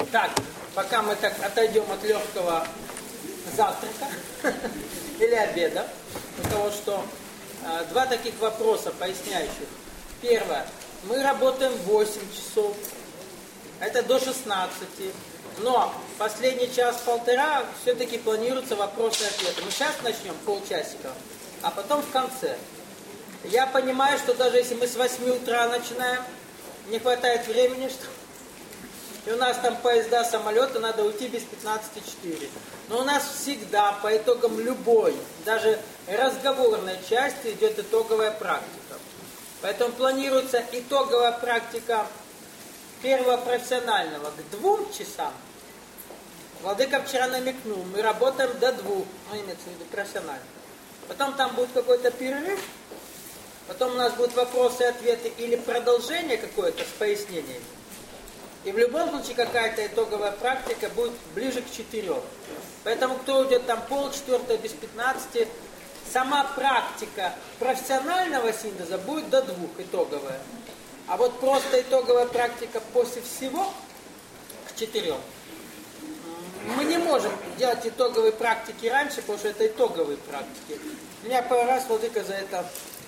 Так, пока мы так отойдем от легкого завтрака или обеда, у того, что два таких вопроса поясняющих. Первое. Мы работаем 8 часов, это до 16, но последний час-полтора все-таки планируются вопросы и ответы. Мы сейчас начнем полчасика, а потом в конце. Я понимаю, что даже если мы с 8 утра начинаем, не хватает времени, что... И у нас там поезда, самолеты, надо уйти без 15:04. Но у нас всегда по итогам любой, даже разговорной части идет итоговая практика. Поэтому планируется итоговая практика первого профессионального к 2 часам. Владыка вчера намекнул, мы работаем до 2, имеется в виду профессионально. Потом там будет какой-то перерыв, потом у нас будут вопросы и ответы или продолжение какое-то с пояснениями. И в любом случае какая-то итоговая практика будет ближе к 4. Поэтому кто уйдет там 3:30 без 15, сама практика профессионального синтеза будет до 2 итоговая. А вот просто итоговая практика после всего к 4. Мы не можем делать итоговые практики раньше, потому что это итоговые практики. Меня пару раз Владыка за это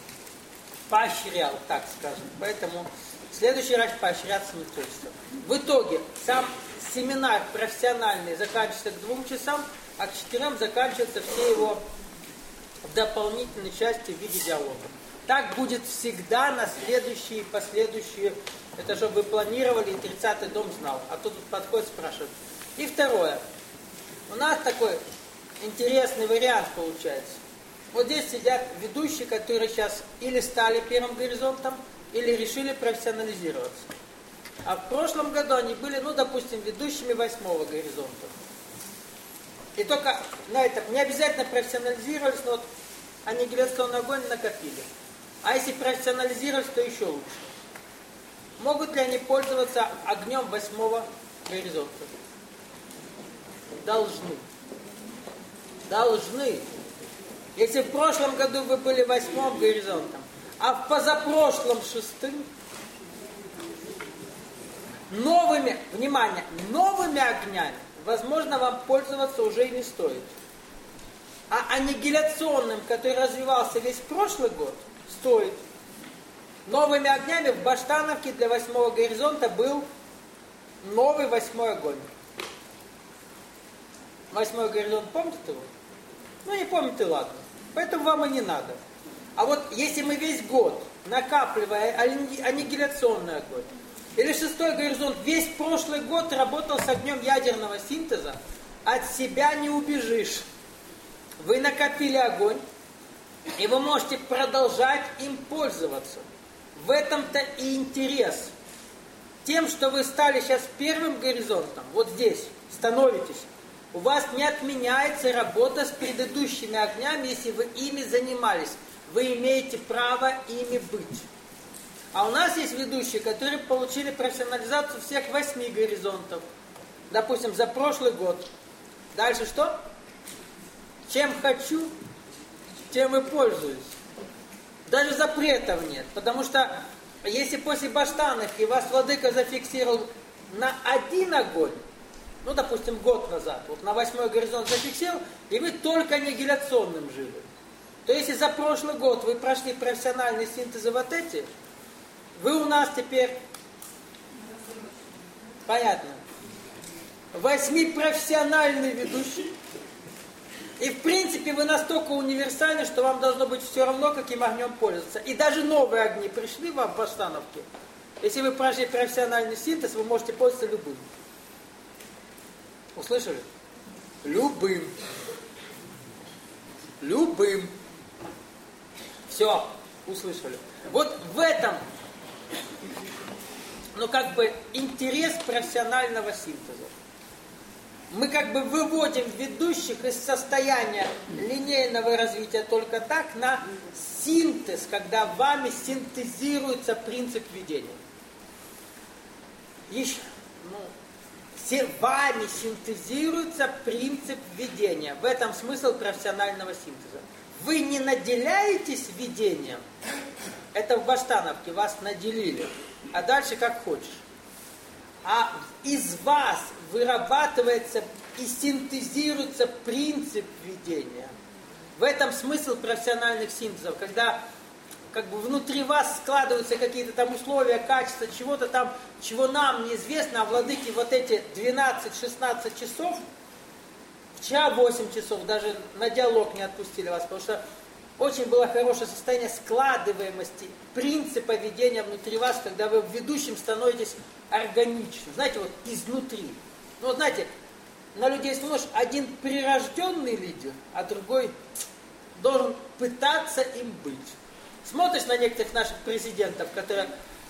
поощрял, так скажем. Поэтому в следующий раз поощряться не хочется. В итоге сам семинар профессиональный заканчивается к 2 часам, а к 4 заканчиваются все его дополнительные части в виде диалога. Так будет всегда на следующие и последующие. Это чтобы вы планировали, и 30-й дом знал. А то тут подходит, спрашивает. И второе. У нас такой интересный вариант получается. Вот здесь сидят ведущие, которые сейчас или стали первым горизонтом, или решили профессионализироваться. А в прошлом году они были, допустим, ведущими 8-го горизонта. И только на этом не обязательно профессионализировались, но вот аннигиляционный огонь накопили. А если профессионализировались, то еще лучше. Могут ли они пользоваться огнем 8-го горизонта? Должны. Должны. Если в прошлом году вы были 8-м горизонтом, а в позапрошлом 6-м, новыми огнями, возможно, вам пользоваться уже и не стоит. А аннигиляционным, который развивался весь прошлый год, стоит. Новыми огнями в Баштановке для 8-го горизонта был новый 8-й огонь. 8-й горизонт, помните его? Не помните, ладно. Поэтому вам и не надо. А вот если мы весь год, накапливая аннигиляционный огонь, или 6-й горизонт весь прошлый год работал с огнем ядерного синтеза, от себя не убежишь. Вы накопили огонь, и вы можете продолжать им пользоваться. В этом-то и интерес. Тем, что вы стали сейчас первым горизонтом, вот здесь, становитесь, у вас не отменяется работа с предыдущими огнями, если вы ими занимались. Вы имеете право ими быть. А у нас есть ведущие, которые получили профессионализацию всех 8 горизонтов. Допустим, за прошлый год. Дальше что? Чем хочу, тем и пользуюсь. Даже запретов нет. Потому что, если после Баштановки вас Владыка зафиксировал на 1 огонь, допустим, год назад, вот на 8-й горизонт зафиксировал, и вы только аннигиляционным жили. То если за прошлый год вы прошли профессиональные синтезы вот эти, вы у нас теперь, понятно, 8-профессиональный ведущий. И в принципе вы настолько универсальны, что вам должно быть все равно, каким огнем пользоваться. И даже новые огни пришли вам в Баштановке. Если вы прошли профессиональный синтез, вы можете пользоваться любым. Услышали? Любым. Любым. Все, услышали. Вот в этом, интерес профессионального синтеза. Мы выводим ведущих из состояния линейного развития только так на синтез, когда вами синтезируется принцип ведения. Вами синтезируется принцип ведения. В этом смысл профессионального синтеза. Вы не наделяетесь видением. Это в Баштановке вас наделили. А дальше как хочешь. А из вас вырабатывается и синтезируется принцип ведения. В этом смысл профессиональных синтезов, когда как бы внутри вас складываются какие-то там условия, качества, чего-то там, чего нам неизвестно, а владыки вот эти 12-16 часов, вчера 8 часов, даже на диалог не отпустили вас, потому что очень было хорошее состояние складываемости принципа ведения внутри вас, когда вы ведущим становитесь органично, знаете, вот изнутри. Ну вот знаете, на людей смотришь, один прирожденный лидер, а другой должен пытаться им быть. Смотришь на некоторых наших президентов, которые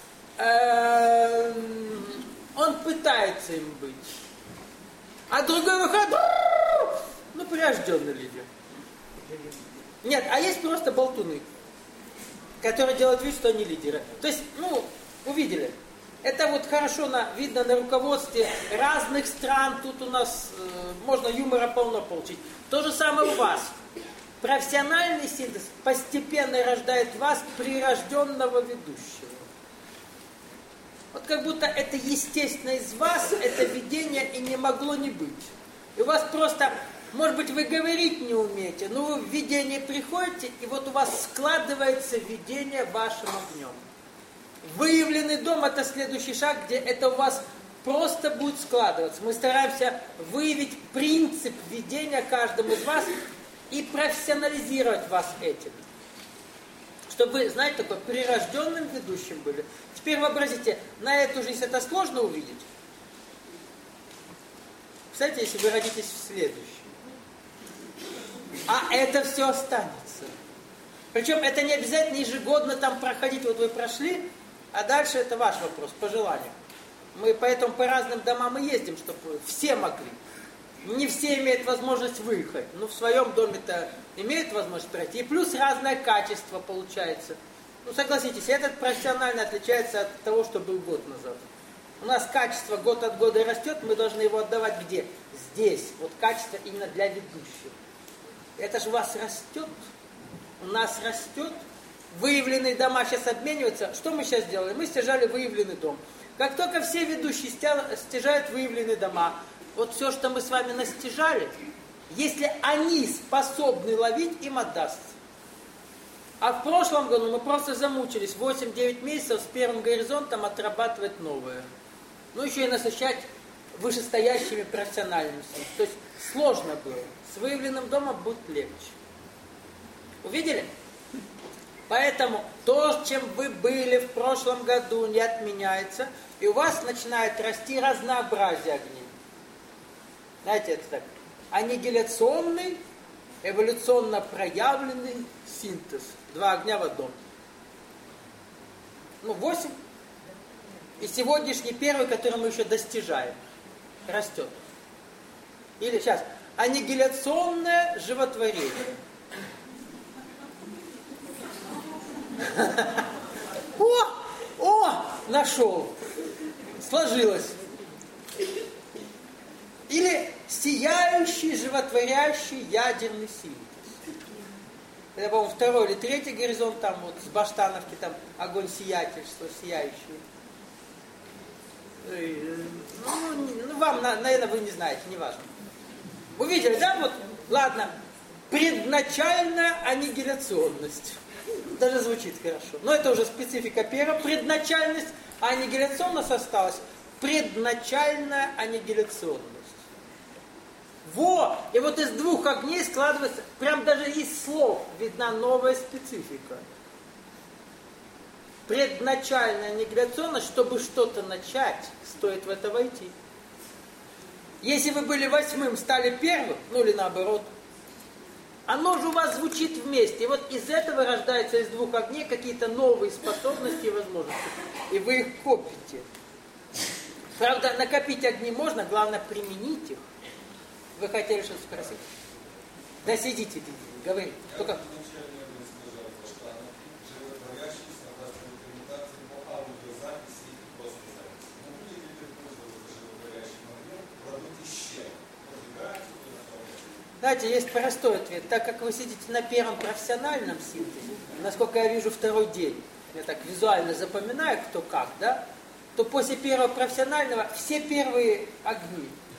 он пытается им быть, а другой выходит, ну прирожденный лидер. Нет, а есть просто болтуны, которые делают вид, что они лидеры. То есть, ну, увидели. Это вот хорошо видно на руководстве разных стран. Тут у нас можно юмора полно получить. То же самое у вас. Профессиональный синтез постепенно рождает в вас прирожденного ведущего. Вот как будто это естественно из вас, это видение и не могло не быть. И у вас просто, может быть, вы говорить не умеете, но вы в видение приходите, и вот у вас складывается видение вашим огнем. Выявленный дом — это следующий шаг, где это у вас просто будет складываться. Мы стараемся выявить принцип ведения каждому из вас и профессионализировать вас этим. Чтобы вы, знаете, такой прирожденным ведущим были. Теперь вообразите, на эту жизнь это сложно увидеть. Представляете, если вы родитесь в следующем. А это все останется. Причем это не обязательно ежегодно там проходить. Вот вы прошли, а дальше это ваш вопрос, по желанию. Мы поэтому по разным домам и ездим, чтобы все могли. Не все имеют возможность выехать, но в своем доме-то имеют возможность пройти. И плюс разное качество получается. Ну согласитесь, этот профессионально отличается от того, что был год назад. У нас качество год от года растет, мы должны его отдавать где? Здесь. Вот качество именно для ведущих. Это же у вас растет, у нас растет. Выявленные дома сейчас обмениваются. Что мы сейчас делаем? Мы стяжали выявленный дом. Как только все ведущие стяжают выявленные дома, вот все, что мы с вами настяжали, если они способны ловить, им отдастся. А в прошлом году мы просто замучились 8-9 месяцев с первым горизонтом отрабатывать новое. Ну еще и насыщать вышестоящими профессиональными. То есть сложно было. С выявленным домом будет легче. Увидели? Поэтому то, чем вы были в прошлом году, не отменяется, и у вас начинает расти разнообразие огней. Знаете, это так. Аннигиляционный, эволюционно проявленный синтез. Два огня в одном. 8. И сегодняшний первый, который мы еще достижаем, растет. Или сейчас, аннигиляционное животворение. Нашел. Сложилось. Или сияющий, животворящий ядерный синтез. Это, по-моему, второй или третий горизонт, там вот с Баштановки, там огонь сиятельства, сияющий. Вам, наверное, вы не знаете, неважно. Вы видели, да? Вот, ладно. Предначальная аннигиляционность. Даже звучит хорошо. Но это уже специфика первого. Предначальность, а аннигиляционность осталась. Предначальная аннигиляционность. И вот из двух огней складывается, прям даже из слов видна новая специфика. Предначальная аннигиляционность, чтобы что-то начать, стоит в это войти. Если вы были 8-м, стали 1-м, или наоборот, оно же у вас звучит вместе. И вот из этого рождаются из двух огней какие-то новые способности и возможности. И вы их копите. Правда, накопить огни можно, главное применить их. Вы хотели что-то спросить? Да сидите, говорите. Только... Знаете, есть простой ответ. Так как вы сидите на первом профессиональном синтезе, насколько я вижу второй день, я так визуально запоминаю, кто как, да, то после первого профессионального все первые огни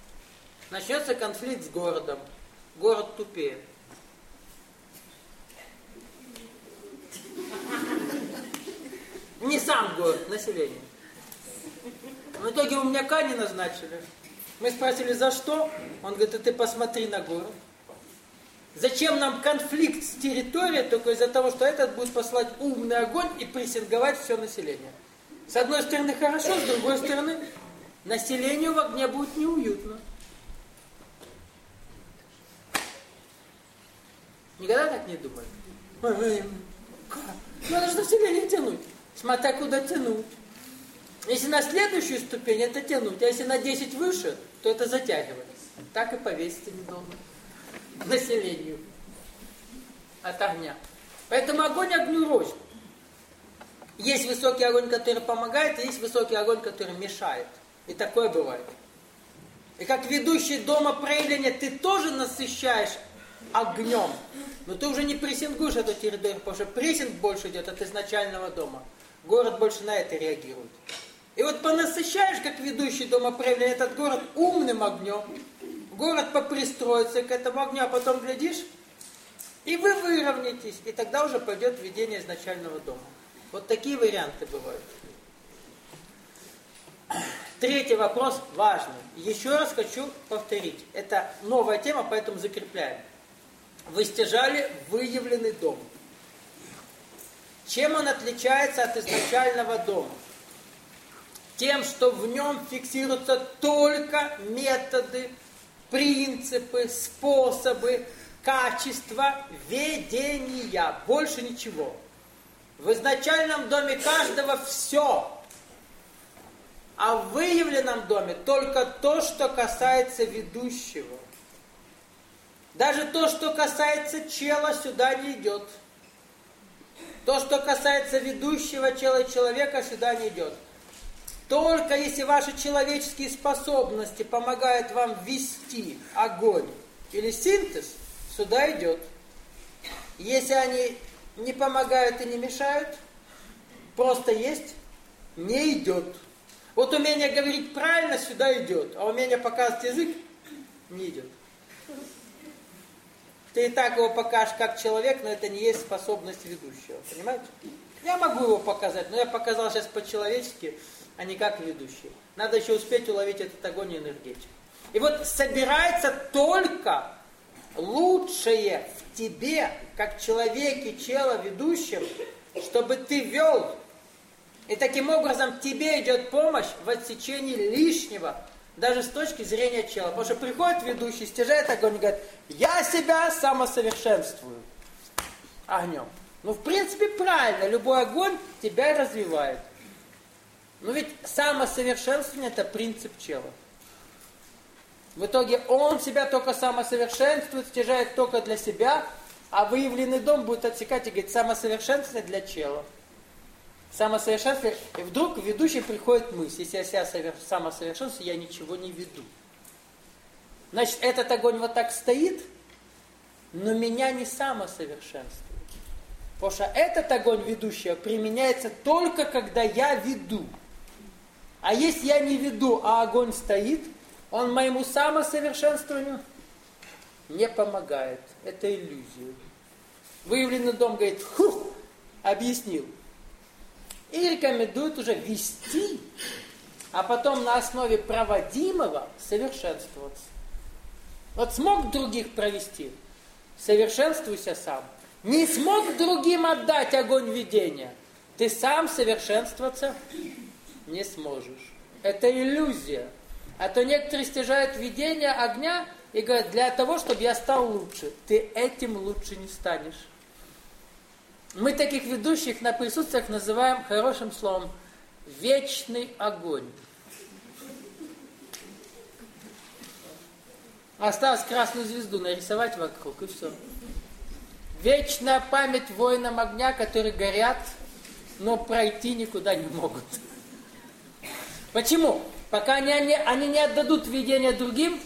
начнется конфликт с городом. Город тупее. Не сам город, население. В итоге у меня не назначили. Мы спросили, за что? Он говорит, а ты посмотри на город. Зачем нам конфликт с территорией, только из-за того, что этот будет послать умный огонь и прессинговать все население. С одной стороны хорошо, с другой стороны населению в огне будет неуютно. Никогда так не думали? Надо же население тянуть. Смотря куда тянуть. Если на следующую ступень, это тянуть. А если на 10 выше, то это затягивать. Так и повеситься не должно. Населению. От огня. Поэтому огонь огню рознь. Есть высокий огонь, который помогает, и есть высокий огонь, который мешает. И такое бывает. И как ведущий дома проявления, ты тоже насыщаешь огнем. Но ты уже не прессингуешь эту территорию, потому что прессинг больше идет от изначального дома. Город больше на это реагирует. И вот понасыщаешь, как ведущий дома проявления, этот город умным огнем. Город попристроится к этому огню, а потом глядишь, и вы выровняетесь. И тогда уже пойдет ведение изначального дома. Вот такие варианты бывают. Третий вопрос важный. Еще раз хочу повторить. Это новая тема, поэтому закрепляем. Вы стяжали выявленный дом. Чем он отличается от изначального дома? Тем, что в нем фиксируются только методы, принципы, способы, качества ведения. Больше ничего. В изначальном доме каждого все. А в выявленном доме только то, что касается ведущего. Даже то, что касается чела, сюда не идет. То, что касается ведущего чела и человека, сюда не идет. Только если ваши человеческие способности помогают вам ввести огонь или синтез, сюда идет. Если они не помогают и не мешают, просто есть, не идет. Вот умение говорить правильно сюда идет, а умение показывать язык не идет. Ты и так его покажешь как человек, но это не есть способность ведущего. Понимаете? Я могу его показать, но я показал сейчас по-человечески, а не как ведущий. Надо еще успеть уловить этот огонь и энергетику. И вот собирается только лучшее в тебе, как человеке, чела, ведущем, чтобы ты вел. И таким образом тебе идет помощь в отсечении лишнего, даже с точки зрения чела. Потому что приходит ведущий, стяжает огонь и говорит, я себя самосовершенствую огнем. Ну, в принципе, правильно, любой огонь тебя развивает. Но ведь самосовершенствование – это принцип чела. В итоге он себя только самосовершенствует, стяжает только для себя, а выявленный дом будет отсекать и говорит, самосовершенствование для чела. Самосовершенствование. И вдруг ведущий приходит мысль, если я себя самосовершенствую, я ничего не веду. Значит, этот огонь вот так стоит, но меня не самосовершенствует. Потому что этот огонь ведущего применяется только когда я веду. А если я не веду, а огонь стоит, он моему самосовершенствованию не помогает. Это иллюзия. Выявленный дом говорит, объяснил. И рекомендует уже вести, а потом на основе проводимого совершенствоваться. Вот смог других провести, совершенствуйся сам. Не смог другим отдать огонь ведения, ты сам совершенствоваться не сможешь. Это иллюзия. А то некоторые стяжают ведение огня и говорят, для того, чтобы я стал лучше. Ты этим лучше не станешь. Мы таких ведущих на присутствиях называем хорошим словом вечный огонь. Осталось красную звезду нарисовать вокруг, и все. Вечная память воинам огня, которые горят, но пройти никуда не могут. Почему? Пока они не отдадут ведение другим,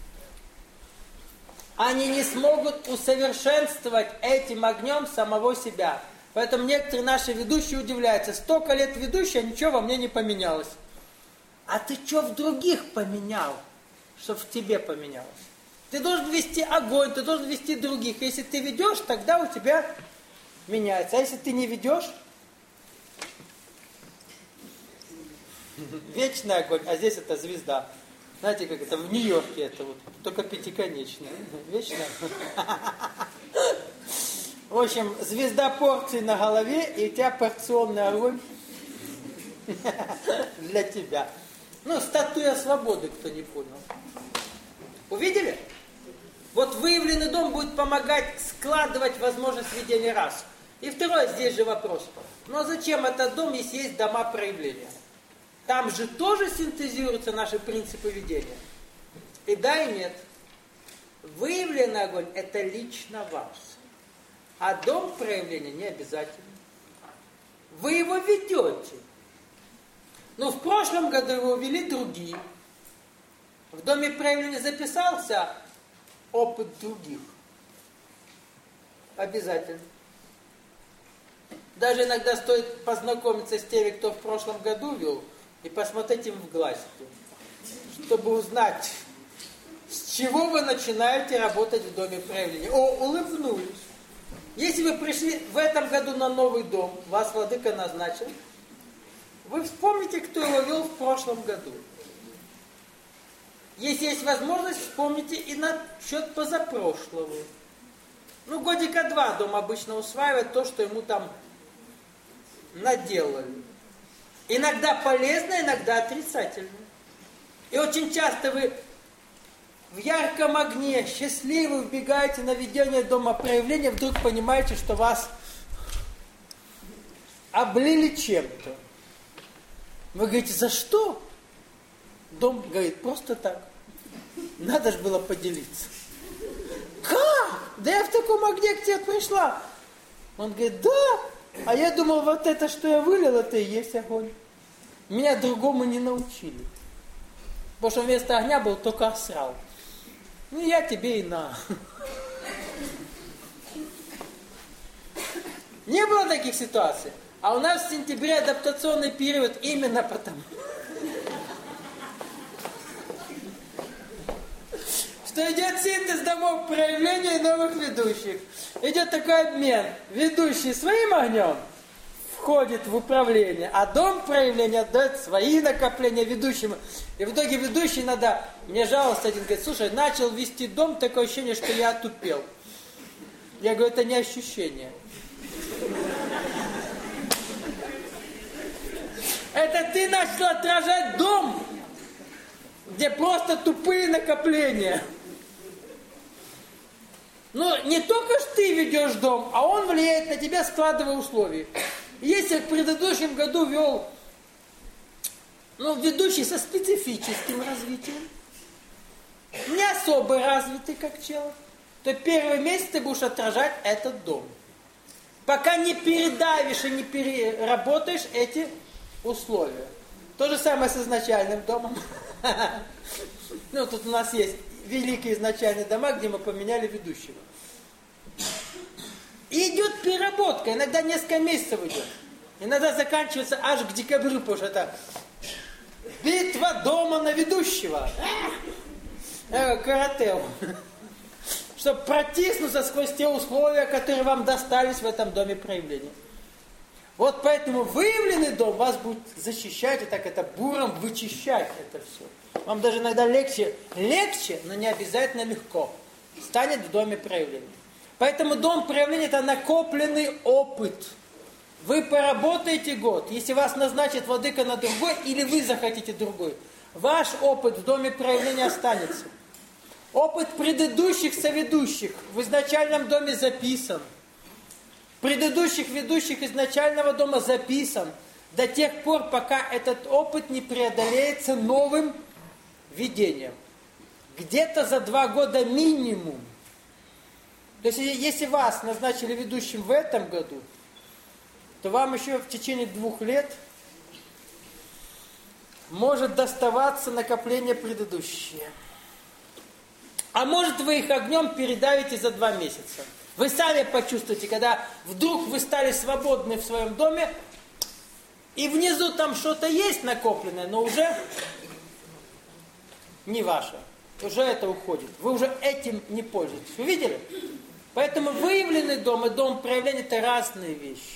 они не смогут усовершенствовать этим огнем самого себя. Поэтому некоторые наши ведущие удивляются. 100 лет ведущий, а ничего во мне не поменялось. А ты что в других поменял? чтобы в тебе поменялось. Ты должен вести огонь, ты должен вести других. Если ты ведешь, тогда у тебя меняется. А если ты не ведешь, вечный огонь, а здесь это звезда. Знаете, как это в Нью-Йорке, это вот, только пятиконечная. Вечная. В общем, звезда порции на голове, и у тебя порционный огонь для тебя. Ну, статуя свободы, кто не понял. Увидели? Вот выявленный дом будет помогать складывать возможность ведения рас. И второй здесь же вопрос. Ну а зачем этот дом, если есть дома проявления? Там же тоже синтезируются наши принципы ведения. И да, и нет. Выявленный огонь – это лично вас. А дом проявления не обязательно. Вы его ведете. Но в прошлом году его вели другие. В доме проявления записался опыт других. Обязательно. Даже иногда стоит познакомиться с теми, кто в прошлом году вел, и посмотреть им в глазики, чтобы узнать, с чего вы начинаете работать в доме проявления. О, улыбнулись. Если вы пришли в этом году на новый дом, вас владыка назначил, вы вспомните, кто его вел в прошлом году. Если есть возможность, вспомните и насчет позапрошлого. Ну, годика 2 дом обычно усваивает то, что ему там наделали. Иногда полезно, иногда отрицательно. И очень часто вы в ярком огне, счастливы, вбегаете на ведение дома проявления, вдруг понимаете, что вас облили чем-то. Вы говорите, за что? Дом говорит, просто так. Надо же было поделиться. Как? Да я в таком огне к тебе пришла. Он говорит, да. А я думал, вот это, что я вылил, это и есть огонь. Меня другому не научили. Потому что вместо огня был только асрал. Ну, я тебе и на. Не было таких ситуаций. А у нас в сентябре адаптационный период именно потому, что идет синтез домов проявления и новых ведущих. Идет такой обмен. Ведущий своим огнем входит в управление, а дом проявления отдает свои накопления ведущему. И в итоге ведущий надо... Мне жаловался один, говорит, слушай, начал вести дом, такое ощущение, что я отупел. Я говорю, это не ощущение. Это ты начал отражать дом, где просто тупые накопления. Ну, не только ж ты ведешь дом, а он влияет на тебя, складывая условия. Если в предыдущем году вел, ведущий со специфическим развитием, не особо развитый, как человек, то первый месяц ты будешь отражать этот дом. Пока не передавишь и не переработаешь эти условия. То же самое с изначальным домом. Ну, тут у нас есть великие изначальные дома, где мы поменяли ведущего. И идет переработка, иногда несколько месяцев идет. Иногда заканчивается аж к декабрю, потому что это битва дома на ведущего. Карате. Чтобы протиснуться сквозь те условия, которые вам достались в этом доме проявления. Вот поэтому выявленный дом вас будет защищать, и так это буром вычищать это все. Вам даже иногда легче, но не обязательно легко станет в доме проявления. Поэтому дом проявления – это накопленный опыт. Вы поработаете год, если вас назначит владыка на другой, или вы захотите другой. Ваш опыт в доме проявления останется. Опыт предыдущих соведущих в изначальном доме записан. Предыдущих ведущих изначального дома записан до тех пор, пока этот опыт не преодолеется новым ведением. Где-то за 2 года минимум. То есть, если вас назначили ведущим в этом году, то вам еще в течение 2 лет может доставаться накопление предыдущее. А может, вы их огнем передавите за 2 месяца. Вы сами почувствуете, когда вдруг вы стали свободны в своем доме, и внизу там что-то есть накопленное, но уже не ваше. уже это уходит. Вы уже этим не пользуетесь. Вы видели? Поэтому выявленный дом и дом проявления – это разные вещи.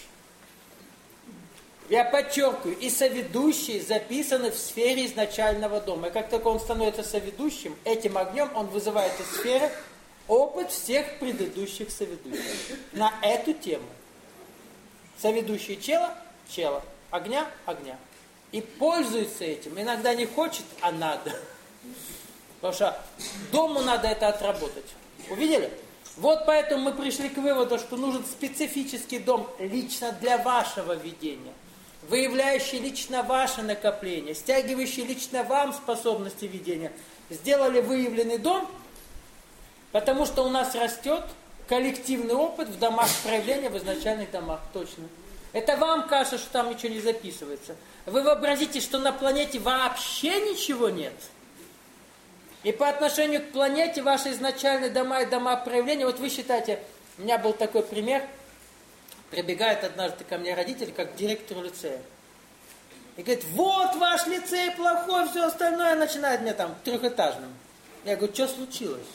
Я подчеркиваю, и соведущие записаны в сфере изначального дома. И как только он становится соведущим, этим огнем он вызывает из сферы опыт всех предыдущих соведущих. На эту тему. Соведущие чела – чела. Огня – огня. И пользуется этим. Иногда не хочет, а надо. Потому что дому надо это отработать. Увидели? Вот поэтому мы пришли к выводу, что нужен специфический дом лично для вашего видения, выявляющий лично ваше накопление, стягивающий лично вам способности видения. Сделали выявленный дом, потому что у нас растет коллективный опыт в домах проявления, в изначальных домах. Точно. Это вам кажется, что там ничего не записывается. Вы вообразите, что на планете вообще ничего нет. И по отношению к планете ваши изначальные дома и дома проявления, вот вы считаете, у меня был такой пример, прибегает однажды ко мне родитель, как к директору лицея. И говорит, вот ваш лицей плохой, все остальное, начинает мне там трехэтажным. Я говорю, что случилось?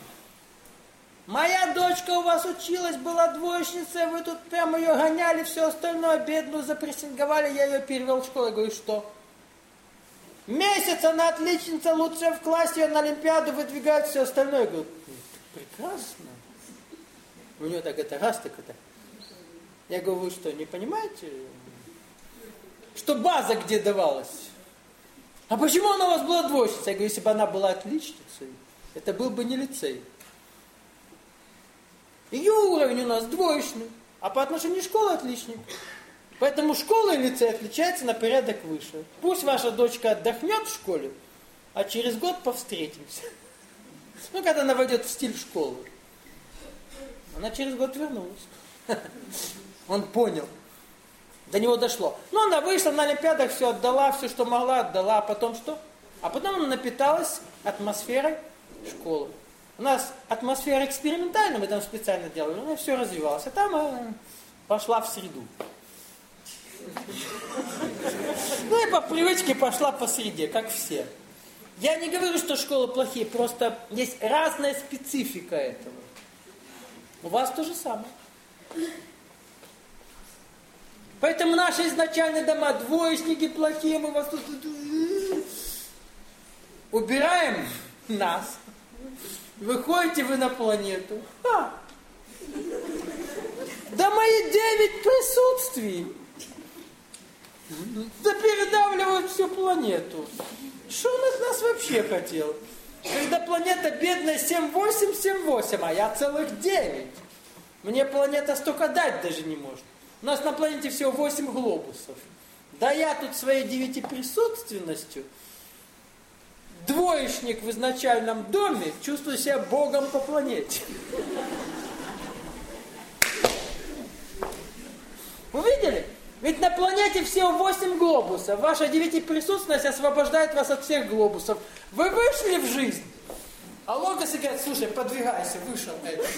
Моя дочка у вас училась, была двоечницей, вы тут прямо ее гоняли, все остальное, бедную запрессинговали, я ее перевел в школу. Я говорю, что? Месяц она отличница, лучшая в классе, ее на Олимпиаду выдвигают, все остальное. Я говорю, прекрасно. У нее так это, раз так это. Я говорю, вы что, не понимаете, что база где давалась? А почему она у вас была двоечница? Я говорю, если бы она была отличницей, это был бы не лицей. Ее уровень у нас двоечный, а по отношению к школе отличник. Поэтому школа и лицей отличаются на порядок выше. Пусть ваша дочка отдохнет в школе, а через год повстретимся. Ну, когда она войдет в стиль школы. Она через год вернулась. Он понял. До него дошло. Ну, она вышла на Олимпиадах, все отдала, все, что могла, отдала. А потом что? А потом она напиталась атмосферой школы. У нас атмосфера экспериментальная, мы там специально делали, она все развивалась. А там пошла в среду. Ну и по привычке пошла по среде, как все. Я не говорю, что школы плохие, просто есть разная специфика этого. У вас то же самое. Поэтому наши изначальные дома, двоечники плохие, мы вас тут убираем нас. Выходите вы на планету. Да мои 9 присутствий. Да передавливают всю планету. Что он от нас вообще хотел? Когда планета бедная 7-8, 7-8, а я целых 9. Мне планета столько дать даже не может. У нас на планете всего 8 глобусов. Да я тут своей 9-присутственностью, двоечник в изначальном доме, чувствую себя Богом по планете. Увидели? Ведь на планете всего 8 глобусов. Ваша 9-присутственность освобождает вас от всех глобусов. Вы вышли в жизнь. А логос говорит, слушай, подвигайся, вышел.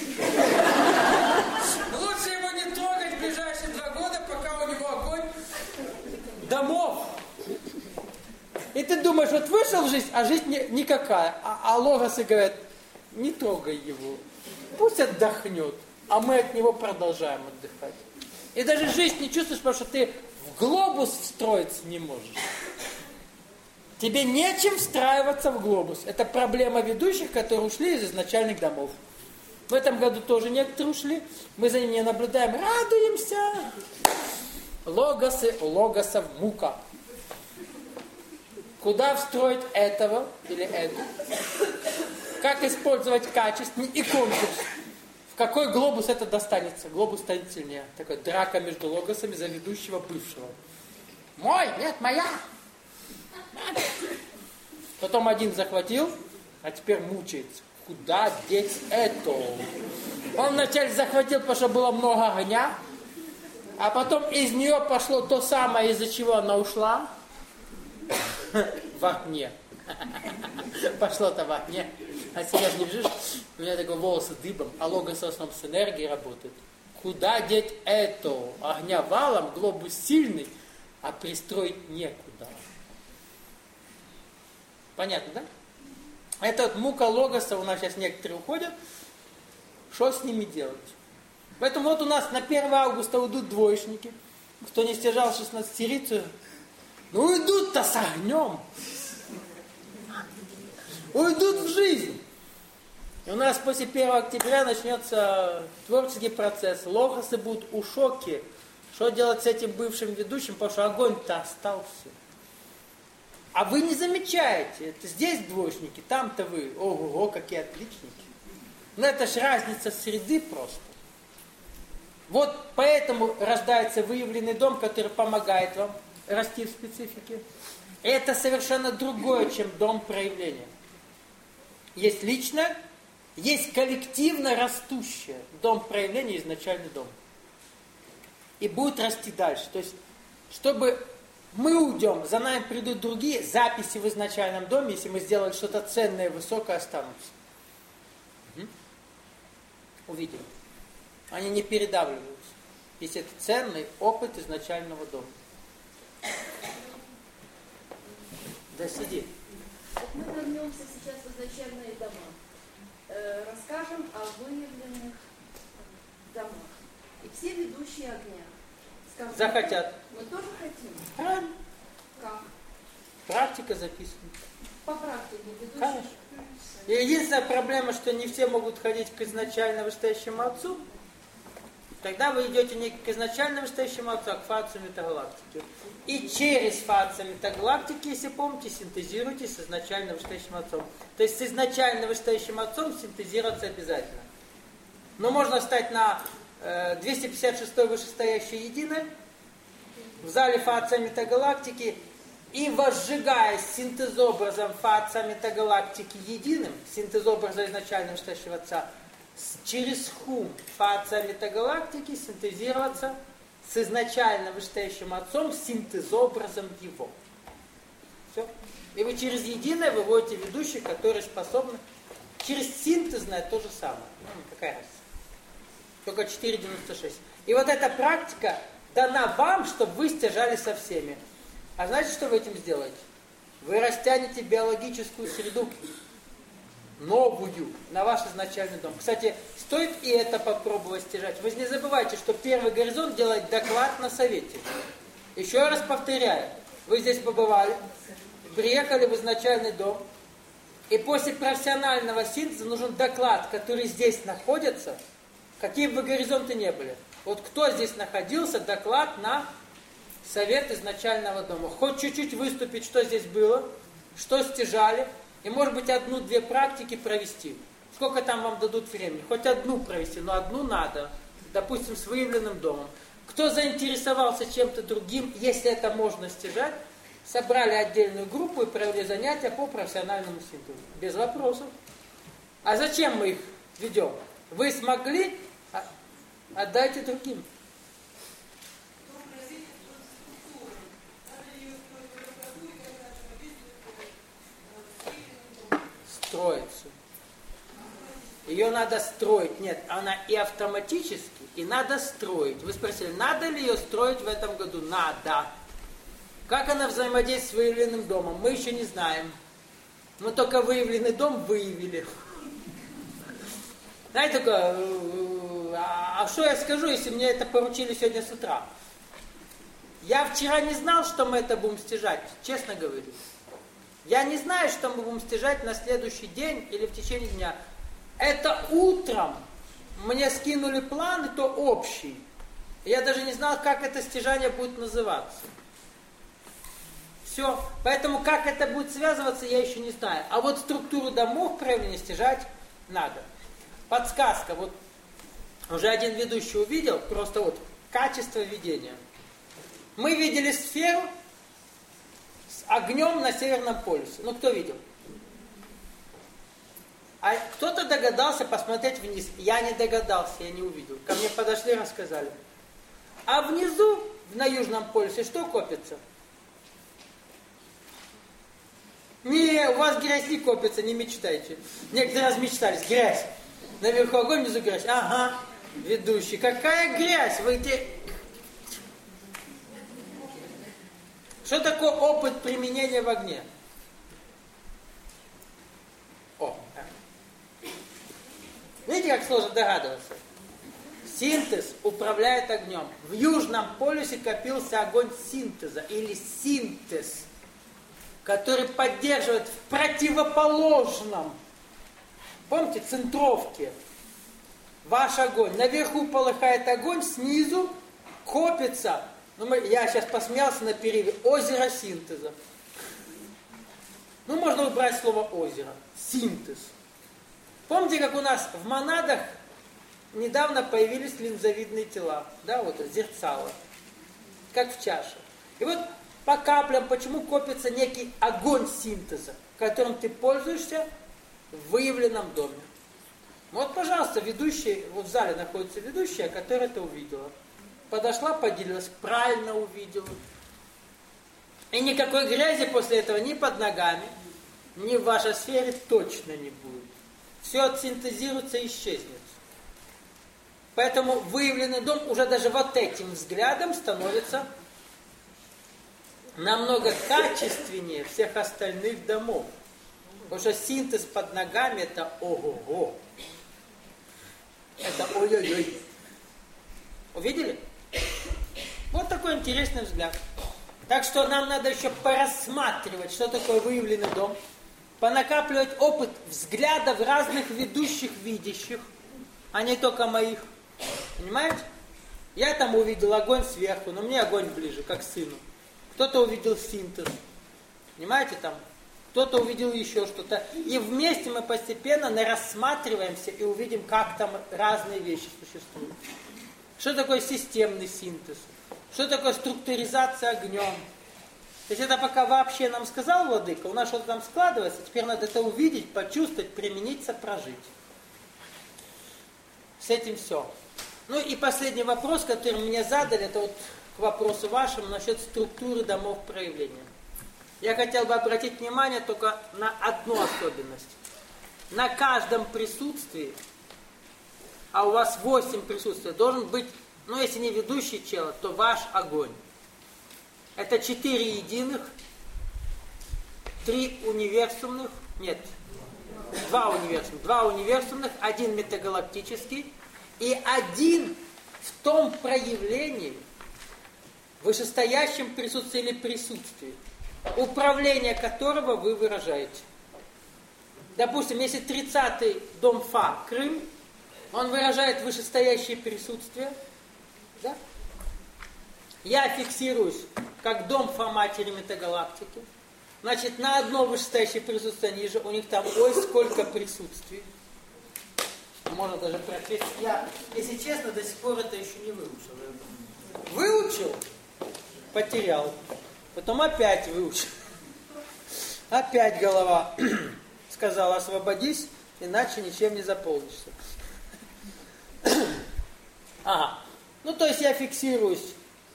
Лучше его не трогать в ближайшие 2 года, пока у него огонь домов. И ты думаешь, вот вышел в жизнь, а жизнь никакая. А логосы говорят, не трогай его. Пусть отдохнет, а мы от него продолжаем отдыхать. И даже жизнь не чувствуешь, потому что ты в глобус встроиться не можешь. Тебе нечем встраиваться в глобус. Это проблема ведущих, которые ушли из изначальных домов. В этом году тоже некоторые ушли. Мы за ними наблюдаем, радуемся. Логосы, у логосов мука. Куда встроить этого или это? Как использовать качественный и конкурс? В какой глобус это достанется? Глобус станет сильнее. Такая драка между логосами за ведущего бывшего. Мой, нет, моя. Потом один захватил, а теперь мучается. Куда деть это? Он вначале захватил, потому что было много огня, а потом из нее пошло то самое, из-за чего она ушла. В огне. Пошло-то в огне. А сейчас не вижу, у меня такой волосы дыбом, а логос в основном с энергией работает. Куда деть это? Огня валом, глобус сильный, а пристроить некуда. Понятно, да? Это вот мука логоса, у нас сейчас некоторые уходят. Что с ними делать? Поэтому вот у нас на 1 августа уйдут двоечники. Кто не стяжал 16-рицу, ну уйдут-то с огнем. Уйдут в жизнь. И у нас после 1 октября начнется творческий процесс. Лохосы будут у шоке. Что делать с этим бывшим ведущим, потому что огонь-то остался. А вы не замечаете, это здесь двоечники, там-то вы, ого-го, какие отличники. Но это ж разница среды просто. Вот поэтому рождается выявленный дом, который помогает вам расти в специфике. Это совершенно другое, чем дом проявления. Есть личное, есть коллективно растущее. Дом проявления, изначальный дом. И будет расти дальше. То есть, чтобы мы уйдем, за нами придут другие, записи в изначальном доме, если мы сделали что-то ценное, высокое, останутся. Увидим. Они не передавливаются. Если это ценный опыт изначального дома. Да сиди. Мы вернемся сейчас в изначальные дома. Расскажем о выявленных домах. И все ведущие огня скажут, захотят. Мы тоже хотим. Правильно. Как? Практика записана. По практике ведущие. Конечно. И единственная проблема, что не все могут ходить к изначально вышестоящему отцу. Тогда вы идете не к изначально вышестоящему отцу, а к фацию метагалактики. И через фацию метагалактики, если помните, синтезируйте с изначально вышестоящим отцом. То есть с изначально вышестоящим отцом синтезироваться обязательно. Но можно встать на 256 вышестоящее единое в зале фация метагалактики и возжигая синтезобразом фация метагалактики единым, синтезобраза изначально вышестоящего отца, через хум фация метагалактики синтезироваться с изначально вышестоящим отцом синтезобразом его. Все. И вы через единое выводите ведущих, которые способны через синтезное то же самое. Какая разница? Только 4,96. И вот эта практика дана вам, чтобы вы стяжали со всеми. А знаете, что вы этим сделаете? Вы растянете биологическую среду новую на ваш изначальный дом. Кстати, стоит и это попробовать стяжать. Вы не забывайте, что первый горизонт делает доклад на совете. Еще раз повторяю. Вы здесь побывали, приехали в изначальный дом, и после профессионального синтеза нужен доклад, который здесь находится, какие бы горизонты не были. Вот кто здесь находился, доклад на совет изначального дома. Хоть чуть-чуть выступить, что здесь было, что стяжали, и может быть 1-2 практики провести. Сколько там вам дадут времени? Хоть одну провести, но одну надо. Допустим, с выявленным домом. Кто заинтересовался чем-то другим, если это можно стяжать, собрали отдельную группу и провели занятия по профессиональному синтезу. Без вопросов. А зачем мы их ведем? Вы смогли? Отдайте другим. Строится. Ее надо строить. Нет, она и автоматически, и надо строить. Вы спросили, надо ли ее строить в этом году? Надо. Как она взаимодействует с выявленным домом? Мы еще не знаем. Мы только выявленный дом выявили. Знаете, такое, а что я скажу, если мне это поручили сегодня с утра? Я вчера не знал, что мы это будем стяжать, честно говорю. Я не знаю, что мы будем стяжать на следующий день или в течение дня. Это утром мне скинули план, и то общий. Я даже не знал, как это стяжание будет называться. Все. Поэтому как это будет связываться, я еще не знаю. А вот структуру домов проявления стяжать надо. Подсказка. Вот уже один ведущий увидел, просто вот качество ведения. Мы видели сферу с огнем на Северном полюсе. Ну, кто видел? А кто-то догадался посмотреть вниз. Я не догадался, я не увидел. Ко мне подошли, рассказали. А внизу, на Южном полюсе, что копится? Не, у вас грязь не копится, не мечтайте. Некоторые размечтались. Грязь. Наверху огонь, внизу грязь. Ага, ведущий. Какая грязь? Вы те... Что такое опыт применения в огне? Видите, как сложно догадываться? Синтез управляет огнем. В Южном полюсе копился огонь синтеза или синтез, который поддерживает в противоположном, помните, центровке ваш огонь. Наверху полыхает огонь, снизу копится, я сейчас посмеялся на перерыве, озеро синтеза. Можно убрать слово озеро. Синтез. Помните, как у нас в монадах недавно появились линзовидные тела, да, вот зерцало, как в чаше. И вот по каплям, почему копится некий огонь синтеза, которым ты пользуешься в выявленном доме. Вот, пожалуйста, ведущая, вот в зале находится ведущая, которая это увидела. Подошла, поделилась, правильно увидела. И никакой грязи после этого ни под ногами, ни в вашей сфере точно не будет. Все отсинтезируется и исчезнет. Поэтому выявленный дом уже даже вот этим взглядом становится намного качественнее всех остальных домов. Потому что синтез под ногами это ого-го. Это ой-ой-ой. Увидели? Вот такой интересный взгляд. Так что нам надо еще порассматривать, что такое выявленный дом. Понакапливать опыт взглядов разных ведущих, видящих, а не только моих. Понимаете? Я там увидел огонь сверху, но мне огонь ближе, как сыну. Кто-то увидел синтез. Понимаете, там? Кто-то увидел еще что-то. И вместе мы постепенно рассматриваемся и увидим, как там разные вещи существуют. Что такое системный синтез? Что такое структуризация огнем? То есть это пока вообще нам сказал Владыка, у нас что-то там складывается, теперь надо это увидеть, почувствовать, применить, прожить. С этим все. И последний вопрос, который мне задали, это вот к вопросу вашему насчет структуры домов проявления. Я хотел бы обратить внимание только на одну особенность. На каждом присутствии, а у вас 8 присутствий, должен быть, если не ведущий чело, то ваш огонь. Это 4 единых, 3 универсумных, нет, 2 универсумных. 2 универсумных, 1 метагалактический и 1 в том проявлении, вышестоящем присутствии или присутствии, управление которого вы выражаете. Допустим, если 30-й дом Фа, Крым, он выражает вышестоящее присутствие, да? Я фиксируюсь как дом Фа матери метагалактики. Значит, на одно вышестоящее присутствие ниже, у них там сколько присутствий. Можно даже прочесть. Я, если честно, до сих пор это еще не выучил. Выучил, потерял. Потом опять выучил. Опять голова сказала: освободись, иначе ничем не заполнишься. Ага. То есть я фиксируюсь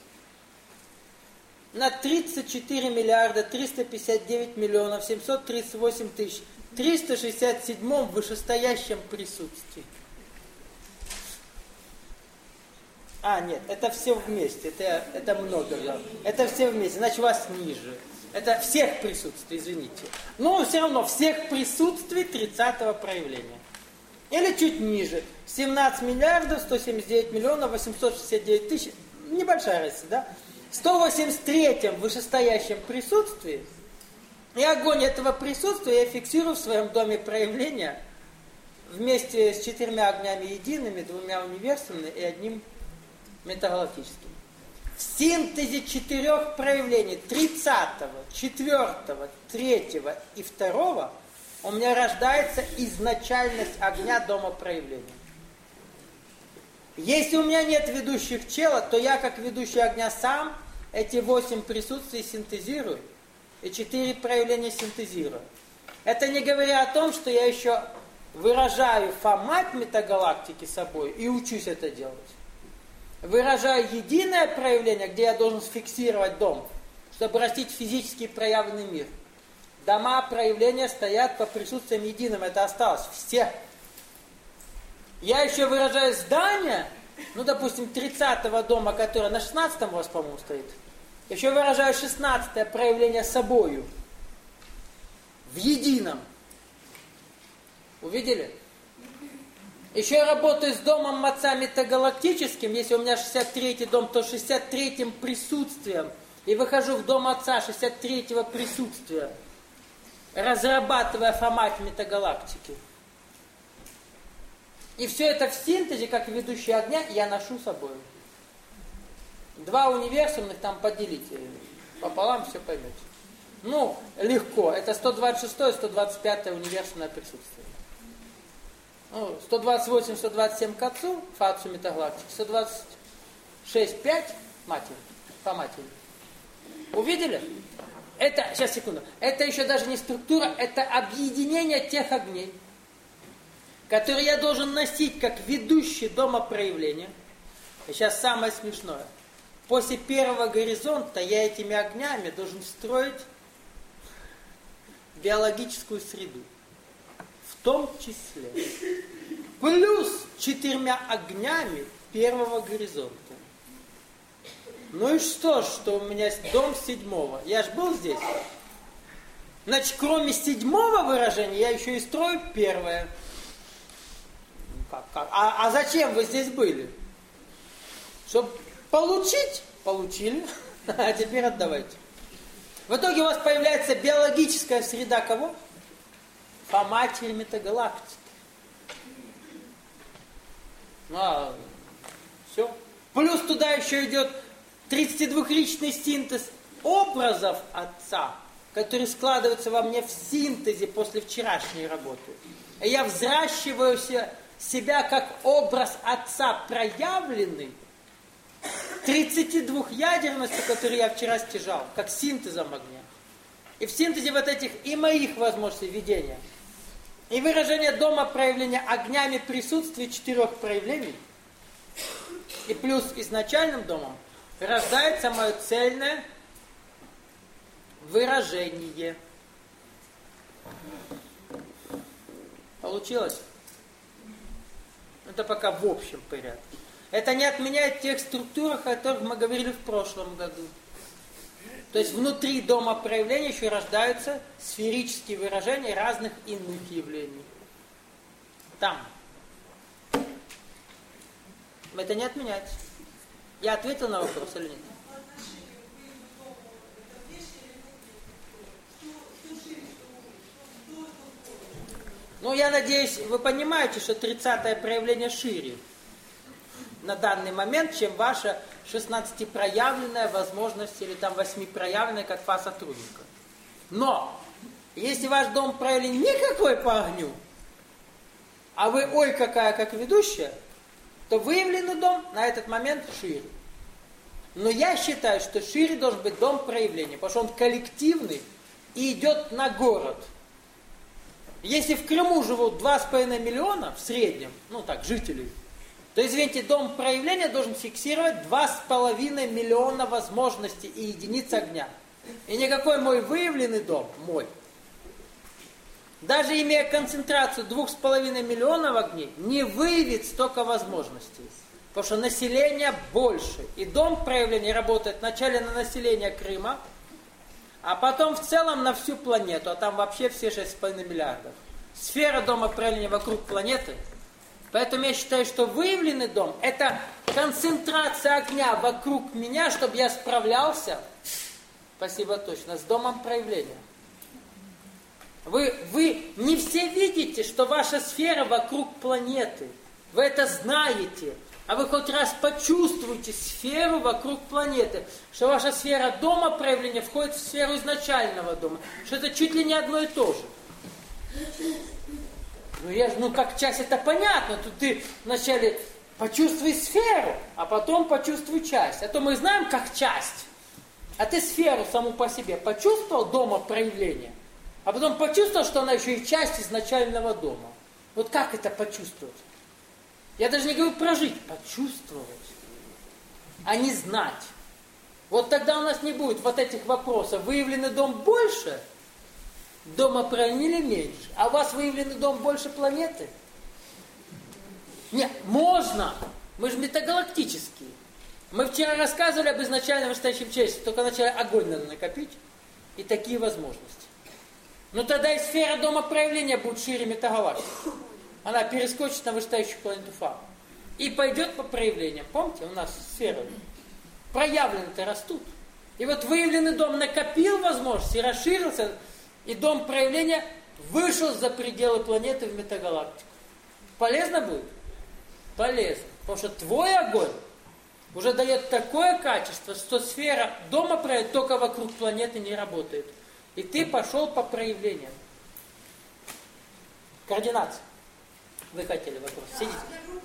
на 34 миллиарда 359 миллионов 738 тысяч 367 вышестоящем присутствии. Нет, это все вместе, это много. Да. Это все вместе, значит у вас ниже. Это всех присутствий, извините. Но все равно всех присутствий 30-го проявления. Или чуть ниже. 17 миллиардов 179 миллионов 869 тысяч. Небольшая разница, да? В 183-м вышестоящем присутствии, и огонь этого присутствия я фиксирую в своем доме проявления вместе с 4 огнями едиными, 2 универсальными и 1 метагалактическим. В синтезе 4 проявлений 30-го, 4-го, 3-го и 2-го у меня рождается изначальность огня дома проявления. Если у меня нет ведущих чела, то я как ведущий огня сам эти 8 присутствий синтезирую и 4 проявления синтезирую. Это не говоря о том, что я еще выражаю Фа-мать метагалактики собой и учусь это делать. Выражаю единое проявление, где я должен сфиксировать дом, чтобы растить физически проявленный мир. Дома проявления стоят по присутствиям единым, это осталось, все. Я еще выражаю здание, допустим, 30-го дома, который на 16-м у вас, по-моему, стоит. Еще выражаю 16-е проявление собою. В едином. Увидели? Еще я работаю с домом Маца метагалактическим. Если у меня 63-й дом, то 63-м присутствием. И выхожу в дом Отца 63-го присутствия, разрабатывая формат метагалактики. И все это в синтезе, как ведущий огня, я ношу с собой. 2 универсумных там поделите. Пополам все поймете. Ну, легко. Это 126 и 125 универсумное присутствие. 128, 127 к Отцу, фацию метагалактики, 126, 5 матери, по матери. Увидели? Это, сейчас, секунду. Это еще даже не структура, это объединение тех огней, которые я должен носить как ведущий дома проявления. И сейчас самое смешное. После первого горизонта я этими огнями должен строить биологическую среду. В том числе. Плюс 4 огнями первого горизонта. Ну и что, что у меня есть дом 7-го? Я ж был здесь. Значит, кроме 7-го выражения, я еще и строю 1-е. А зачем вы здесь были? Чтобы получить? Получили. А теперь отдавайте. В итоге у вас появляется биологическая среда кого? По матери метагалактики. Все. Плюс туда еще идет 32-личный синтез образов Отца, который складывается во мне в синтезе после вчерашней работы. И я взращиваю себя как образ Отца проявленный, 32 ядерностью, которые я вчера стяжал, как синтезом огня. И в синтезе вот этих и моих возможностей видения, и выражение дома проявления огнями присутствия 4 проявлений, и плюс изначальным домом, рождается мое цельное выражение. Получилось? Это пока в общем порядке. Это не отменяет тех структур, о которых мы говорили в прошлом году. То есть внутри дома проявления еще рождаются сферические выражения разных иных явлений. Там. Это не отменяется. Я ответил на вопрос или нет? Ну, я надеюсь, вы понимаете, что 30-е проявление шире на данный момент, чем ваша 16-проявленная возможность или там 8-проявленная, как фаз сотрудника. Но, если ваш дом проявлен никакой по огню, а вы ой какая как ведущая, то выявленный дом на этот момент шире. Но я считаю, что шире должен быть дом проявления, потому что он коллективный и идет на город. Если в Крыму живут 2,5 миллиона в среднем, ну так, жителей, то, извините, дом проявления должен фиксировать 2,5 миллиона возможностей и единиц огня. И никакой мой выявленный дом, мой, даже имея концентрацию 2,5 миллионов огней, не выявит столько возможностей. Потому что население больше. И дом проявления работает вначале на население Крыма, а потом в целом на всю планету. А там вообще все 6,5 миллиардов. Сфера дома проявления вокруг планеты. Поэтому я считаю, что выявленный дом – это концентрация огня вокруг меня, чтобы я справлялся, спасибо точно, с домом проявления. Вы не все видите, что ваша сфера вокруг планеты. Вы это знаете. А вы хоть раз почувствуйте сферу вокруг планеты, что ваша сфера дома проявления входит в сферу изначального дома, что это чуть ли не одно и то же. Как часть это понятно, тут ты вначале почувствуй сферу, а потом почувствуй часть. А то мы знаем как часть, а ты сферу саму по себе почувствовал дома проявления, а потом почувствовал, что она еще и часть изначального дома. Вот как это почувствовать? Я даже не говорю прожить, почувствовать, а не знать. Вот тогда у нас не будет вот этих вопросов. Выявленный дом больше, дома проявления меньше. А у вас выявленный дом больше планеты? Нет, можно. Мы же метагалактические. Мы вчера рассказывали об изначальном вышестоящем человечестве. Только вначале огонь надо накопить. И такие возможности. Но тогда и сфера дома проявления будет шире метагалактики. она перескочит на вышестоящую планету Фа и пойдет по проявлениям. Помните, у нас сферы проявлены-то растут. И вот выявленный дом накопил возможности, расширился, и дом проявления вышел за пределы планеты в метагалактику. Полезно будет? Полезно. Потому что твой огонь уже дает такое качество, что сфера дома проявления только вокруг планеты не работает. И ты пошел по проявлениям. Координация. Вы хотели вопрос? Сидите.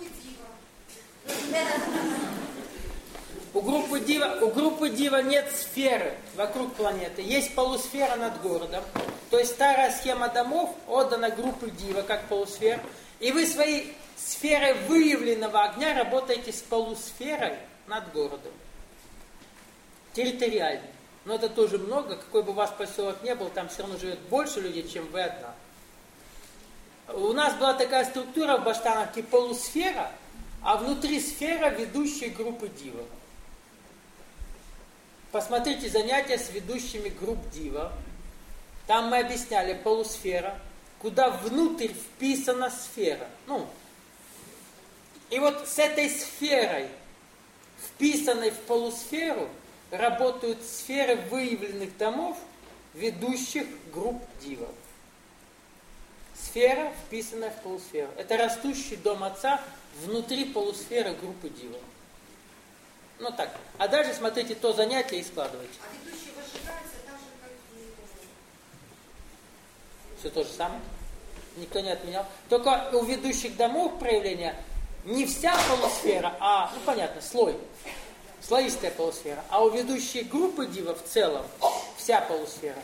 У группы Дива нет сферы вокруг планеты. Есть полусфера над городом. То есть старая схема домов отдана группе Дива как полусфера. И вы своей сферой выявленного огня работаете с полусферой над городом. Территориально. Но это тоже много. Какой бы у вас поселок ни был, там все равно живет больше людей, чем вы одна. У нас была такая структура в Баштановке полусфера, а внутри сфера ведущей группы Дива. Посмотрите занятия с ведущими групп Дива. Там мы объясняли полусфера, куда внутрь вписана сфера. И вот с этой сферой, вписанной в полусферу, работают сферы выявленных домов, ведущих групп Дива. Сфера, вписанная в полусферу. Это растущий дом Отца внутри полусферы группы Дива. Так. А дальше смотрите то занятие и складывайте. А ведущий возжигается так же, как и... Все то же самое. Никто не отменял. Только у ведущих домов проявления не вся полусфера, а, понятно, слой. Слоистая полусфера. А у ведущей группы Дива в целом вся полусфера.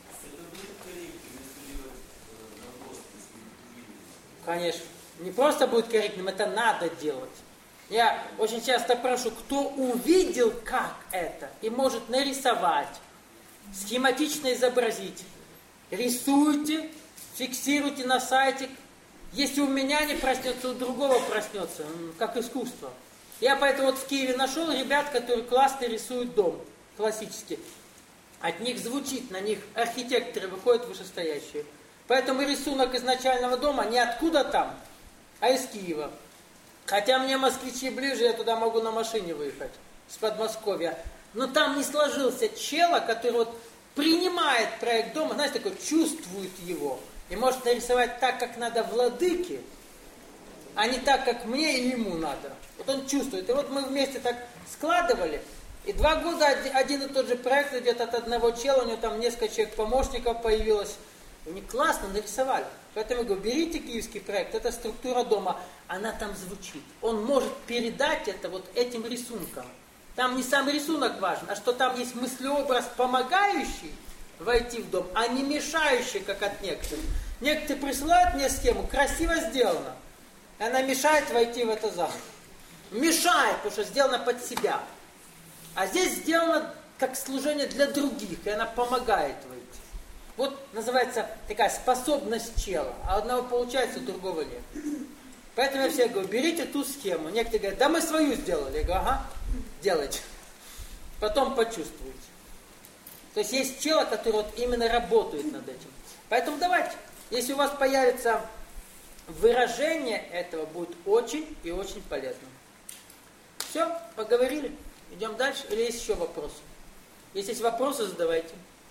Конечно. Не просто будет корректным, это надо делать. Я очень часто прошу, кто увидел, как это, и может нарисовать, схематично изобразить, рисуйте, фиксируйте на сайте. Если у меня не проснется, у другого проснется, как искусство. Я поэтому в Киеве нашел ребят, которые классно рисуют дом, классический. От них звучит, на них архитекторы выходят вышестоящие. Поэтому рисунок изначального дома не откуда там, а из Киева. Хотя мне москвичи ближе, я туда могу на машине выехать, с Подмосковья. Но там не сложился чела, который принимает проект дома, знаете, такой, чувствует его. И может нарисовать так, как надо владыке, а не так, как мне и ему надо. Вот он чувствует. И мы вместе так складывали. И 2 года один и тот же проект идет от одного чела, у него там несколько человек помощников появилось. И они классно нарисовали. Поэтому я говорю, берите киевский проект, это структура дома, она там звучит. Он может передать это этим рисунком. Там не сам рисунок важен, а что там есть мыслеобраз, помогающий войти в дом, а не мешающий, как от некоторых. Некоторые присылают мне схему, красиво сделано. И она мешает войти в этот зал. Мешает, потому что сделано под себя. А здесь сделано как служение для других, и она помогает войти. Называется такая способность чела. А одного получается, у другого нет. Поэтому я всем говорю, берите ту схему. Некоторые говорят, да мы свою сделали. Я говорю, ага, делайте. Потом почувствуете. То есть есть чело, который именно работает над этим. Поэтому давайте, если у вас появится выражение этого, будет очень и очень полезно. Все, поговорили? Идем дальше? Или есть еще вопросы? Если есть вопросы, задавайте.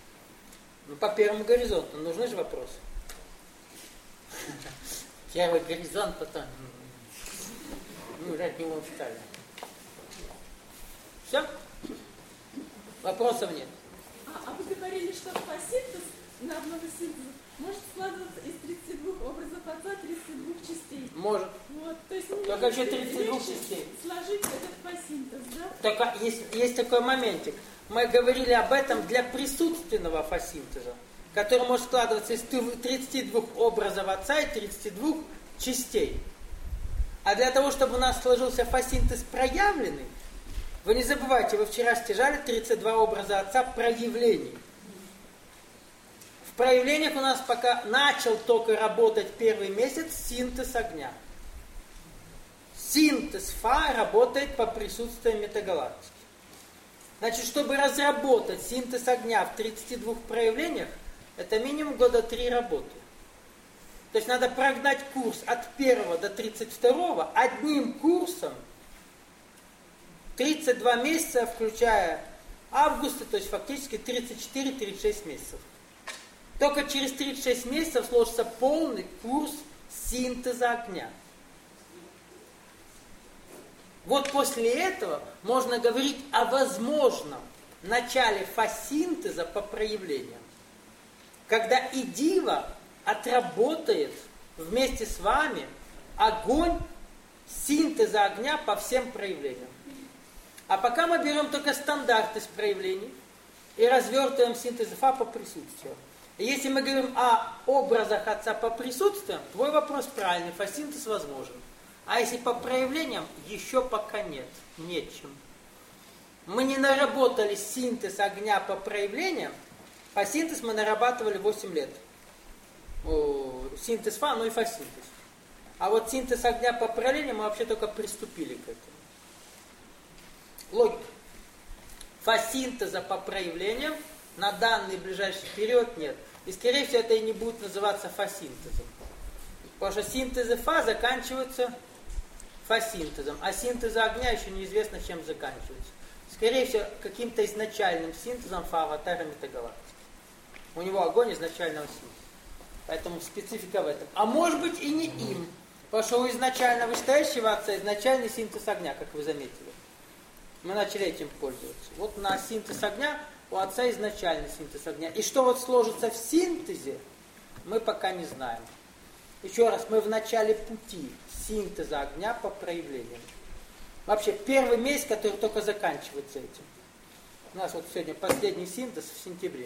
По первому горизонту нужны же вопросы. Первый горизонт, потом. Ради него встали. Все? Вопросов нет. А вы говорили, что фасинтез на одного синтеза может складываться из 32 образов Отца, 32 частей. Может. То есть только еще 32 частей. Сложить этот фасинтез, да? Только есть такой моментик. Мы говорили об этом для присутственного фасинтеза, который может складываться из 32 образов Отца и 32 частей. А для того, чтобы у нас сложился фасинтез проявленный, вы не забывайте, вы вчера стяжали 32 образа Отца проявлений. В проявлениях у нас пока начал только работать первый месяц синтез огня. Синтез Фа работает по присутствию метагалактики. Значит, чтобы разработать синтез огня в 32 проявлениях, это минимум 3 года работы. То есть надо прогнать курс от 1 до 32 одним курсом 32 месяца, включая августа, то есть фактически 34-36 месяцев. Только через 36 месяцев сложится полный курс синтеза огня. Вот после этого можно говорить о возможном начале фасинтеза по проявлениям. Когда Идива отработает вместе с вами огонь синтеза огня по всем проявлениям. А пока мы берем только стандарт из проявлений и развертываем синтез Фа по присутствию. И если мы говорим о образах Отца по присутствиям, твой вопрос правильный, фасинтез возможен. А если по проявлениям, еще пока нет, нечем. Мы не наработали синтез огня по проявлениям, а синтез мы нарабатывали 8 лет. Синтез Фа, ну и фасинтез. А вот синтез огня по проявлениям мы вообще только приступили к этому. Логика. Фасинтеза по проявлениям на данный ближайший период нет. И скорее всего это и не будет называться фасинтезом. Потому что синтезы Фа заканчиваются фасинтезом, а синтезы огня еще неизвестно чем заканчиваются. Скорее всего каким-то изначальным синтезом Фа аватара метагалактики. У него огонь изначального синтеза. Поэтому специфика в этом. А может быть и не им. Потому что у изначально вышестоящего Отца изначальный синтез огня, как вы заметили. Мы начали этим пользоваться. Вот на синтез огня у Отца изначальный синтез огня. И что вот сложится в синтезе, мы пока не знаем. Еще раз, мы в начале пути синтеза огня по проявлениям. Вообще, первый месяц, который только заканчивается этим. У нас вот сегодня последний синтез в сентябре.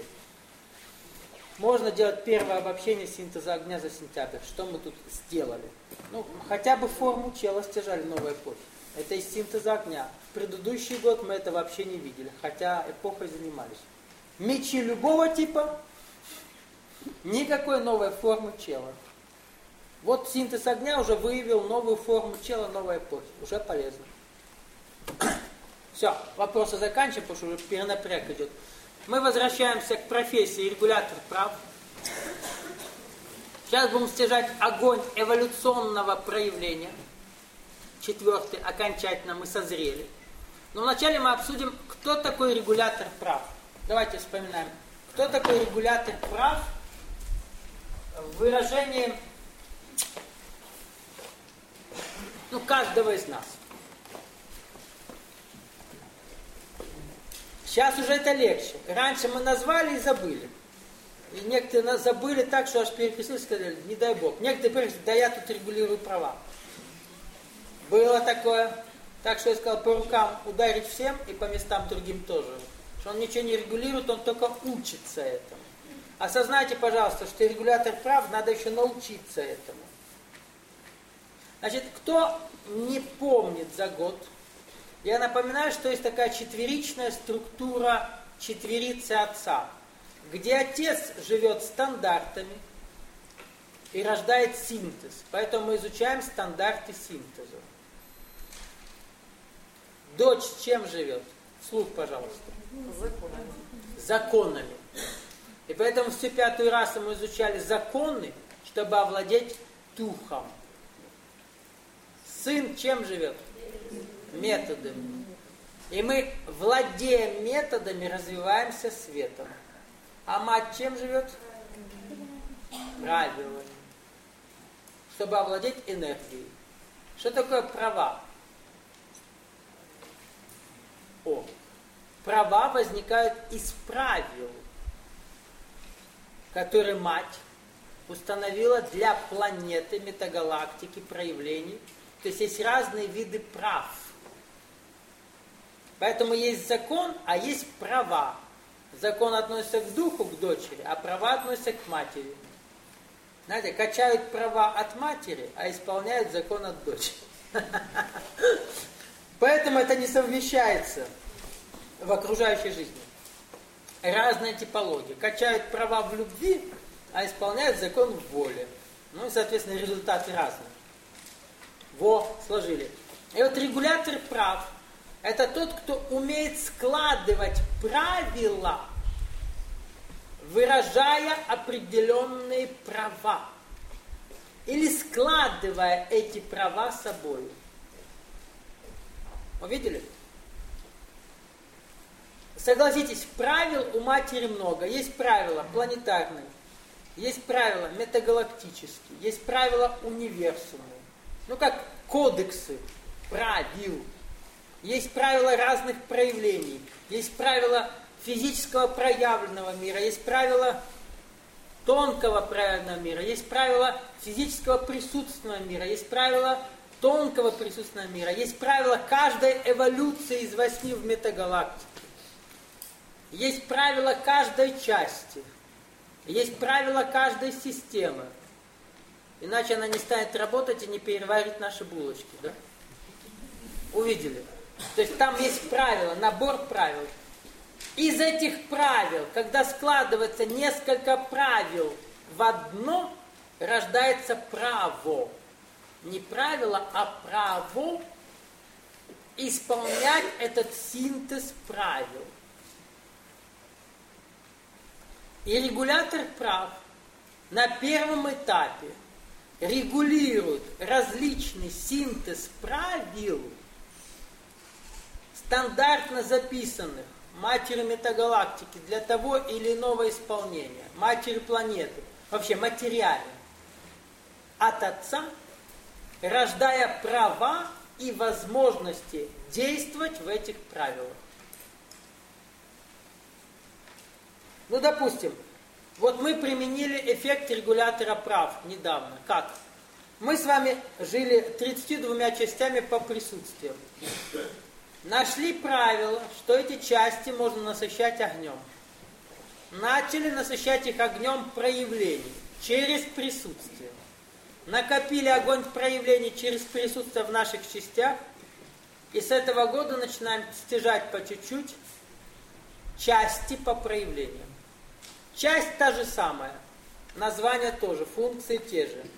Можно делать первое обобщение синтеза огня за сентябрь. Что мы тут сделали? Ну, хотя бы форму чела стяжали новой эпохи. Это из синтеза огня. В предыдущий год мы это вообще не видели, хотя эпохой занимались. Мечи любого типа, никакой новой формы чела. Вот синтез огня уже выявил новую форму чела новой эпохи. Уже полезно. Все, вопросы заканчиваем, потому что уже перенапряг идет. Мы возвращаемся к профессии регулятор прав. Сейчас будем стяжать огонь эволюционного проявления. 4-й, окончательно мы созрели. Но вначале мы обсудим, кто такой регулятор прав. Давайте вспоминаем. Кто такой регулятор прав в выражении каждого из нас. Сейчас уже это легче. Раньше мы назвали и забыли. И некоторые нас забыли так, что аж перекрестились и сказали, не дай Бог. Некоторые говорят, да я тут регулирую права. Было такое. Так что я сказал, по рукам ударить всем и по местам другим тоже. Что он ничего не регулирует, он только учится этому. Осознайте, пожалуйста, что регулятор прав, надо еще научиться этому. Значит, кто не помнит за год, я напоминаю, что есть такая четверичная структура четверицы Отца, где Отец живет стандартами и рождает синтез. Поэтому мы изучаем стандарты синтеза. Дочь чем живет? Вслух, пожалуйста. Законами. Законами. И поэтому всю 5-ю расу мы изучали законы, чтобы овладеть духом. Сын чем живет? Методами. И мы, владея методами, развиваемся светом. А мать чем живет? Правилами. Чтобы овладеть энергией. Что такое права? Права возникают из правил, которые мать установила для планеты, метагалактики, проявлений. То есть есть разные виды прав. Поэтому есть закон, а есть права. Закон относится к духу, к дочери, а права относятся к матери. Знаете, качают права от матери, а исполняют закон от дочери. Поэтому это не совмещается в окружающей жизни. Разная типология. Качают права в любви, а исполняют закон в воле. Ну и, соответственно, результаты разные. Сложили. И вот регулятор прав – это тот, кто умеет складывать правила, выражая определенные права. или складывая эти права с собой. Увидели? Согласитесь, правил у матери много. Есть правила планетарные, есть правила метагалактические, есть правила универсумы. Ну как кодексы правил. Есть правила разных проявлений. Есть правила физического проявленного мира, есть правила тонкого проявленного мира, есть правила физического присутственного мира, есть правила тонкого присутственного мира, есть правила каждой эволюции из 8 в метагалактике. Есть правила каждой части. Есть правила каждой системы. Иначе она не станет работать и не переварит наши булочки. Да? Увидели? То есть там есть правила, набор правил. Из этих правил, когда складывается несколько правил в одно, рождается право. Не правило, а право исполнять этот синтез правил. И регулятор прав на первом этапе регулирует различный синтез правил, стандартно записанных матерью метагалактики для того или иного исполнения, матерью планеты, вообще материально, от Отца, рождая права и возможности действовать в этих правилах. Ну, допустим, вот мы применили эффект регулятора прав недавно. Как? Мы с вами жили 32 частями по присутствию. Нашли правило, что эти части можно насыщать огнем. Начали насыщать их огнем проявлений через присутствие. Накопили огонь проявлений через присутствие в наших частях. И с этого года начинаем стяжать по чуть-чуть части по проявлениям. Часть та же самая, названия тоже, функции те же.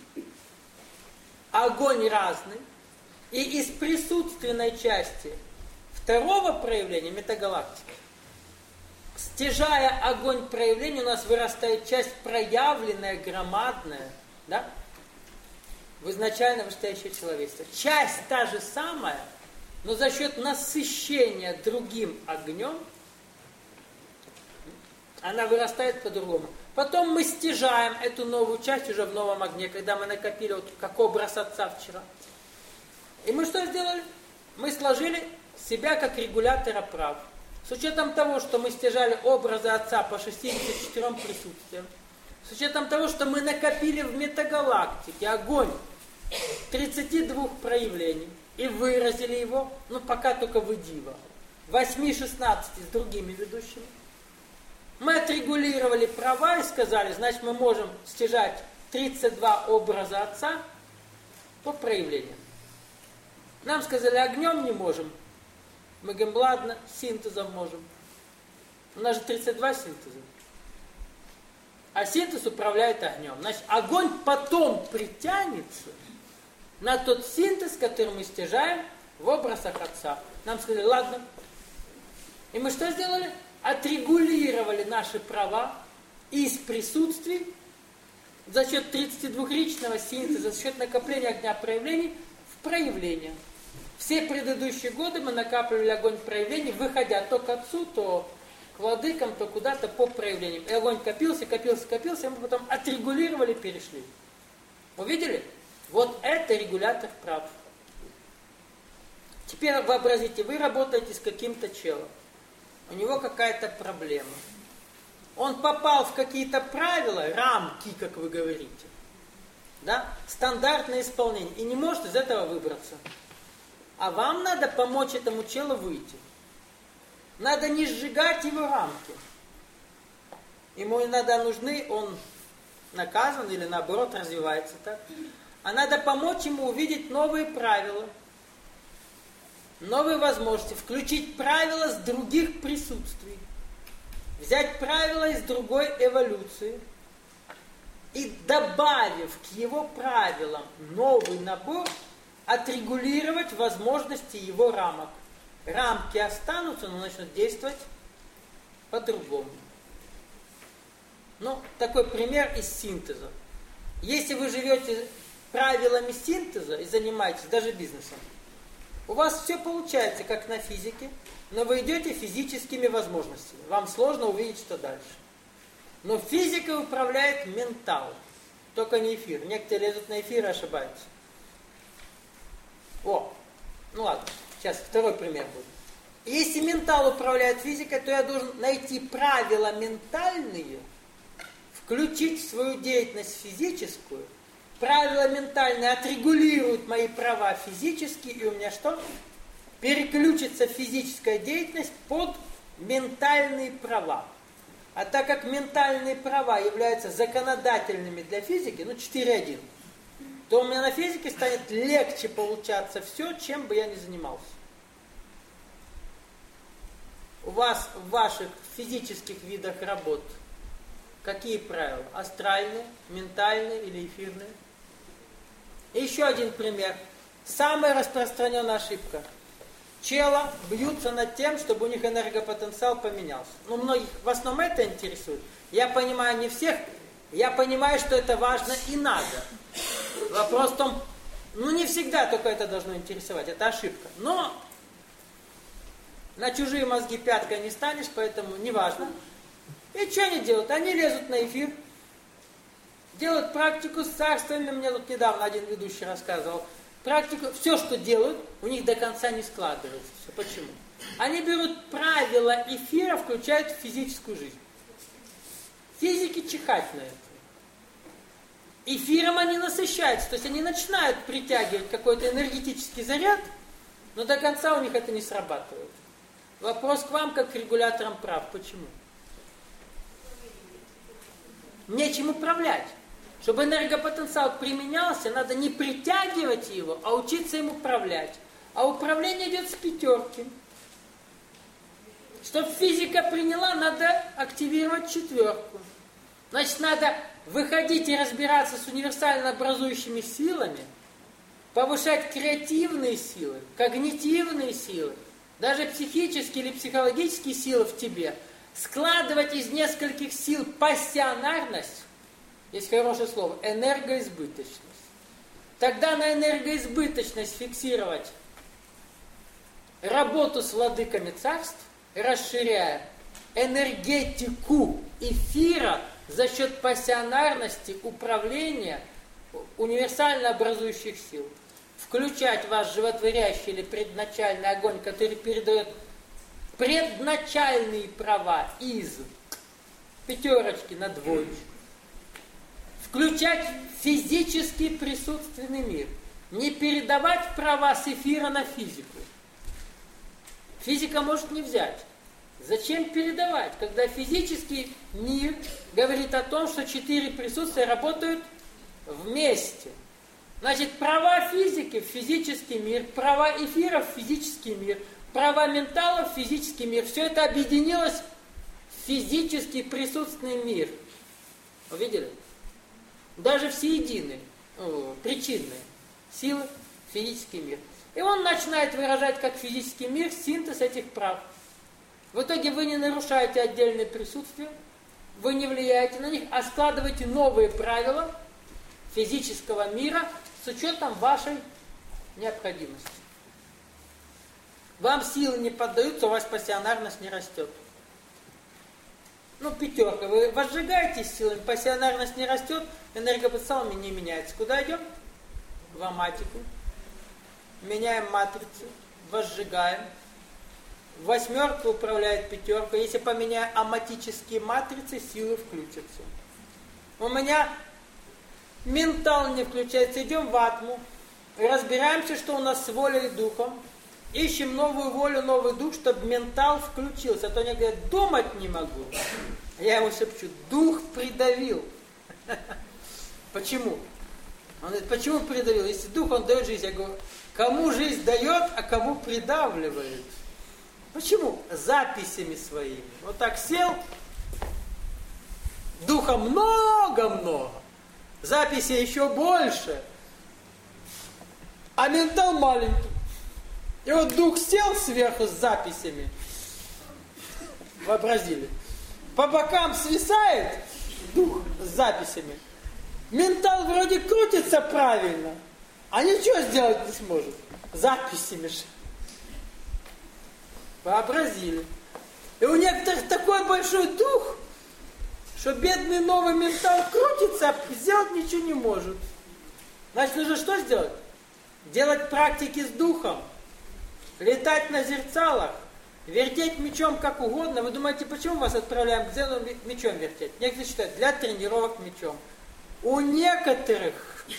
Огонь разный. И из присутственной части второго проявления метагалактики, стяжая огонь проявления, у нас вырастает часть проявленная, громадная, да? В изначально вышестоящее человечество. Часть та же самая, но за счет насыщения другим огнем, она вырастает по-другому. Потом мы стяжаем эту новую часть уже в новом огне, когда мы накопили, вот как образ Отца вчера. И мы что сделали? Мы сложили себя как регулятора прав. С учетом того, что мы стяжали образы Отца по 64 присутствиям, с учетом того, что мы накопили в метагалактике огонь 32 проявлений и выразили его, ну пока только в Идива, 8-16 с другими ведущими, мы отрегулировали права и сказали, значит мы можем стяжать 32 образа Отца по проявлениям. Нам сказали, огнем не можем. Мы говорим, ладно, синтезом можем. У нас же 32 синтеза. А синтез управляет огнем. Значит, огонь потом притянется на тот синтез, который мы стяжаем в образах Отца. Нам сказали, ладно. И мы что сделали? Отрегулировали наши права из присутствий за счет 32-ричного синтеза, за счет накопления огня проявлений в проявления. Все предыдущие годы мы накапливали огонь проявлений, выходя то к Отцу, то к владыкам, то куда-то по проявлениям. И огонь копился, копился, копился, и мы потом отрегулировали, перешли. Увидели? Вот это регулятор прав. Теперь вообразите, вы работаете с каким-то челом. У него какая-то проблема. Он попал в какие-то правила, рамки, как вы говорите. Да? Стандартное исполнение. И не может из этого выбраться. А вам надо помочь этому челу выйти. Надо не сжигать его рамки. Ему иногда нужны, он наказан или наоборот развивается так. А надо помочь ему увидеть новые правила, новые возможности, включить правила с других присутствий, взять правила из другой эволюции и, добавив к его правилам новый набор, отрегулировать возможности его рамок. Рамки останутся, но начнут действовать по-другому. Ну, такой пример из синтеза. если вы живете правилами синтеза и занимаетесь даже бизнесом, у вас все получается, как на физике, но вы идете физическими возможностями. Вам сложно увидеть, что дальше. Но физика управляет ментал, только не эфир. Некоторые лезут на эфир и ошибаются. Ну ладно, сейчас второй пример будет. Если ментал управляет физикой, то я должен найти правила ментальные, включить в свою деятельность физическую. Правила ментальные отрегулируют мои права физические, и у меня что? Переключится физическая деятельность под ментальные права. А так как ментальные права являются законодательными для физики, 4.1, то у меня на физике станет легче получаться все, чем бы я ни занимался. У вас в ваших физических видах работ какие правила? Астральные, ментальные или эфирные? И еще один пример. Самая распространенная ошибка. Чела бьются над тем, чтобы у них энергопотенциал поменялся. Многих в основном это интересует. Я понимаю не всех, я понимаю, что это важно и надо. Вопрос в том, не всегда только это должно интересовать, это ошибка. Но на чужие мозги пяткой не станешь, поэтому не важно. И что они делают? Они лезут на эфир, делают практику с царствами. Мне тут недавно один ведущий рассказывал. Практику, все, что делают, у них до конца не складывается. Все. Почему? Они берут правила эфира, включают в физическую жизнь. Физики чихать на это. Эфиром они насыщаются, то есть они начинают притягивать какой-то энергетический заряд, но до конца у них это не срабатывает. Вопрос к вам, как к регуляторам прав. Почему? Нечем управлять. Чтобы энергопотенциал применялся, надо не притягивать его, а учиться им управлять. А управление идет с 5. Чтобы физика приняла, надо активировать 4. Значит, надо выходить и разбираться с универсально образующими силами, повышать креативные силы, когнитивные силы, даже психические или психологические силы в тебе, складывать из нескольких сил пассионарность, есть хорошее слово, энергоизбыточность. Тогда на энергоизбыточность фиксировать работу с владыками царств, расширяя энергетику эфира за счет пассионарности управления универсально образующих сил. Включать ваш животворящий или предначальный огонь, который передает предначальные права из 5 на 2. Включать физический присутственный мир. Не передавать права с эфира на физику. Физика может не взять. Зачем передавать, когда физический мир говорит о том, что 4 присутствия работают вместе. Значит, права физики в физический мир, права эфира в физический мир, права ментала в физический мир. Все это объединилось в физический присутственный мир. Увидели? Даже всеединые, причинные силы в физический мир. И он начинает выражать как физический мир синтез этих прав. В итоге вы не нарушаете отдельные присутствия, вы не влияете на них, а складываете новые правила физического мира с учетом вашей необходимости. Вам силы не поддаются, у вас пассионарность не растет. 5. Вы возжигаетесь силами, пассионарность не растет, энергопотенциал не меняется. Куда идем? В аматику. Меняем матрицы, возжигаем. 8 управляет 5. Если поменяю аматические матрицы, силы включатся. У меня ментал не включается. Идем в атму. И разбираемся, что у нас с волей и духом. Ищем новую волю, новый дух, чтобы ментал включился. А то они говорят, думать не могу. Я ему шепчу, дух придавил. Почему? Он говорит, почему придавил? Если дух, он дает жизнь. Я говорю, кому жизнь дает, а кому придавливает? Почему? Записями своими. Вот так сел, духа много-много, записи еще больше, а ментал маленький. И вот дух сел сверху с записями, вообразили, по бокам свисает дух с записями, Ментал вроде крутится правильно, а ничего сделать не сможет. Записями же. Вообразили. И у некоторых такой большой дух, что бедный новый ментал крутится, а сделать ничего не может. Значит, нужно что сделать? Делать практики с духом. Летать на зерцалах. Вертеть мечом как угодно. Вы думаете, почему вас отправляем к Дзену мечом вертеть? Некоторые считают, для тренировок мечом. У некоторых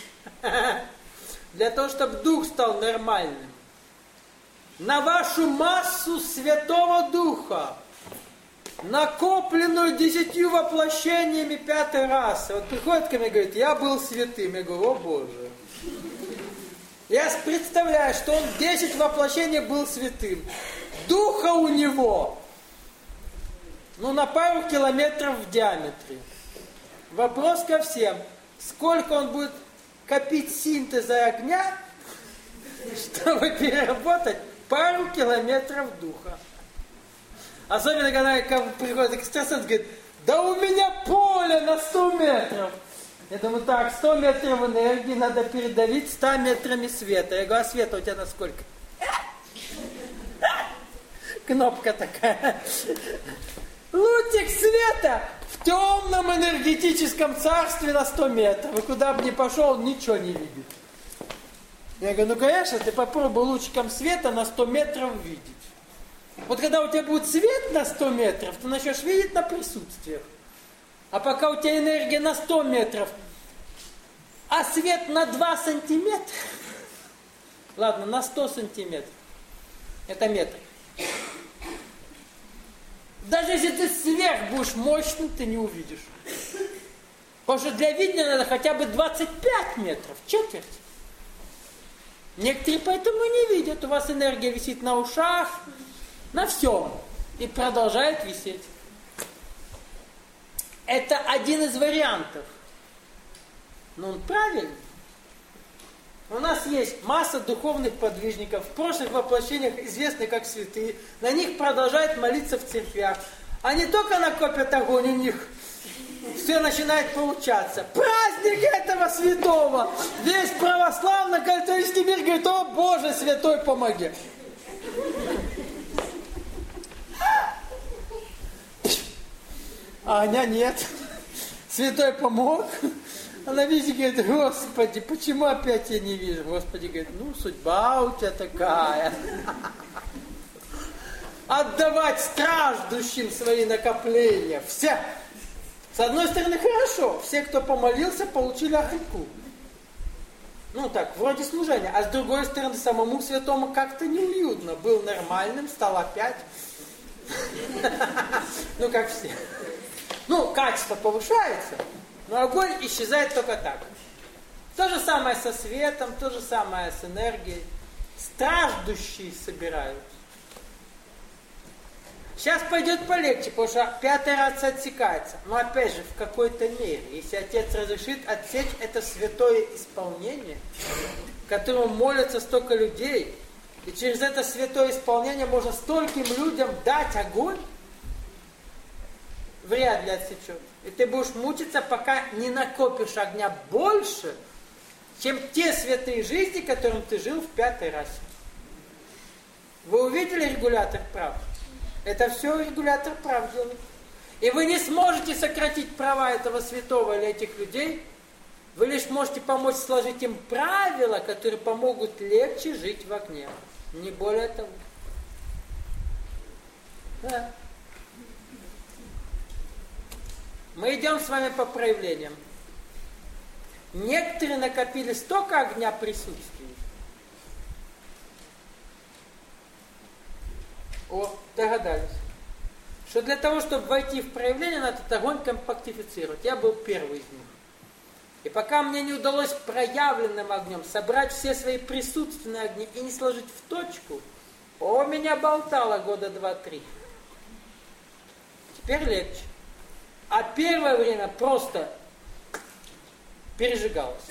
для того, чтобы дух стал нормальным. На вашу массу Святого Духа, накопленную 10 воплощениями 5-й расы. Вот приходит ко мне и говорит, я был святым. Я говорю, о Боже. Я представляю, что он 10 воплощений был святым. Духа у него, на пару километров в диаметре. Вопрос ко всем. Сколько он будет копить синтеза огня, чтобы переработать пару километров духа? Особенно, когда приходит экстрасенс, говорит, да у меня поле на 100 метров. Я думаю, так, 100 метров энергии надо передавить 100 метрами света. Я говорю, а света у тебя на сколько? Кнопка такая. Лучик света в темном энергетическом царстве на 100 метров. И куда бы ни пошел, ничего не видит. Я говорю, конечно, ты попробуй лучиком света на 100 метров видеть. Вот когда у тебя будет свет на 100 метров, ты начнешь видеть на присутствиях. А пока у тебя энергия на 100 метров, а свет на 2 сантиметра, ладно, на 100 сантиметров, это метр. Даже если ты сверх будешь мощным, ты не увидишь. Потому что для видения надо хотя бы 25 метров, четверть. Некоторые поэтому не видят. У вас энергия висит на ушах, на всем. И продолжает висеть. Это один из вариантов. Но он правильный. У нас есть масса духовных подвижников, в прошлых воплощениях известны как святые. На них продолжают молиться в церквях. Они только накопят огонь, у них все начинает получаться. Праздник этого святого! Весь православно-католический мир говорит, о Боже, святой, помоги! А Аня нет. Святой помог. Она видит, говорит, Господи, почему опять я не вижу? Господи говорит, судьба у тебя такая. Отдавать страждущим свои накопления. Все. С одной стороны, хорошо. Все, кто помолился, получили ахрику. Вроде служения. А с другой стороны, самому святому как-то неуютно. Был нормальным, стал опять. Как все. Качество повышается, но огонь исчезает только так. То же самое со светом, то же самое с энергией. Страждущие собирают. Сейчас пойдет полегче, потому что 5-й раз отсекается. Но опять же, в какой-то мере. Если Отец разрешит отсечь это святое исполнение, которому молятся столько людей, и через это святое исполнение можно стольким людям дать огонь, вряд ли отсечет. И ты будешь мучиться, пока не накопишь огня больше, чем те святые жизни, которым ты жил в 5-й расе. Вы увидели регулятор прав? Это все регулятор прав делает. И вы не сможете сократить права этого святого или этих людей. Вы лишь можете помочь сложить им правила, которые помогут легче жить в огне. Не более того. Да. Мы идем с вами по проявлениям. Некоторые накопили столько огня присутствия. Догадались. Что для того, чтобы войти в проявление, надо этот огонь компактифицировать. Я был первый из них. И пока мне не удалось проявленным огнем собрать все свои присутственные огни и не сложить в точку, меня болтало года 2-3. Теперь легче. А первое время просто пережигалось.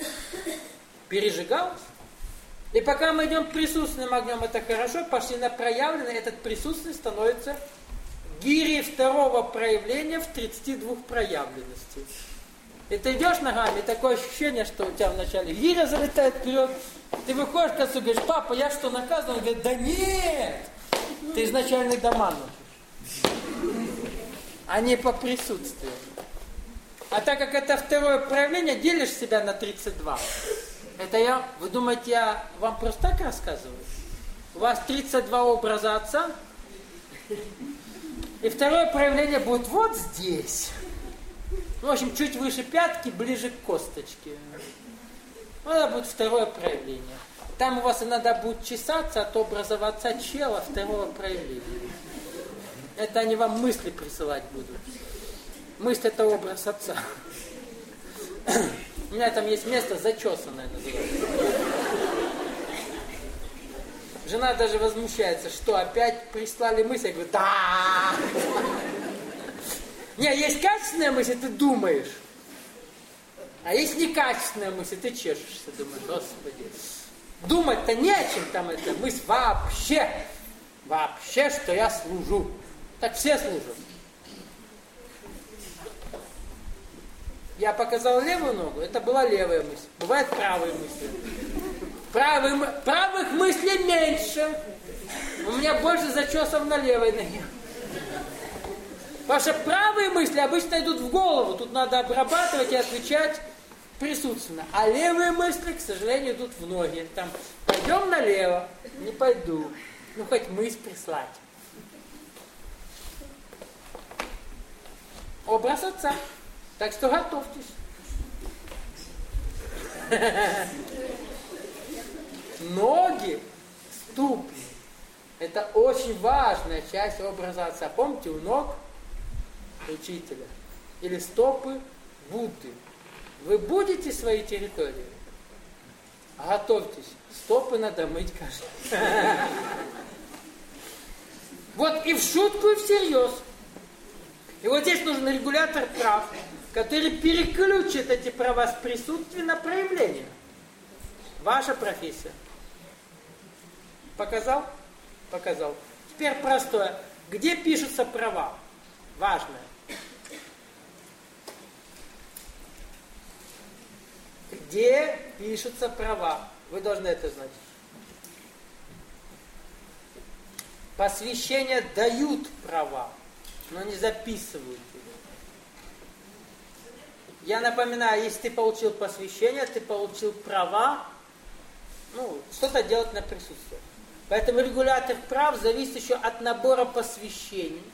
И пока мы идем присутственным огнем, это хорошо, пошли на проявленный, этот присутственный становится гири второго проявления в 32 проявленностей. И ты идешь ногами, и такое ощущение, что у тебя вначале гиря залетает вперед. Ты выходишь к отцу и говоришь: папа, я что, наказан? Он говорит: да нет! Ты изначальный доман учишь. А не по присутствию. А так как это второе проявление, делишь себя на 32. Это вы думаете, я вам просто так рассказываю? У вас 32 образа отца. И второе проявление будет вот здесь. В общем, чуть выше пятки, ближе к косточке. Это будет второе проявление. Там у вас иногда будет чесаться от образа отца чела второго проявления. Это они вам мысли присылать будут. Мысль — это образ отца. У меня там есть место зачесанное называется. Жена даже возмущается, что опять прислали мысль. Я говорю: да! Не, есть качественная мысль, ты думаешь. А есть некачественная мысль, ты чешешься, думаешь: Господи. Думать-то не о чем там эта мысль вообще. Вообще, что я служу. Так все служат. Я показал левую ногу, это была левая мысль. Бывают правые мысли. Правых мыслей меньше. У меня больше зачесов на левой ноге. Потому что правые мысли обычно идут в голову. Тут надо обрабатывать и отвечать присутственно. А левые мысли, к сожалению, идут в ноги. Там: пойдем налево. Не пойду. Ну, хоть мысль прислать. Образ отца. Так что готовьтесь. Ноги, ступни — это очень важная часть образа отца. Помните, у ног учителя или стопы Будды. Вы будете своей территории? Готовьтесь. Стопы надо мыть каждый. Вот и в шутку, и всерьез. И вот здесь нужен регулятор прав, который переключит эти права с присутствия на проявление. Ваша профессия. Показал? Показал. Теперь простое. Где пишутся права? Важное. Где пишутся права? Вы должны это знать. Посвящения дают права, но не записывают их. Я напоминаю, если ты получил посвящение, ты получил права, что-то делать на присутствие. Поэтому регулятор прав зависит еще от набора посвящений.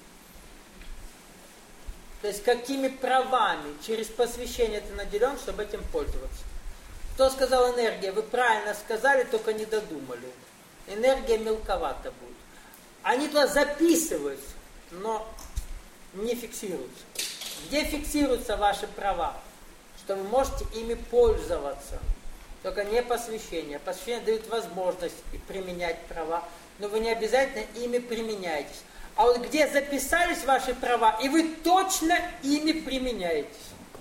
То есть какими правами через посвящение ты наделен, чтобы этим пользоваться. Кто сказал энергия? Вы правильно сказали, только не додумали. Энергия мелковата будет. Они туда записываются, но не фиксируются. Где фиксируются ваши права? Что вы можете ими пользоваться. Только не посвящение. Посвящение дает возможность применять права, но вы не обязательно ими применяетесь. А вот где записались ваши права, и вы точно ими применяетесь.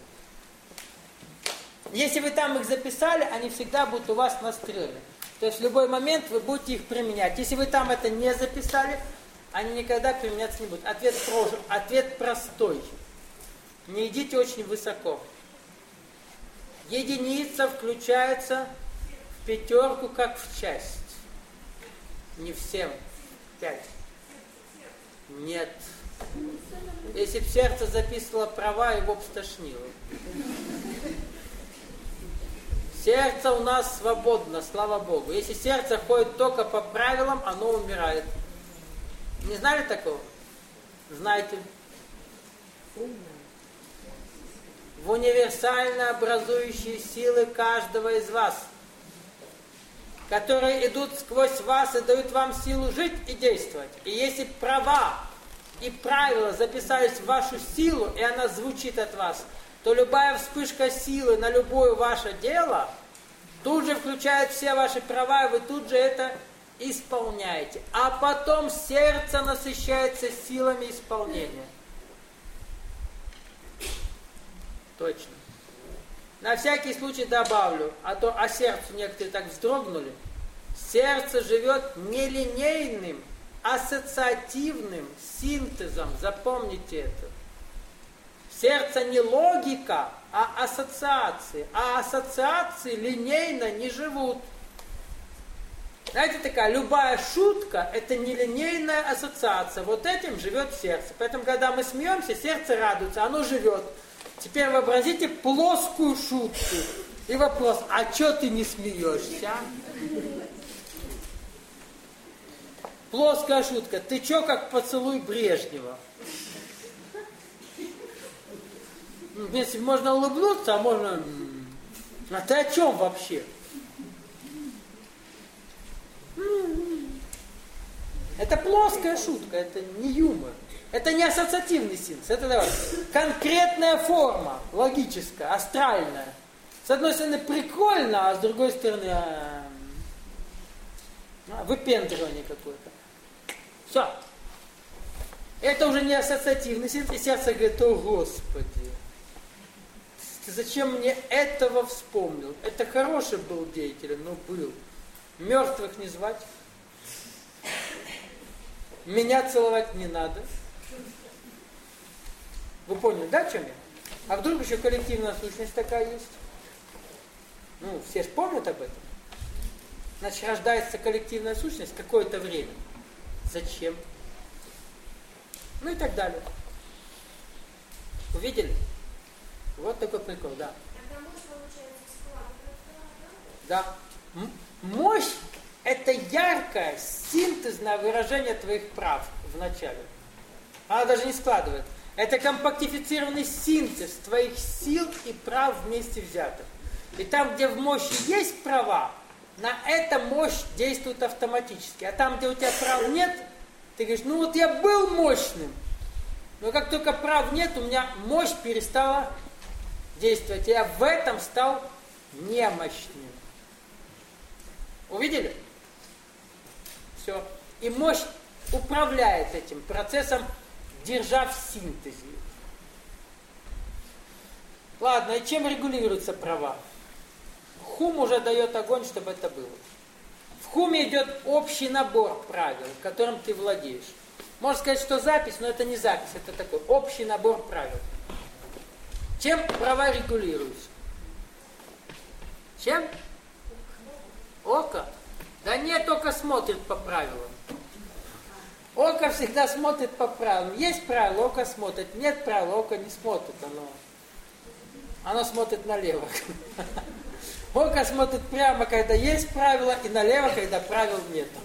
Если вы там их записали, они всегда будут у вас настроены. То есть в любой момент вы будете их применять. Если вы там это не записали, они никогда применяться не будут. Ответ простой. Не идите очень высоко. Единица включается в пятерку, как в часть. Не в 7, в 5. Нет. Если бы сердце записывало права, его бы стошнило. Сердце у нас свободно, слава Богу. Если сердце ходит только по правилам, оно умирает. Не знали такого? Знаете. В универсально образующие силы каждого из вас, которые идут сквозь вас и дают вам силу жить и действовать. И если права и правила записались в вашу силу, и она звучит от вас, то любая вспышка силы на любое ваше дело тут же включает все ваши права, и вы тут же это исполняете. А потом сердце насыщается силами исполнения. Точно. На всякий случай добавлю, а сердцу некоторые так вздрогнули. Сердце живет нелинейным, ассоциативным синтезом. Запомните это. Сердце не логика, а ассоциации. А ассоциации линейно не живут. Знаете, такая любая шутка – это нелинейная ассоциация. Вот этим живет сердце. Поэтому, когда мы смеемся, сердце радуется, оно живет. Теперь вообразите плоскую шутку. И вопрос, а что ты не смеешься? Плоская шутка. Ты чё, как поцелуй Брежнева? Если можно улыбнуться, а можно... А ты о чем вообще? Это плоская шутка, это не юмор. Это не ассоциативный синтез. Это давай, конкретная форма, логическая, астральная. С одной стороны прикольно, а с другой стороны выпендривание какое-то. Все. Это уже не ассоциативный синтез. И сердце говорит, о Господи, ты зачем мне этого вспомнил? Это хороший был деятель, но был. Мертвых не звать. Меня целовать не надо. Вы поняли, да, о чем я? А вдруг еще коллективная сущность такая есть? Ну, все же помнят об этом. Значит, рождается коллективная сущность какое-то время. Зачем? Ну и так далее. Увидели? Вот такой прикол, да. Да. Мощь – это яркое, синтезное выражение твоих прав в начале. Она даже не складывает. Это компактифицированный синтез твоих сил и прав вместе взятых. И там, где в мощи есть права, на это мощь действует автоматически. А там, где у тебя прав нет, ты говоришь, ну вот я был мощным, но как только прав нет, у меня мощь перестала действовать. И я в этом стал немощным. Увидели? Все. И мощь управляет этим процессом, держа в синтезе. Ладно, и чем регулируются права? Хум уже дает огонь, чтобы это было. В хуме идет общий набор правил, которым ты владеешь. Можно сказать, что запись, но это не запись, это такой общий набор правил. Чем права регулируются? Чем? Око? Да нет, око смотрит по правилам. Око всегда смотрит по правилам. Есть правила, око смотрит. Нет правил, око не смотрит. Оно смотрит налево. Око смотрит прямо, когда есть правила, и налево, когда правил нету.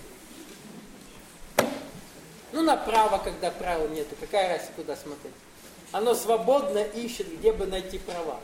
Ну, направо, когда правил нету. Какая разница, куда смотреть? Оно свободно ищет, где бы найти права.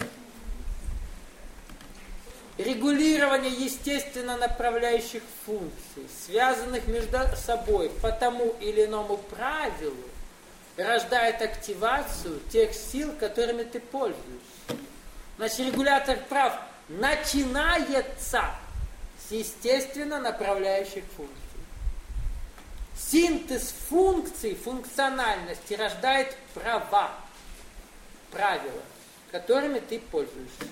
Регулирование естественно направляющих функций, связанных между собой по тому или иному правилу, рождает активацию тех сил, которыми ты пользуешься. Значит, регулятор прав начинается с естественно направляющих функций. Синтез функций, функциональности рождает права, правила, которыми ты пользуешься.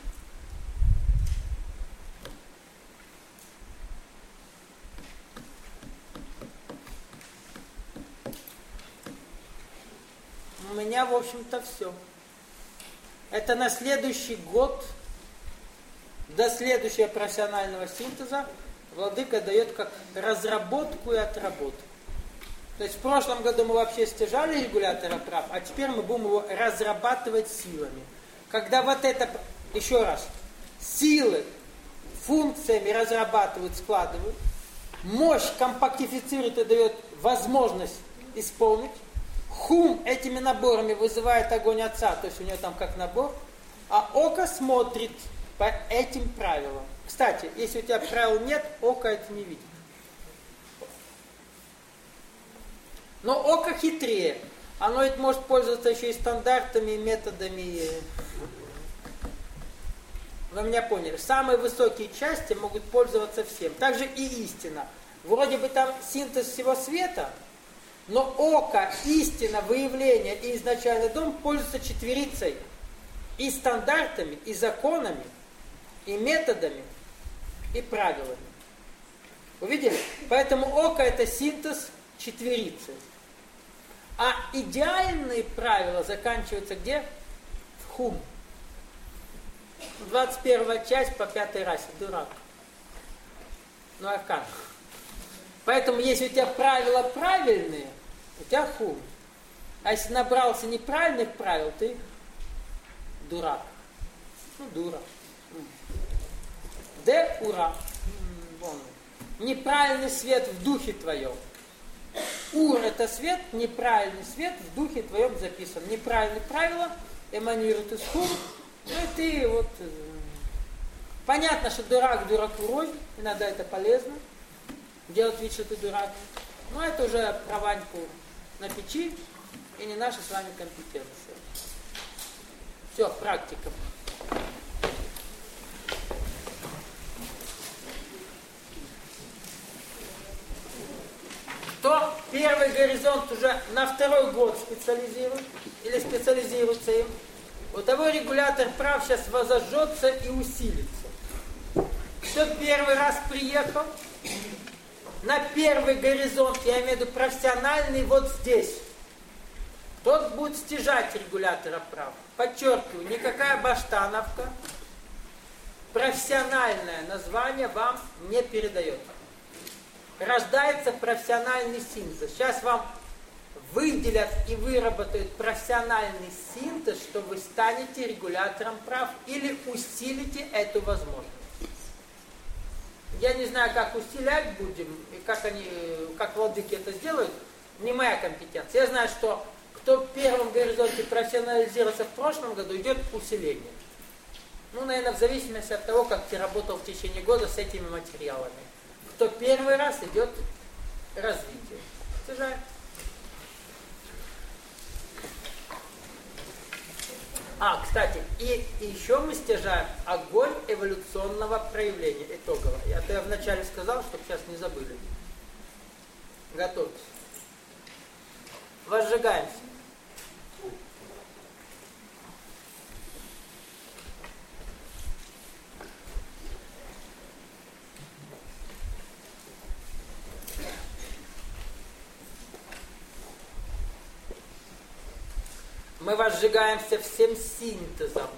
У меня, в общем-то, все. Это на следующий год, до следующего профессионального синтеза, владыка дает как разработку и отработку. То есть в прошлом году мы вообще стяжали регулятора прав, а теперь мы будем его разрабатывать силами. Когда вот это, еще раз, силы функциями разрабатывают, складывают, мощь компактифицирует и дает возможность исполнить, хум этими наборами вызывает огонь отца, то есть у него там как набор, а око смотрит по этим правилам. Кстати, если у тебя правил нет, око это не видит. Но око хитрее. Оно ведь может пользоваться еще и стандартами, и методами. Вы меня поняли. Самые высокие части могут пользоваться всем. Также и истина. Вроде бы там синтез всего света, но око, истина, выявление и изначальный дом пользуются четверицей. И стандартами, и законами, и методами, и правилами. Увидели? Поэтому око это синтез четверицы. А идеальные правила заканчиваются где? тхум. 21 часть по 5 расе. Дурак. Ну а как? Поэтому, если у тебя правила правильные, у тебя хум. А если набрался неправильных правил, ты дурак. Ну, дура. Д. Ура. Вон. Неправильный свет в духе твоем. Ур — это свет, неправильный свет в духе твоем записан. Неправильные правила эманируют из хум. Ну и ты вот... Понятно, что дурак дураку рознь, иногда это полезно. Делать вид, что ты дурак. Но это уже про Ваньку на печи и не наша с вами компетенция. Все, практика. Кто первый горизонт уже на второй год специализирует или специализируется им, у того регулятор прав сейчас возожжется и усилится. Кто первый раз приехал на первый горизонт, я имею в виду профессиональный, вот здесь, тот будет стяжать регулятора прав. Подчеркиваю, никакая баштановка профессиональное название вам не передает. Рождается профессиональный синтез. Сейчас вам выделят и выработают профессиональный синтез, что вы станете регулятором прав или усилите эту возможность. Я не знаю, как усилять будем и как владыки это сделают, не моя компетенция. Я знаю, что кто в первом горизонте профессионализировался в прошлом году, идет усиление. Ну, наверное, в зависимости от того, как ты работал в течение года с этими материалами. Кто первый раз, идет развитие. Стяжаем. Кстати, и еще мы стяжаем огонь эволюционного проявления, итогового. Я вначале сказал, чтобы сейчас не забыли. Готовьтесь. Возжигаемся. Мы возжигаемся всем синтезом.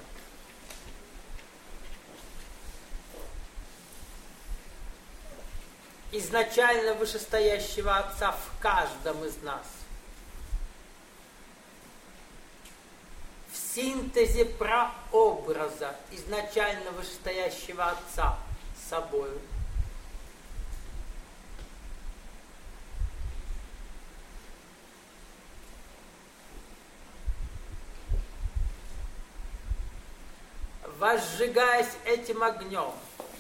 Изначально вышестоящего Отца в каждом из нас. В синтезе прообраза изначально вышестоящего Отца с собою. Возжигаясь этим огнем,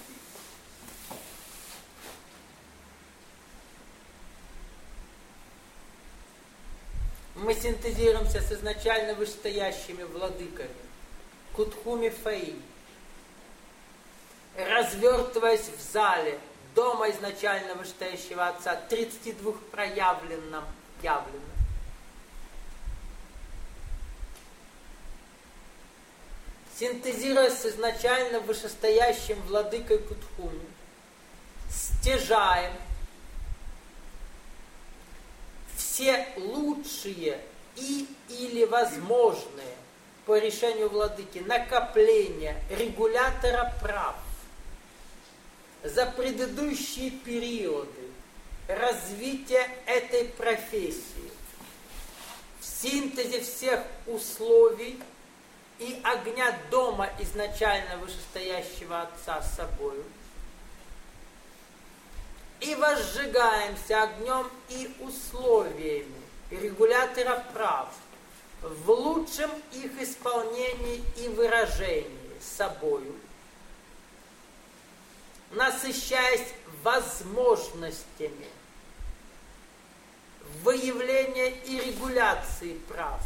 мы синтезируемся с изначально вышестоящими владыками, Кутхуми Фаи, развертываясь в зале дома изначально вышестоящего Отца, 32 проявленном, явленном. Синтезируясь с изначально вышестоящим владыкой Кутхуми, стяжаем все лучшие или возможные по решению владыки накопления регулятора прав за предыдущие периоды развития этой профессии в синтезе всех условий и огня дома изначально вышестоящего Отца с собою. И возжигаемся огнем и условиями регулятора прав в лучшем их исполнении и выражении собою, насыщаясь возможностями выявления и регуляции прав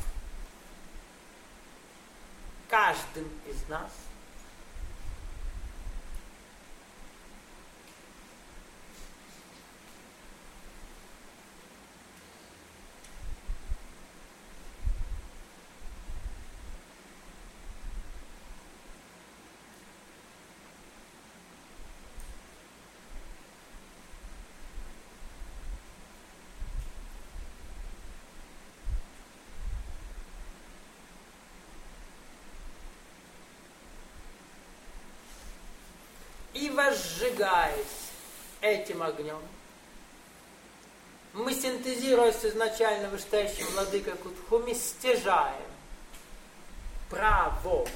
каждым из нас. этим огнем мы, синтезируя с изначально вышестоящим владыкой Кутхуми, стяжаем право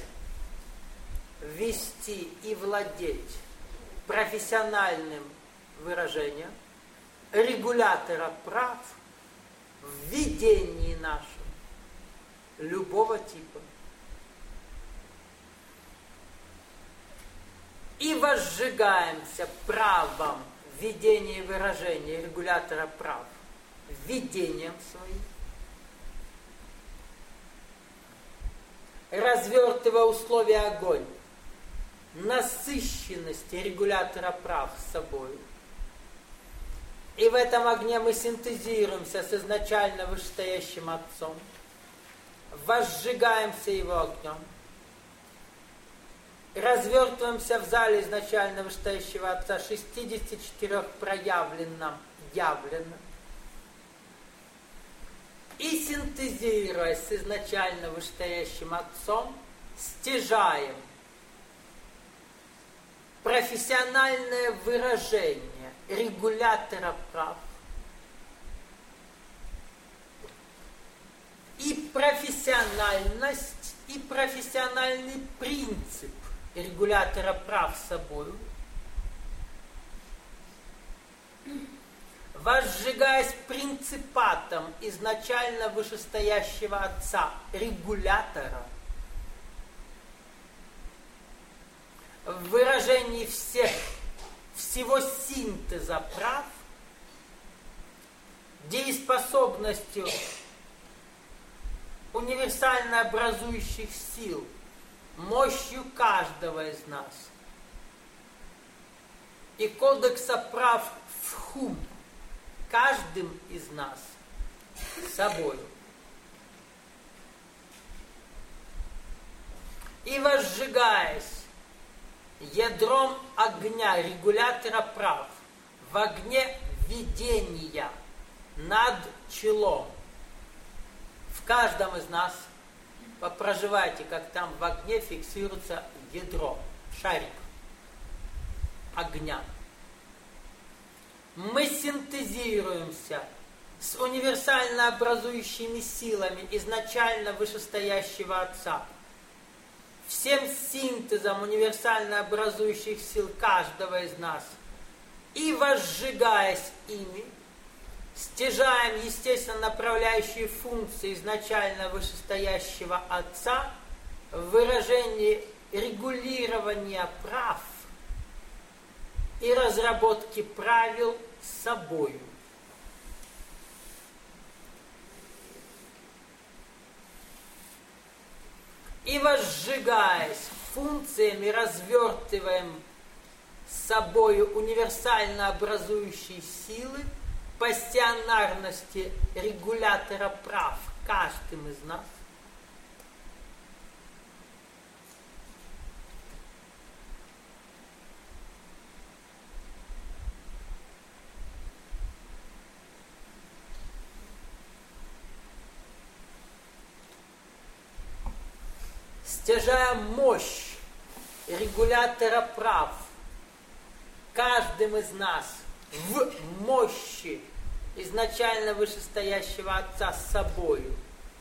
вести и владеть профессиональным выражением регулятора прав в ведении нашем любого типа. И возжигаемся правом ведения и выражения регулятора прав ведением своим, развертывая условия огонь насыщенности регулятора прав с собой. И в этом огне мы синтезируемся с изначально вышестоящим Отцом, возжигаемся его огнем, развертываемся в зале изначально вышестоящего Отца 64 проявленном, явленном, и синтезируясь с изначально вышестоящим Отцом, стяжаем профессиональное выражение регулятора прав и профессиональность, и профессиональный принцип регулятора прав с собой, возжигаясь принципатом изначально вышестоящего Отца регулятора, в выражении всего синтеза прав, дееспособностью универсально образующих сил, мощью каждого из нас и кодекса прав в хум каждым из нас собою. И возжигаясь ядром огня регулятора прав в огне видения над челом в каждом из нас, попроживайте, как там в огне фиксируется ядро, шарик огня. Мы синтезируемся с универсально образующими силами изначально вышестоящего Отца, всем синтезом универсально образующих сил каждого из нас, и возжигаясь ими, стяжаем естественно направляющие функции изначально вышестоящего Отца в выражении регулирования прав и разработки правил с собою. И возжигаясь функциями, развертываем с собою универсально образующие силы пассионарности регулятора прав каждым из нас, стяжая мощь регулятора прав каждым из нас в мощи изначально вышестоящего Отца с собою.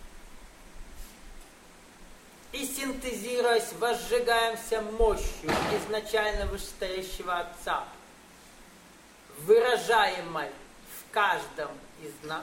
И синтезируясь, возжигаемся мощью изначально вышестоящего Отца, выражаемой в каждом из нас.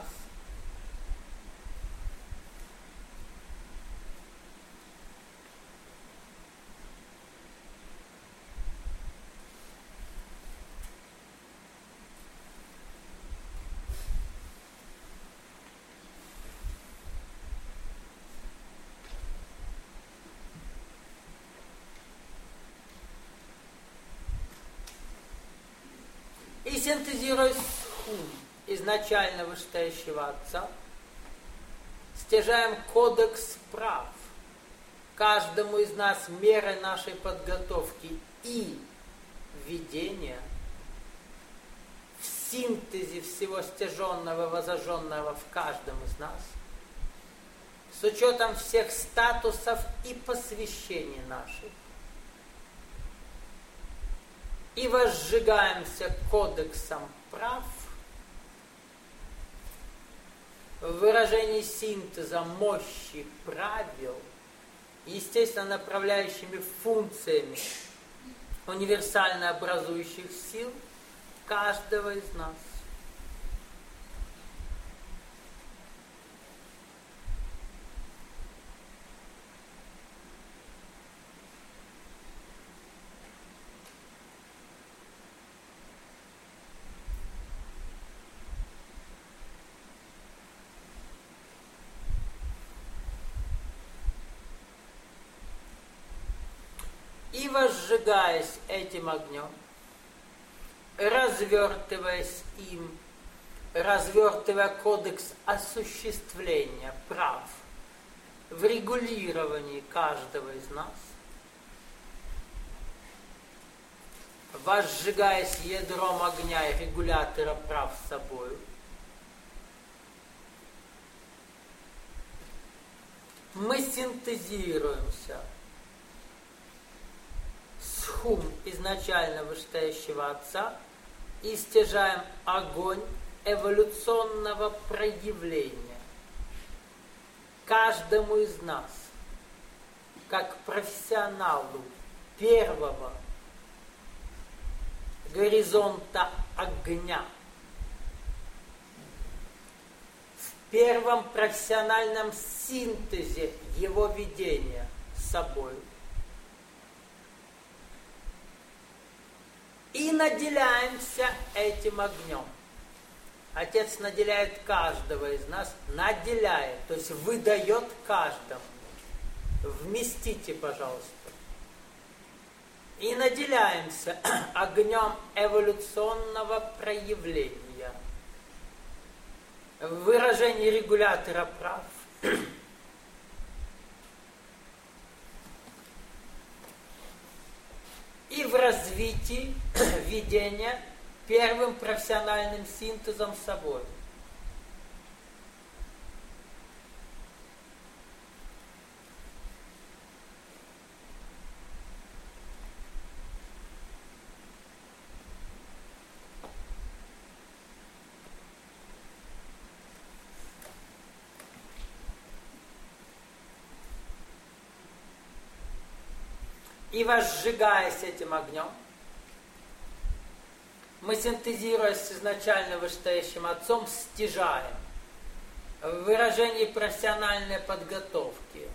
И синтезируясь с хум изначально вышестоящего Отца, стяжаем кодекс прав каждому из нас мерой нашей подготовки и ведения в синтезе всего стяженного и возожженного в каждом из нас, с учетом всех статусов и посвящений наших, и возжигаемся кодексом прав, в выражении синтеза мощи правил, естественно, направляющими функциями универсально образующих сил каждого из нас. И возжигаясь этим огнем, развертываясь им, развертывая кодекс осуществления прав в регулировании каждого из нас, возжигаясь ядром огня и регулятора прав собою, мы синтезируемся с хум изначально вышестоящего Отца и стяжаем огонь эволюционного проявления каждому из нас, как профессионалу первого горизонта огня, в первом профессиональном синтезе его видения с собой. И наделяемся этим огнем. Отец наделяет каждого из нас, наделяет, то есть выдает каждому. Вместите, пожалуйста. И наделяемся огнем эволюционного проявления. В выражении регулятора прав. И в развитии видения первым профессиональным синтезом с собой. И возжигаясь этим огнем, мы, синтезируясь с изначально вышестоящим Отцом, стяжаем в выражении профессиональной подготовки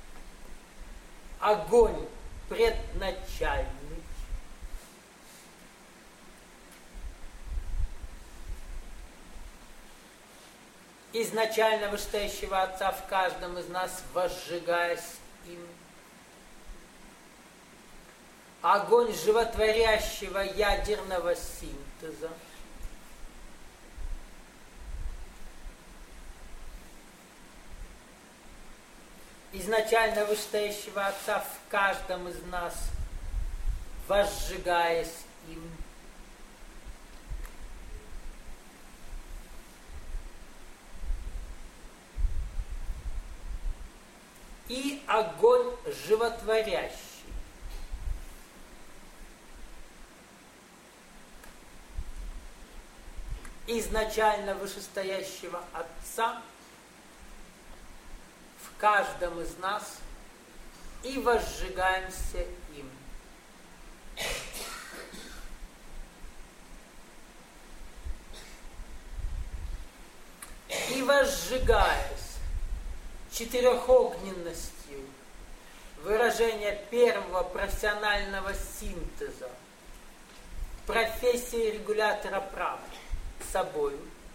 огонь предначальный, изначально вышестоящего Отца в каждом из нас, возжигаясь им. Огонь животворящего ядерного синтеза. Изначально вышестоящего Отца в каждом из нас, возжигаясь им. И огонь животворящий. Изначально вышестоящего Отца в каждом из нас и возжигаемся им. И возжигаясь четырехогненностью выражения первого профессионального синтеза профессии регулятора прав собою,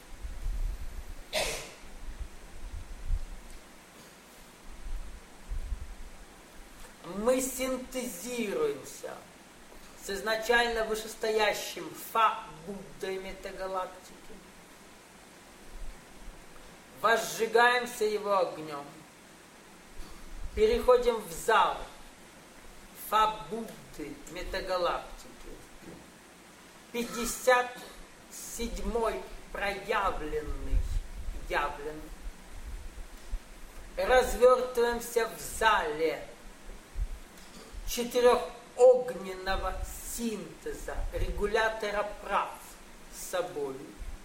мы синтезируемся с изначально вышестоящим Фа-Буддой метагалактики, возжигаемся его огнем, переходим в зал Фа-Будды метагалактики, 57-й проявленный, явленный. Развертываемся в зале четырехогненного синтеза регулятора прав с собой,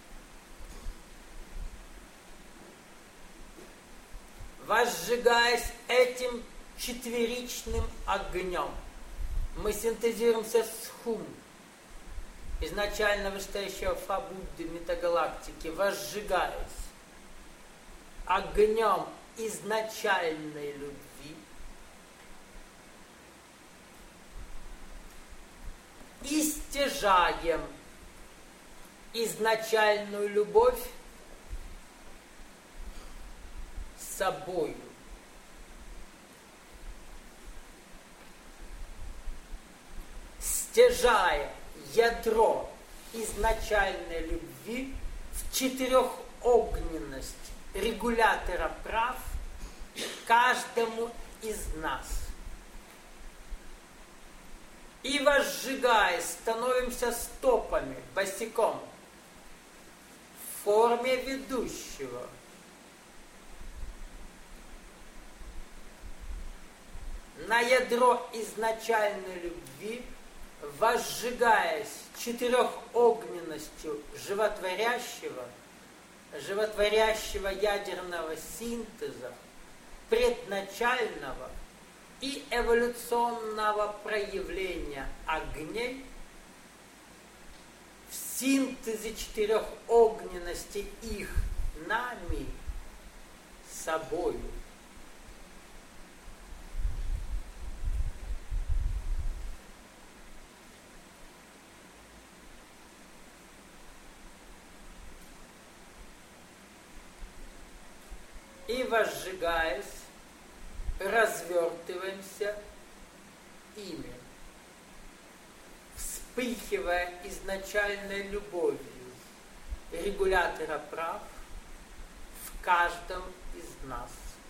возжигаясь этим четверичным огнем, мы синтезируемся с Хум, изначально вышестоящего Фа-Будды метагалактики, возжигаясь огнем изначальной любви, и стяжаем изначальную любовь собою. Стяжая ядро изначальной любви в четырехогненность регулятора прав каждому из нас. И возжигая, становимся стопами, босиком, в форме ведущего. На ядро изначальной любви, возжигаясь четырехогненностью животворящего ядерного синтеза, предначального и эволюционного проявления огней, в синтезе четырехогненности их нами, собою. И возжигаясь, развертываемся ими, вспыхивая изначальной любовью регулятора прав в каждом из нас.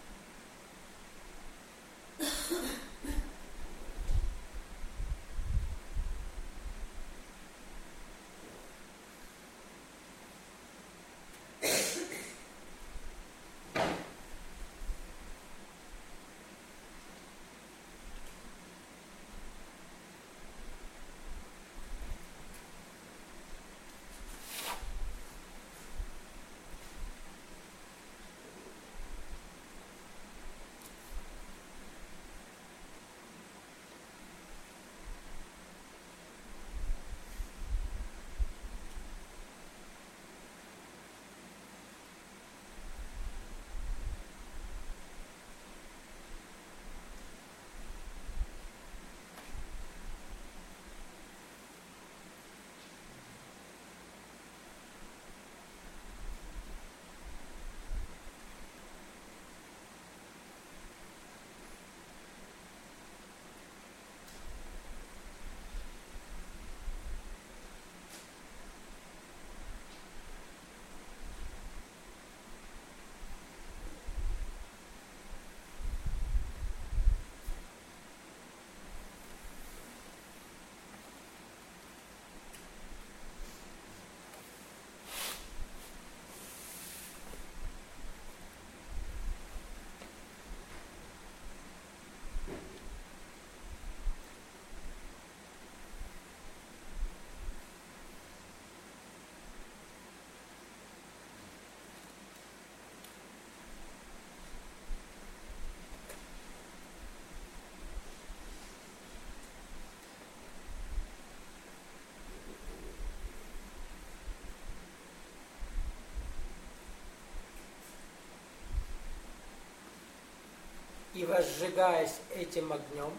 И возжигаясь этим огнем,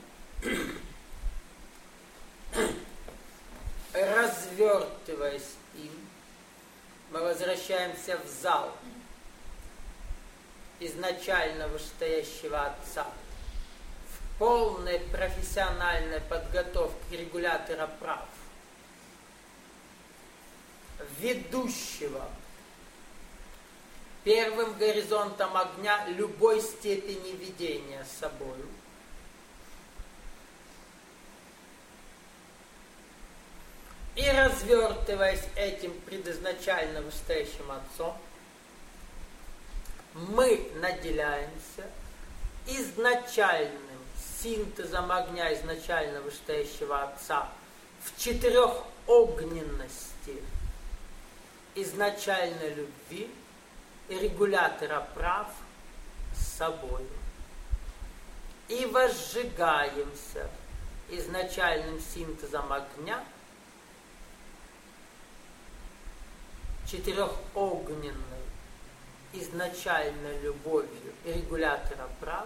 развертываясь им, мы возвращаемся в зал изначально вышестоящего Отца, в полной профессиональной подготовке регулятора прав, ведущего первым горизонтом огня любой степени ведения собою, и развертываясь этим предизначально вышестоящим Отцом, мы наделяемся изначальным синтезом огня изначально вышестоящего Отца в четырехогненности изначальной любви и регулятора прав с собой. И возжигаемся изначальным синтезом огня, четырехогненной изначальной любовью и регулятора прав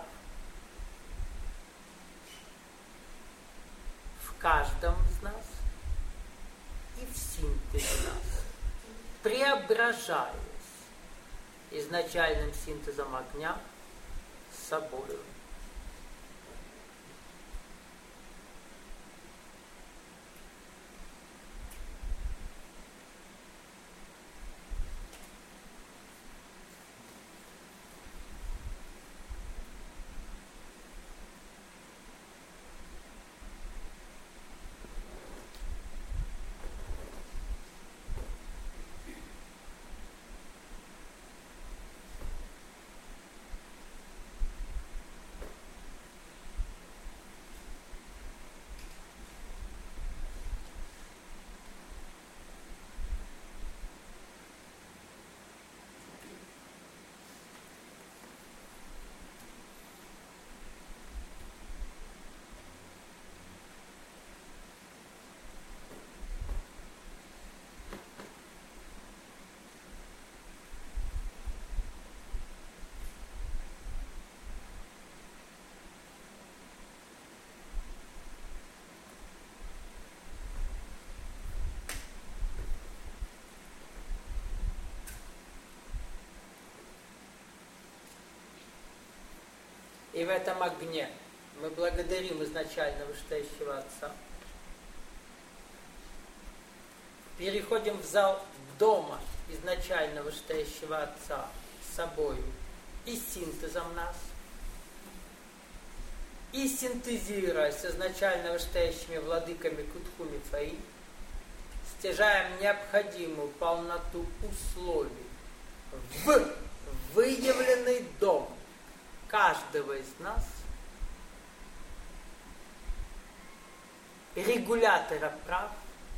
в каждом из нас и в синтезе нас, преображаясь изначальным синтезом огня с собой. И в этом огне мы благодарим изначально вышестоящего Отца. Переходим в зал дома изначально вышестоящего Отца с собою и синтезом нас. И синтезируя с изначально вышестоящими владыками Кутхуми Фаи, стяжаем необходимую полноту условий в выявленный дом каждого из нас, регулятора прав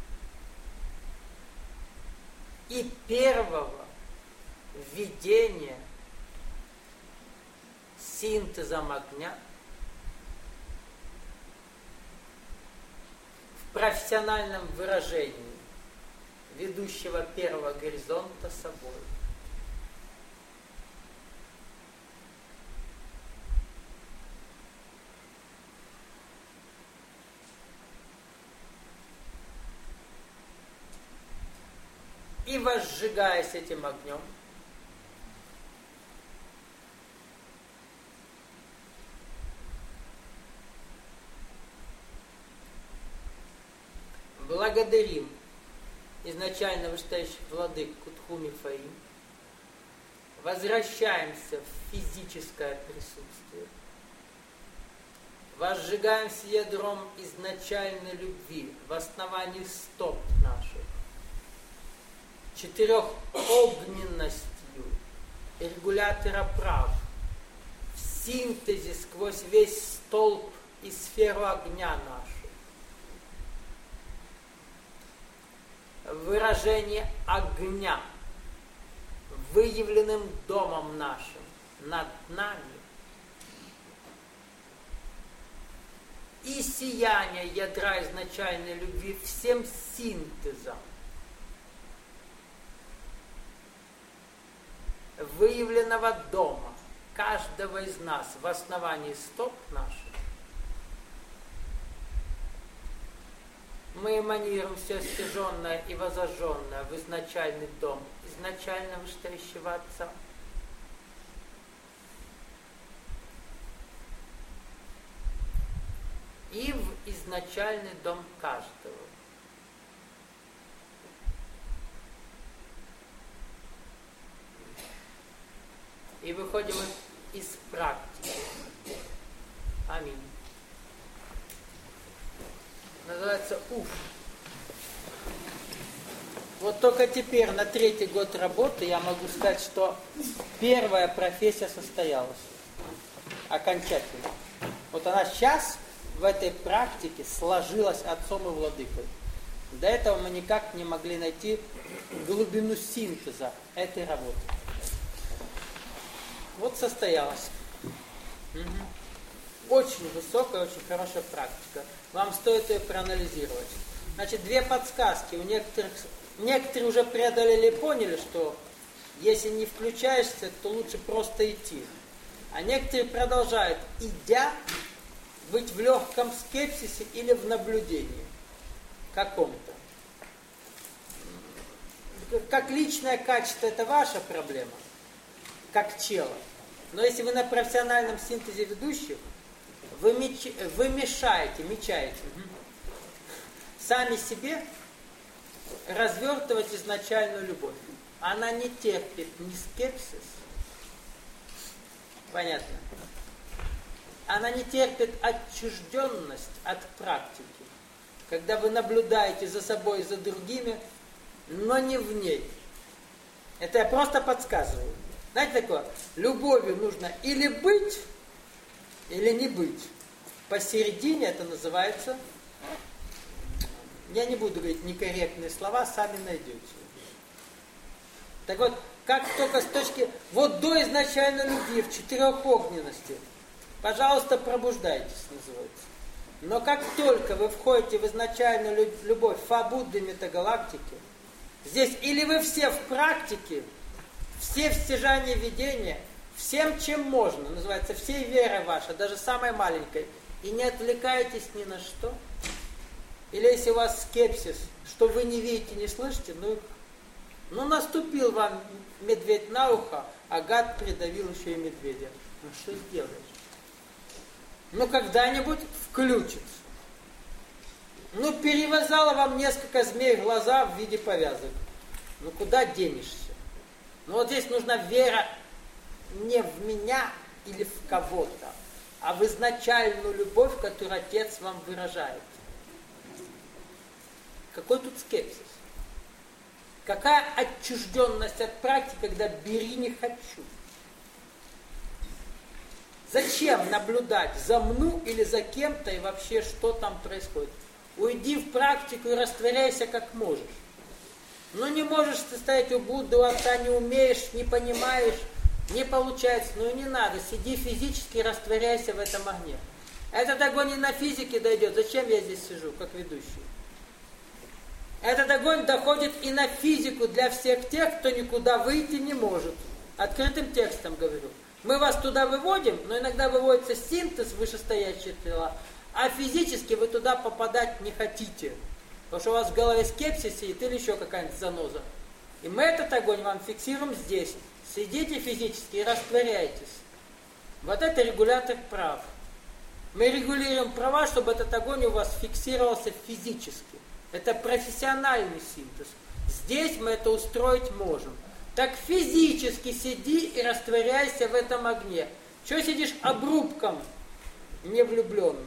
и первого введения синтезом огня в профессиональном выражении ведущего первого горизонта собой. И возжигаясь этим огнем, благодарим изначально вышестоящих владык Кутхуми Фаи, возвращаемся в физическое присутствие, возжигаемся ядром изначальной любви в основании стоп наших, четырехогненностью регулятора прав, в синтезе сквозь весь столб и сферу огня нашу, выражение огня выявленным домом нашим над нами и сияние ядра изначальной любви всем синтезом выявленного дома каждого из нас в основании стоп наших, мы эманируем все стяженное и возожженное в изначальный дом изначально вышестоящего Отца. И в изначальный дом каждого. И выходим из практики. Аминь. Называется УФ. Вот только теперь, на 3-й год работы, я могу сказать, что первая профессия состоялась. Окончательно. Вот она сейчас в этой практике сложилась отцом и владыкой. До этого мы никак не могли найти глубину синтеза этой работы. Вот состоялось. Очень высокая, очень хорошая практика. Вам стоит ее проанализировать. Значит, две подсказки. У некоторые уже преодолели и поняли, что если не включаешься, то лучше просто идти. А некоторые продолжают, идя, быть в легком скепсисе или в наблюдении каком-то. Как личное качество, это ваша проблема, как чела. Но если вы на профессиональном синтезе ведущих, вы мешаете сами себе развертывать изначальную любовь. Она не терпит ни скепсис, понятно? Она не терпит отчужденность от практики, когда вы наблюдаете за собой и за другими, но не в ней. Это я просто подсказываю. Знаете такое? Любовью нужно или быть, или не быть. Посередине это называется, я не буду говорить некорректные слова, сами найдете. Так вот, как только с точки, вот до изначальной любви, в четырехогненности, пожалуйста, пробуждайтесь, называется. Но как только вы входите в изначальную любовь Фа-Будды метагалактики, здесь или вы все в практике, все в стяжании видения, всем, чем можно, называется, всей верой вашей, даже самой маленькой, и не отвлекаетесь ни на что. Или если у вас скепсис, что вы не видите, не слышите, ну наступил вам медведь на ухо, а гад придавил еще и медведя. Ну что сделаешь? Ну когда-нибудь включится. Ну перевязало вам несколько змей глаза в виде повязок. Ну куда денешься? Ну вот здесь нужна вера не в меня или в кого-то, а в изначальную любовь, которую Отец вам выражает. Какой тут скепсис? Какая отчужденность от практики, когда бери не хочу? Зачем наблюдать за мной или за кем-то и вообще что там происходит? Уйди в практику и растворяйся как можешь. Ну не можешь ты стоять у Будды, у Отца не умеешь, не понимаешь, не получается. Ну и не надо, сиди физически и растворяйся в этом огне. Этот огонь и на физике дойдет. Зачем я здесь сижу, как ведущий? Этот огонь доходит и на физику для всех тех, кто никуда выйти не может. Открытым текстом говорю. Мы вас туда выводим, но иногда выводится синтез вышестоящих тела, а физически вы туда попадать не хотите. Потому что у вас в голове скепсис сидит или еще какая-нибудь заноза. И мы этот огонь вам фиксируем здесь. Сидите физически и растворяйтесь. Вот это регулятор прав. Мы регулируем права, чтобы этот огонь у вас фиксировался физически. Это профессиональный синтез. Здесь мы это устроить можем. Так физически сиди и растворяйся в этом огне. Чего сидишь обрубком невлюбленным?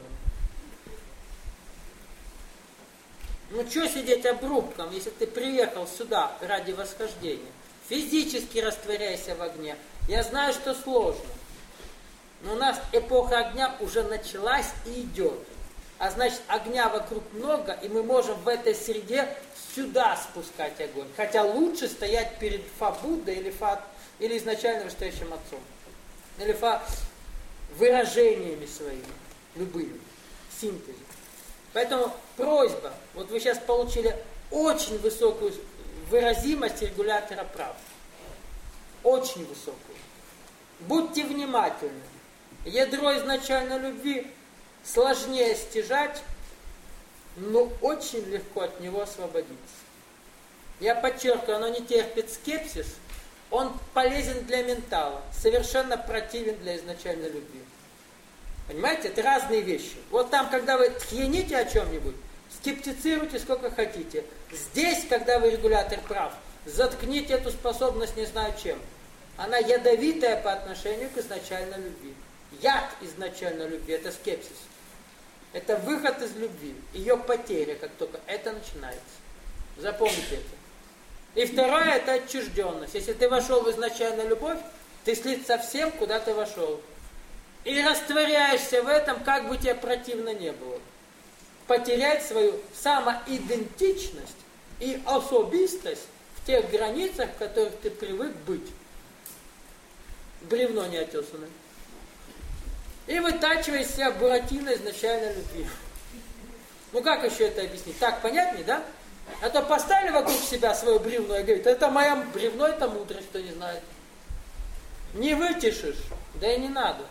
Ну что сидеть обрубком, если ты приехал сюда ради восхождения? Физически растворяйся в огне. Я знаю, что сложно. Но у нас эпоха огня уже началась и идет. А значит, огня вокруг много, и мы можем в этой среде сюда спускать огонь. Хотя лучше стоять перед Фа-Буддой или изначально вышестоящим Отцом. Или выражениями своими, любыми, синтезе. Поэтому просьба, вот вы сейчас получили очень высокую выразимость регулятора прав. Очень высокую. Будьте внимательны. Ядро изначальной любви сложнее стяжать, но очень легко от него освободиться. Я подчеркиваю, оно не терпит скепсис, он полезен для ментала, совершенно противен для изначальной любви. Понимаете, это разные вещи. Вот там, когда вы тхьяните о чем-нибудь, скептицируйте сколько хотите. Здесь, когда вы регулятор прав, заткните эту способность не знаю чем. Она ядовитая по отношению к изначальной любви. Яд изначальной любви – это скепсис. Это выход из любви, ее потеря, как только это начинается. Запомните это. И второе – это отчужденность. Если ты вошел в изначальную любовь, ты слит со всем, куда ты вошел. И растворяешься в этом, как бы тебе противно не было. потерять свою самоидентичность и особистость в тех границах, в которых ты привык быть. Бревно неотесанное. И вытачивай из себя Буратино изначальной любви. Ну как еще это объяснить? Так понятнее, да? А то поставили вокруг себя свое бревно и говорит, это мое бревно, это мудрость, кто не знает. Не вытешишь, да и не надо.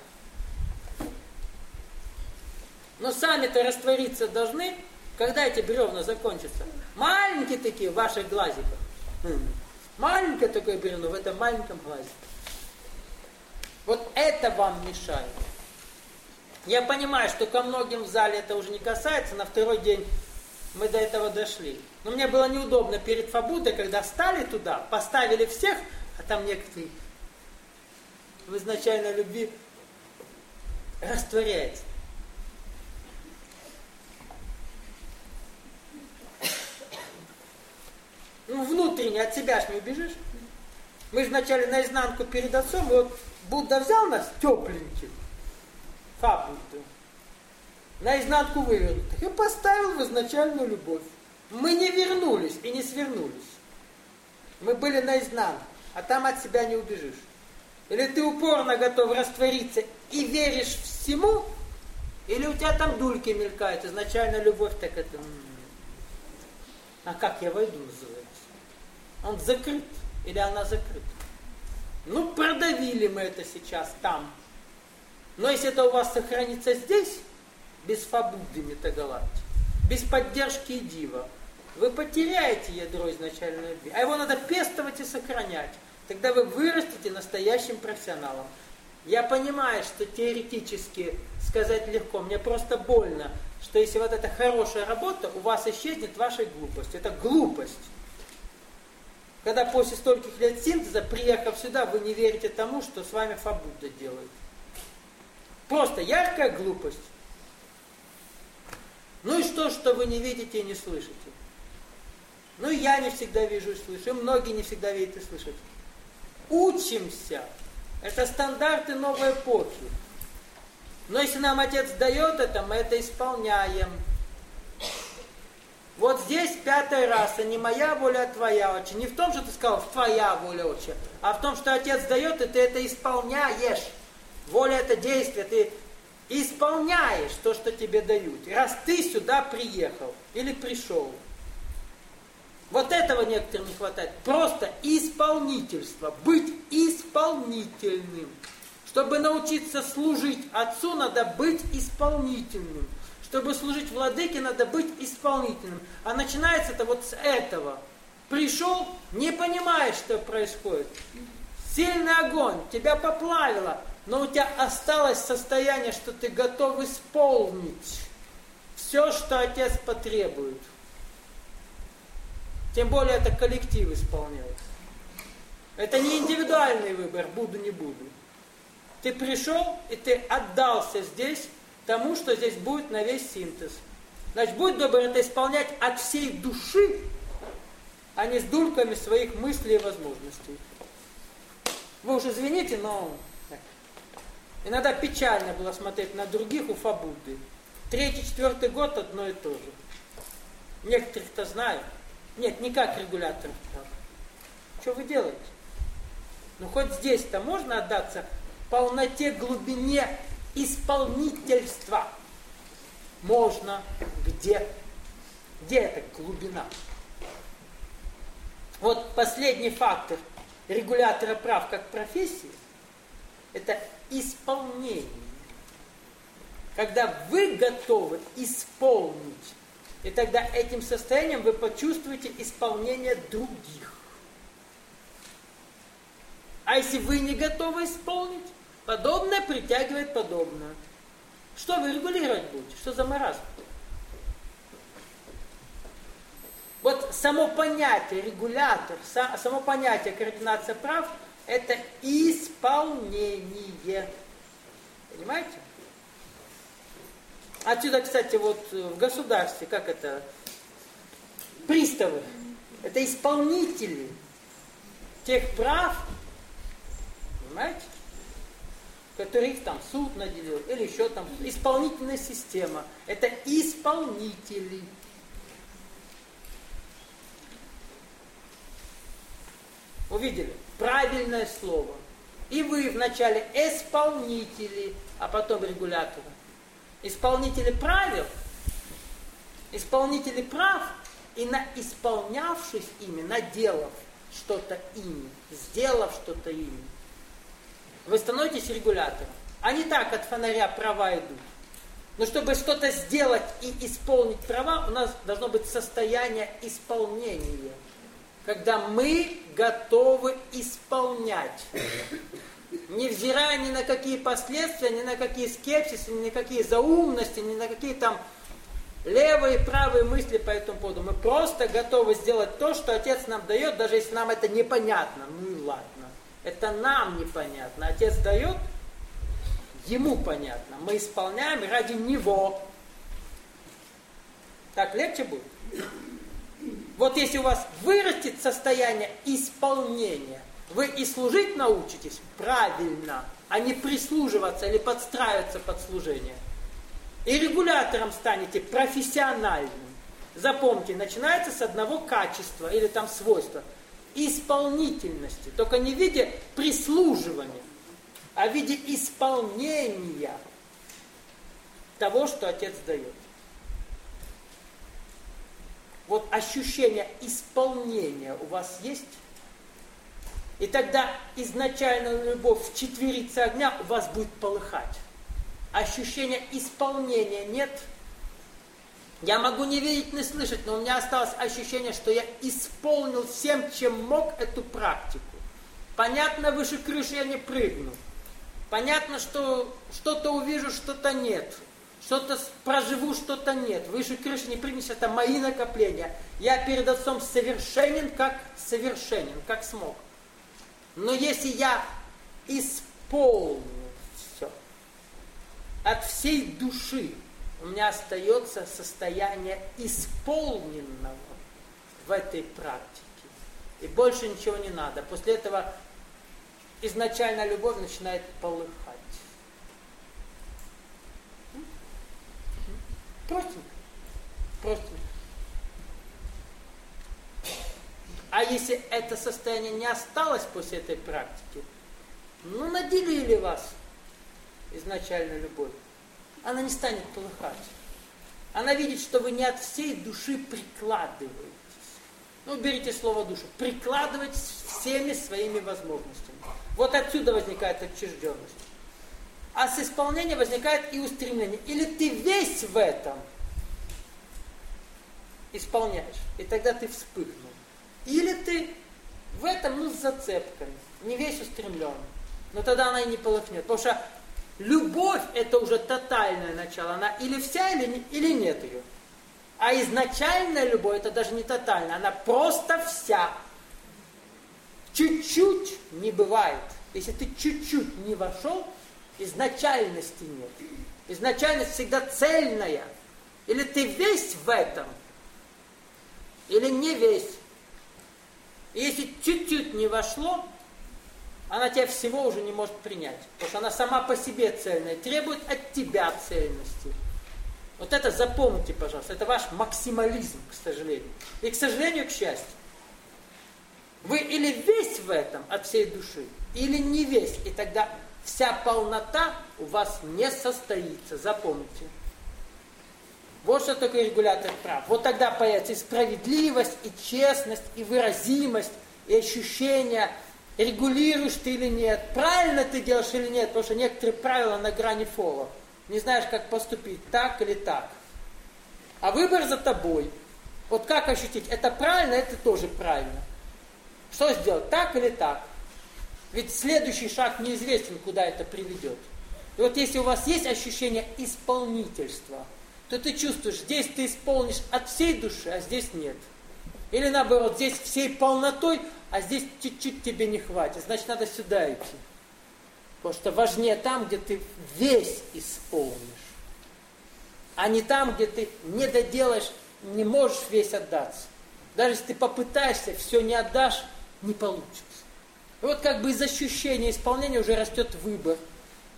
Но сами-то раствориться должны, когда эти бревна закончатся. Маленькие такие в ваших глазиках. Маленькое такое бревно в этом маленьком глазике. Вот это вам мешает. Я понимаю, что ко многим в зале это уже не касается, на второй день мы до этого дошли. Но мне было неудобно перед Фабудой, когда стали туда, поставили всех, а там некоторые в изначальной любви растворяется. Ну, внутренне от себя ж не убежишь. Мы же вначале наизнанку перед отцом, и вот Будда взял нас тепленьких, Фабуду, наизнанку вывернутых, и поставил в изначальную любовь. Мы не вернулись и не свернулись. Мы были наизнанку, а там от себя не убежишь. Или ты упорно готов раствориться и веришь всему, или у тебя там дульки мелькают, изначальная любовь, так это... А как я войду, называется? Он закрыт, или она закрыта? Ну, продавили мы это сейчас там. Но если это у вас сохранится здесь, без Фабуды Метагалакти, без поддержки Дива, вы потеряете ядро изначальной любви. А его надо пестовать и сохранять. Тогда вы вырастете настоящим профессионалом. Я понимаю, что теоретически сказать легко. Мне просто больно, что если вот эта хорошая работа, у вас исчезнет ваша глупость. Это глупость. Когда после стольких лет синтеза, приехав сюда, вы не верите тому, что с вами Фабуда делает. Просто яркая глупость. Ну и что вы не видите и не слышите? Ну и я не всегда вижу и слышу, и многие не всегда видят и слышат. Учимся. Это стандарты новой эпохи. Но если нам Отец дает это, мы это исполняем. Вот здесь 5-я раса, не моя воля, а твоя, отче. Не в том, что ты сказал, твоя воля, отче, а в том, что Отец дает, и ты это исполняешь. Воля это действие, ты исполняешь то, что тебе дают. Раз ты сюда приехал или пришел. Вот этого некоторым не хватает. Просто исполнительство. Быть исполнительным. Чтобы научиться служить Отцу, надо быть исполнительным. Чтобы служить Владыке, надо быть исполнительным. А начинается это вот с этого. Пришел, не понимаешь, что происходит. Сильный огонь, тебя поплавило, но у тебя осталось состояние, что ты готов исполнить все, что Отец потребует. Тем более это коллектив исполняет. Это не индивидуальный выбор, буду, не буду. Ты пришел, и ты отдался здесь тому, что здесь будет на весь синтез. Значит, будь добр это исполнять от всей души, а не с дульками своих мыслей и возможностей. Вы уж извините, но иногда печально было смотреть на других у Фабуды. 3-4 год одно и то же. Некоторых-то знаю. Нет, не как регулятор. Что вы делаете? Ну хоть здесь-то можно отдаться полноте, глубине исполнительства. Можно. Где? Где эта глубина? Вот последний фактор регулятора прав как профессии – это исполнение. Когда вы готовы исполнить, и тогда этим состоянием вы почувствуете исполнение других. А если вы не готовы исполнить, подобное притягивает подобное. Что вы регулировать будете? Что за маразм? Вот само понятие регулятор, само понятие координация прав – это исполнение. Понимаете? Отсюда, кстати, вот в государстве, как это, приставы, это исполнители тех прав, понимаете? который их там суд наделил, или еще там исполнительная система. Это исполнители. Увидели? Правильное слово. И вы вначале исполнители, а потом регуляторы. Исполнители правил, исполнители прав, и исполнявшись ими, наделав что-то ими, сделав что-то ими, вы становитесь регулятором. А не так от фонаря права идут. Но чтобы что-то сделать и исполнить права, у нас должно быть состояние исполнения. Когда мы готовы исполнять. Невзирая ни на какие последствия, ни на какие скепсисы, ни на какие заумности, ни на какие там левые и правые мысли по этому поводу. Мы просто готовы сделать то, что Отец нам дает, даже если нам это непонятно. Ну и ладно. Это нам непонятно. Отец дает, ему понятно. Мы исполняем ради него. Так легче будет? Вот если у вас вырастет состояние исполнения, вы и служить научитесь правильно, а не прислуживаться или подстраиваться под служение. И регулятором станете профессиональным. Запомните, начинается с одного качества или там свойства. Исполнительности. Только не в виде прислуживания, а в виде исполнения того, что Отец дает. Вот ощущение исполнения у вас есть? И тогда изначальная любовь в четверице огня у вас будет полыхать. Ощущения исполнения нет. Я могу не видеть, не слышать, но у меня осталось ощущение, что я исполнил всем, чем мог, эту практику. Понятно, выше крыши я не прыгну. Понятно, что что-то увижу, что-то нет. Что-то проживу, что-то нет. Выше крыши не прыгнешь, это мои накопления. Я перед Отцом совершенен, как смог. Но если я исполню все от всей души, у меня остается состояние исполненного в этой практике. И больше ничего не надо. После этого изначально любовь начинает полыхать. Простенько. Простенько. А если это состояние не осталось после этой практики, ну наделили вас изначально любовь, она не станет полыхать. Она видит, что вы не от всей души прикладываетесь. Ну, берите слово душу. Прикладываетесь всеми своими возможностями. Вот отсюда возникает отчужденность. А с исполнения возникает и устремление. Или ты весь в этом исполняешь, и тогда ты вспыхнул. Или ты в этом, с зацепками, не весь устремлен. Но тогда она и не полыхнет. Потому что любовь – это уже тотальное начало. Она или вся, или нет ее. А изначальная любовь – это даже не тотальная. Она просто вся. Чуть-чуть не бывает. Если ты чуть-чуть не вошел, изначальности нет. Изначальность всегда цельная. Или ты весь в этом, или не весь. И если чуть-чуть не вошло, она тебя всего уже не может принять. Потому что она сама по себе цельная, требует от тебя цельности. Вот это запомните, пожалуйста. Это ваш максимализм, к сожалению. И, к сожалению, к счастью. Вы или весь в этом от всей души, или не весь. И тогда вся полнота у вас не состоится. Запомните. Вот что такое регулятор прав. Вот тогда появится и справедливость, и честность, и выразимость, и ощущение, регулируешь ты или нет, правильно ты делаешь или нет, потому что некоторые правила на грани фола. Не знаешь, как поступить, так или так. А выбор за тобой. Вот как ощутить, это правильно, это тоже правильно. Что сделать, так или так? Ведь следующий шаг неизвестен, куда это приведет. И вот если у вас есть ощущение исполнительства, то ты чувствуешь, здесь ты исполнишь от всей души, а здесь нет. Или наоборот, здесь всей полнотой, а здесь чуть-чуть тебе не хватит. Значит, надо сюда идти. Потому что важнее там, где ты весь исполнишь. А не там, где ты не доделаешь, не можешь весь отдаться. Даже если ты попытаешься, все не отдашь, не получится. И вот как бы из ощущения исполнения уже растет выбор.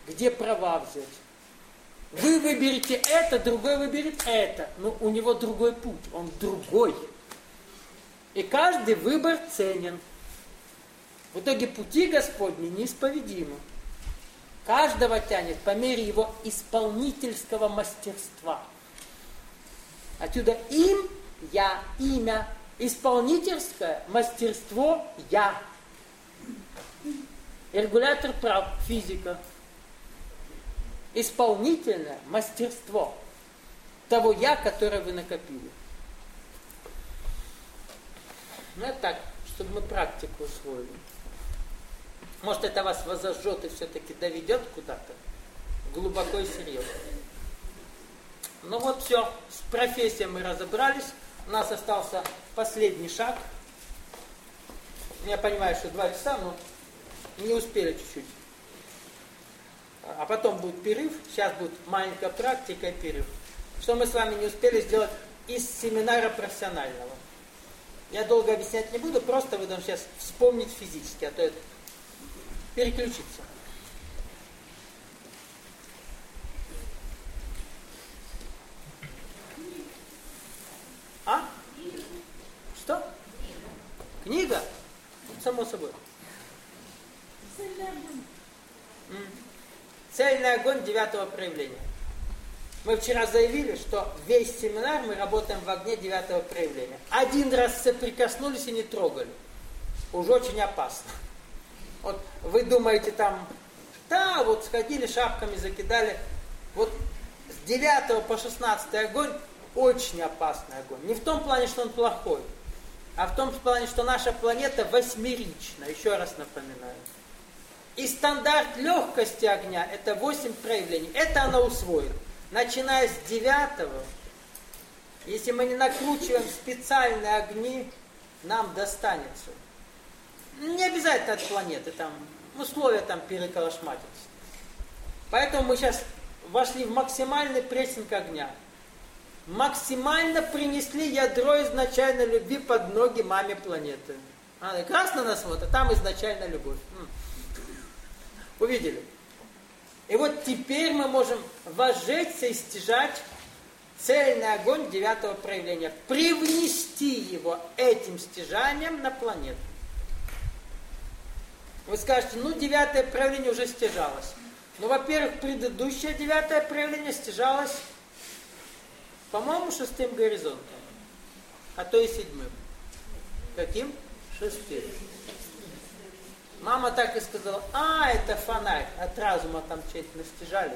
где права взять. Вы выберете это, другой выберет это. Но у него другой путь, он другой. И каждый выбор ценен. В итоге пути Господни неисповедимы. Каждого тянет по мере его исполнительского мастерства. Отсюда им, я, имя, исполнительское мастерство, я. Регулятор прав, физика. Исполнительное мастерство того я, которое вы накопили. Ну, это так, чтобы мы практику усвоили. Может, это вас возожжет и все-таки доведет куда-то глубоко и серьезно. Ну вот все, с профессией мы разобрались. У нас остался последний шаг. Я понимаю, что 2 часа, но не успели чуть-чуть. А потом будет перерыв. Сейчас будет маленькая практика и перерыв. Что мы с вами не успели сделать из семинара профессионального. Я долго объяснять не буду, просто вы должны сейчас вспомнить физически, а то это переключиться. А? Что? Книга? Само собой. Цельный огонь 9-го проявления. Мы вчера заявили, что весь семинар мы работаем в огне 9-го проявления. 1 раз соприкоснулись и не трогали. Уже очень опасно. Вот вы думаете там, да, вот сходили, шапками закидали. Вот с 9 по 16 огонь очень опасный огонь. Не в том плане, что он плохой, а в том плане, что наша планета восьмерична. Еще раз напоминаю. И стандарт легкости огня – это 8 проявлений. Это она усвоит. Начиная с 9, если мы не накручиваем специальные огни, нам достанется. Не обязательно от планеты, там условия там переколошматятся. Поэтому мы сейчас вошли в максимальный прессинг огня. Максимально принесли ядро изначальной любви под ноги маме планеты. Она красно нас вот, а там изначальная любовь. Увидели? И вот теперь мы можем возжечься и стяжать цельный огонь 9-го проявления. Привнести его этим стяжанием на планету. Вы скажете, ну 9-е проявление уже стяжалось. Ну, во-первых, предыдущее 9-е проявление стяжалось, по-моему, 6-м горизонтом. А то и 7-м. Каким? 6-м. Мама так и сказала, это фонарь, от разума там что-то настижали.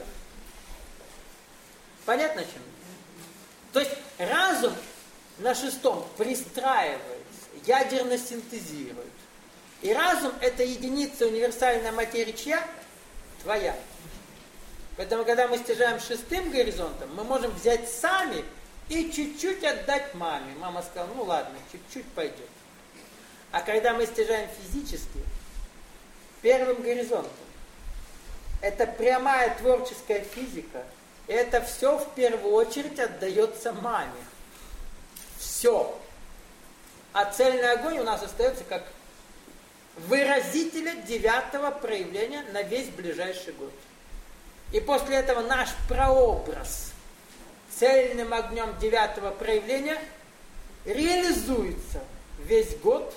Понятно чем? То есть разум на 6-м пристраивается, ядерно синтезирует. И разум – это единица универсальной материи чья? Твоя. Поэтому, когда мы стяжаем 6-м горизонтом, мы можем взять сами и чуть-чуть отдать маме. Мама сказала, ну ладно, чуть-чуть пойдет. А когда мы стяжаем физически, 1-м горизонтом, это прямая творческая физика, и это все в первую очередь отдается маме. Все. А цельный огонь у нас остается как выразителя 9-го проявления на весь ближайший год. И после этого наш прообраз цельным огнем 9-го проявления реализуется весь год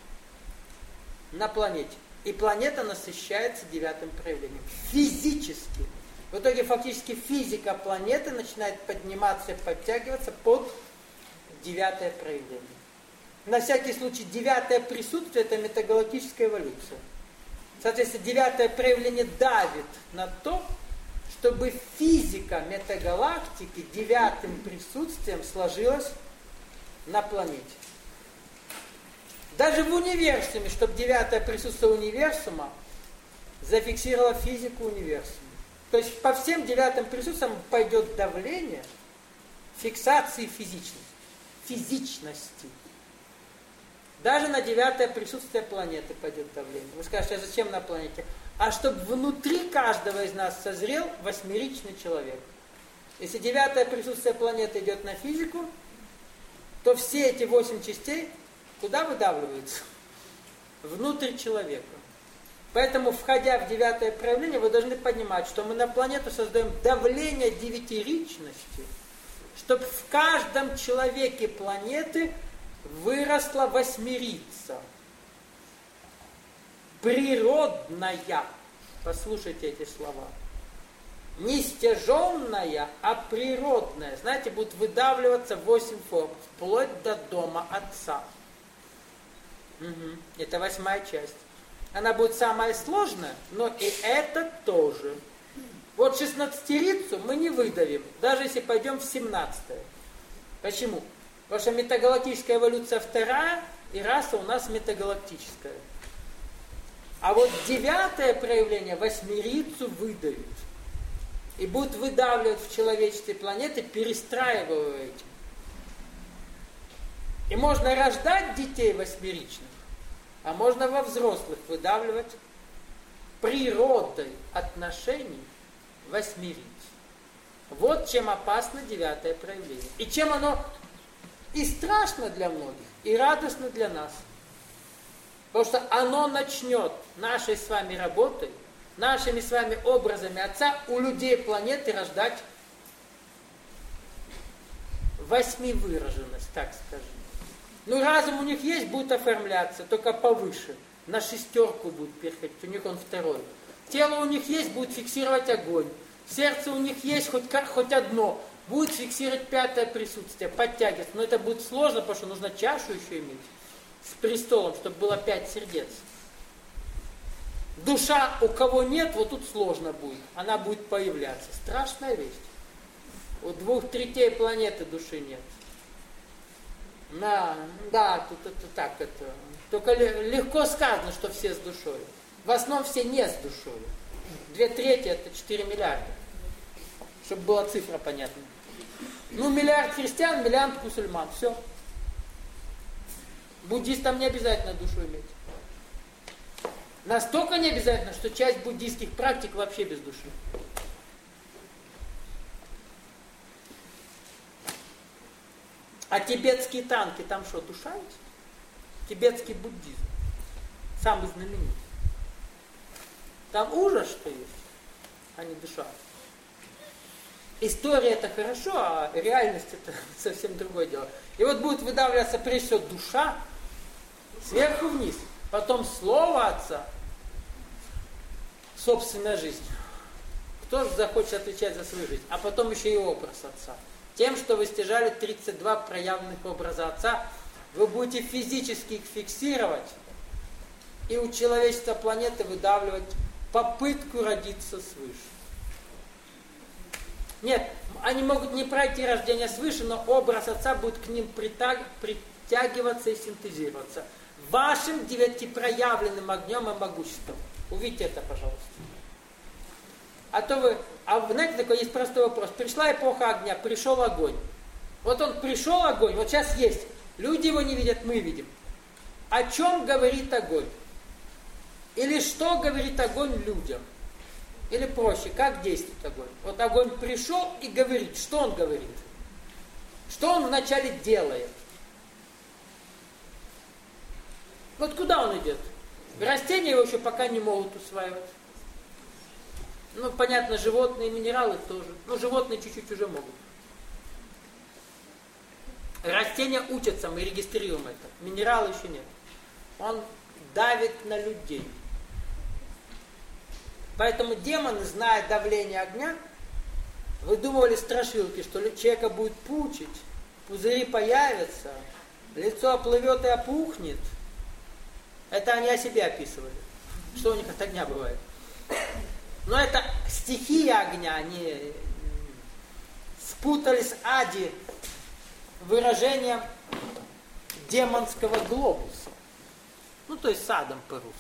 на планете. И планета насыщается 9-м проявлением. Физически. В итоге фактически физика планеты начинает подниматься и подтягиваться под 9-е проявление. На всякий случай 9-е присутствие – это метагалактическая эволюция. Соответственно, 9-е проявление давит на то, чтобы физика метагалактики 9-м присутствием сложилась на планете. Даже в универсуме, чтобы 9-е присутствие универсума зафиксировало физику универсума. То есть по всем 9-м присутствиям пойдет давление фиксации физичности. Даже на 9-е присутствие планеты пойдет давление. Вы скажете, а зачем на планете? А чтобы внутри каждого из нас созрел восьмеричный человек. Если 9-е присутствие планеты идет на физику, то все эти 8 частей куда выдавливаются? Внутрь человека. Поэтому, входя в 9-е проявление, вы должны понимать, что мы на планету создаем давление 9-ричности, чтобы в каждом человеке планеты выросла 8-рица. Природная. Послушайте эти слова. Не стяженная, а природная. Знаете, будут выдавливаться 8 форм, вплоть до дома Отца. Это 8-я часть. Она будет самая сложная, но и это тоже. Вот 16-рицу мы не выдавим, даже если пойдем в 17-е. Почему? Потому что метагалактическая эволюция 2, и раса у нас метагалактическая. А вот 9-е проявление 8-рицу выдавит. И будут выдавливать в человечестве планеты, перестраивая этим. И можно рождать детей 8-ричных, а можно во взрослых выдавливать природой отношений 8-риц. Вот чем опасно 9-е проявление. И чем оно и страшно для многих, и радостно для нас. Потому что оно начнет нашей с вами работой, нашими с вами образами Отца у людей планеты рождать 8-выраженность, так скажем. Ну, разум у них есть, будет оформляться, только повыше. На 6 будет переходить, у них он 2. Тело у них есть, будет фиксировать огонь. Сердце у них есть, хоть одно, будет фиксировать 5-е присутствие, подтягиваться. Но это будет сложно, потому что нужно чашу еще иметь с престолом, чтобы было 5 сердец. Душа у кого нет, вот тут сложно будет. Она будет появляться. Страшная вещь. У 2/3 планеты души нет. Да, тут это так, это. Только легко сказано, что все с душой. В основном все не с душой. 2/3 это 4 миллиарда. Чтобы была цифра понятна. Ну, миллиард христиан, миллиард мусульман. Все. Буддистам не обязательно душу иметь. Настолько не обязательно, что часть буддийских практик вообще без души. А тибетские танки, там что, душа есть? Тибетский буддизм. Самый знаменитый. Там ужас, что есть, а не душа. История это хорошо, а реальность это совсем другое дело. И вот будет выдавливаться прежде всего душа сверху вниз, потом слово Отца, собственная жизнь. Кто же захочет отвечать за свою жизнь? А потом еще и образ Отца. Тем, что вы стяжали 32 проявленных образа Отца, вы будете физически их фиксировать и у человечества планеты выдавливать попытку родиться свыше. Нет, они могут не пройти рождение свыше, но образ Отца будет к ним притягиваться и синтезироваться. Вашим 9-проявленным огнем и могуществом. Увидите это, пожалуйста. А вы знаете, такой есть простой вопрос. Пришла эпоха огня, пришел огонь. Вот он пришел огонь, вот сейчас есть. Люди его не видят, мы видим. О чем говорит огонь? Или что говорит огонь людям? Или проще, как действует огонь? Вот огонь пришел и говорит. Что он говорит? Что он вначале делает? Вот куда он идет? Растения его еще пока не могут усваивать. Ну, понятно, животные, минералы тоже. Но животные чуть-чуть уже могут. Растения учатся, мы регистрируем это. Минералы еще нет. Он давит на людей. Поэтому демоны, зная давление огня, выдумывали страшилки, что человека будет пучить, пузыри появятся, лицо оплывет и опухнет. Это они о себе описывали. Что у них от огня бывает. Но это стихия огня, они спутали с ади выражением демонского глобуса. Ну, то есть с адом по-русски.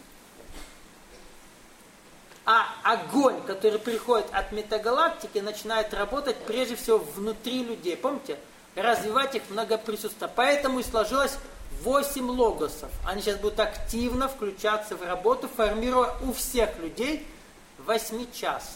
А огонь, который приходит от метагалактики, начинает работать прежде всего внутри людей. Помните? Развивать их многоприсутствие. Поэтому и сложилось 8 логосов. Они сейчас будут активно включаться в работу, формируя у всех людей 8-частность.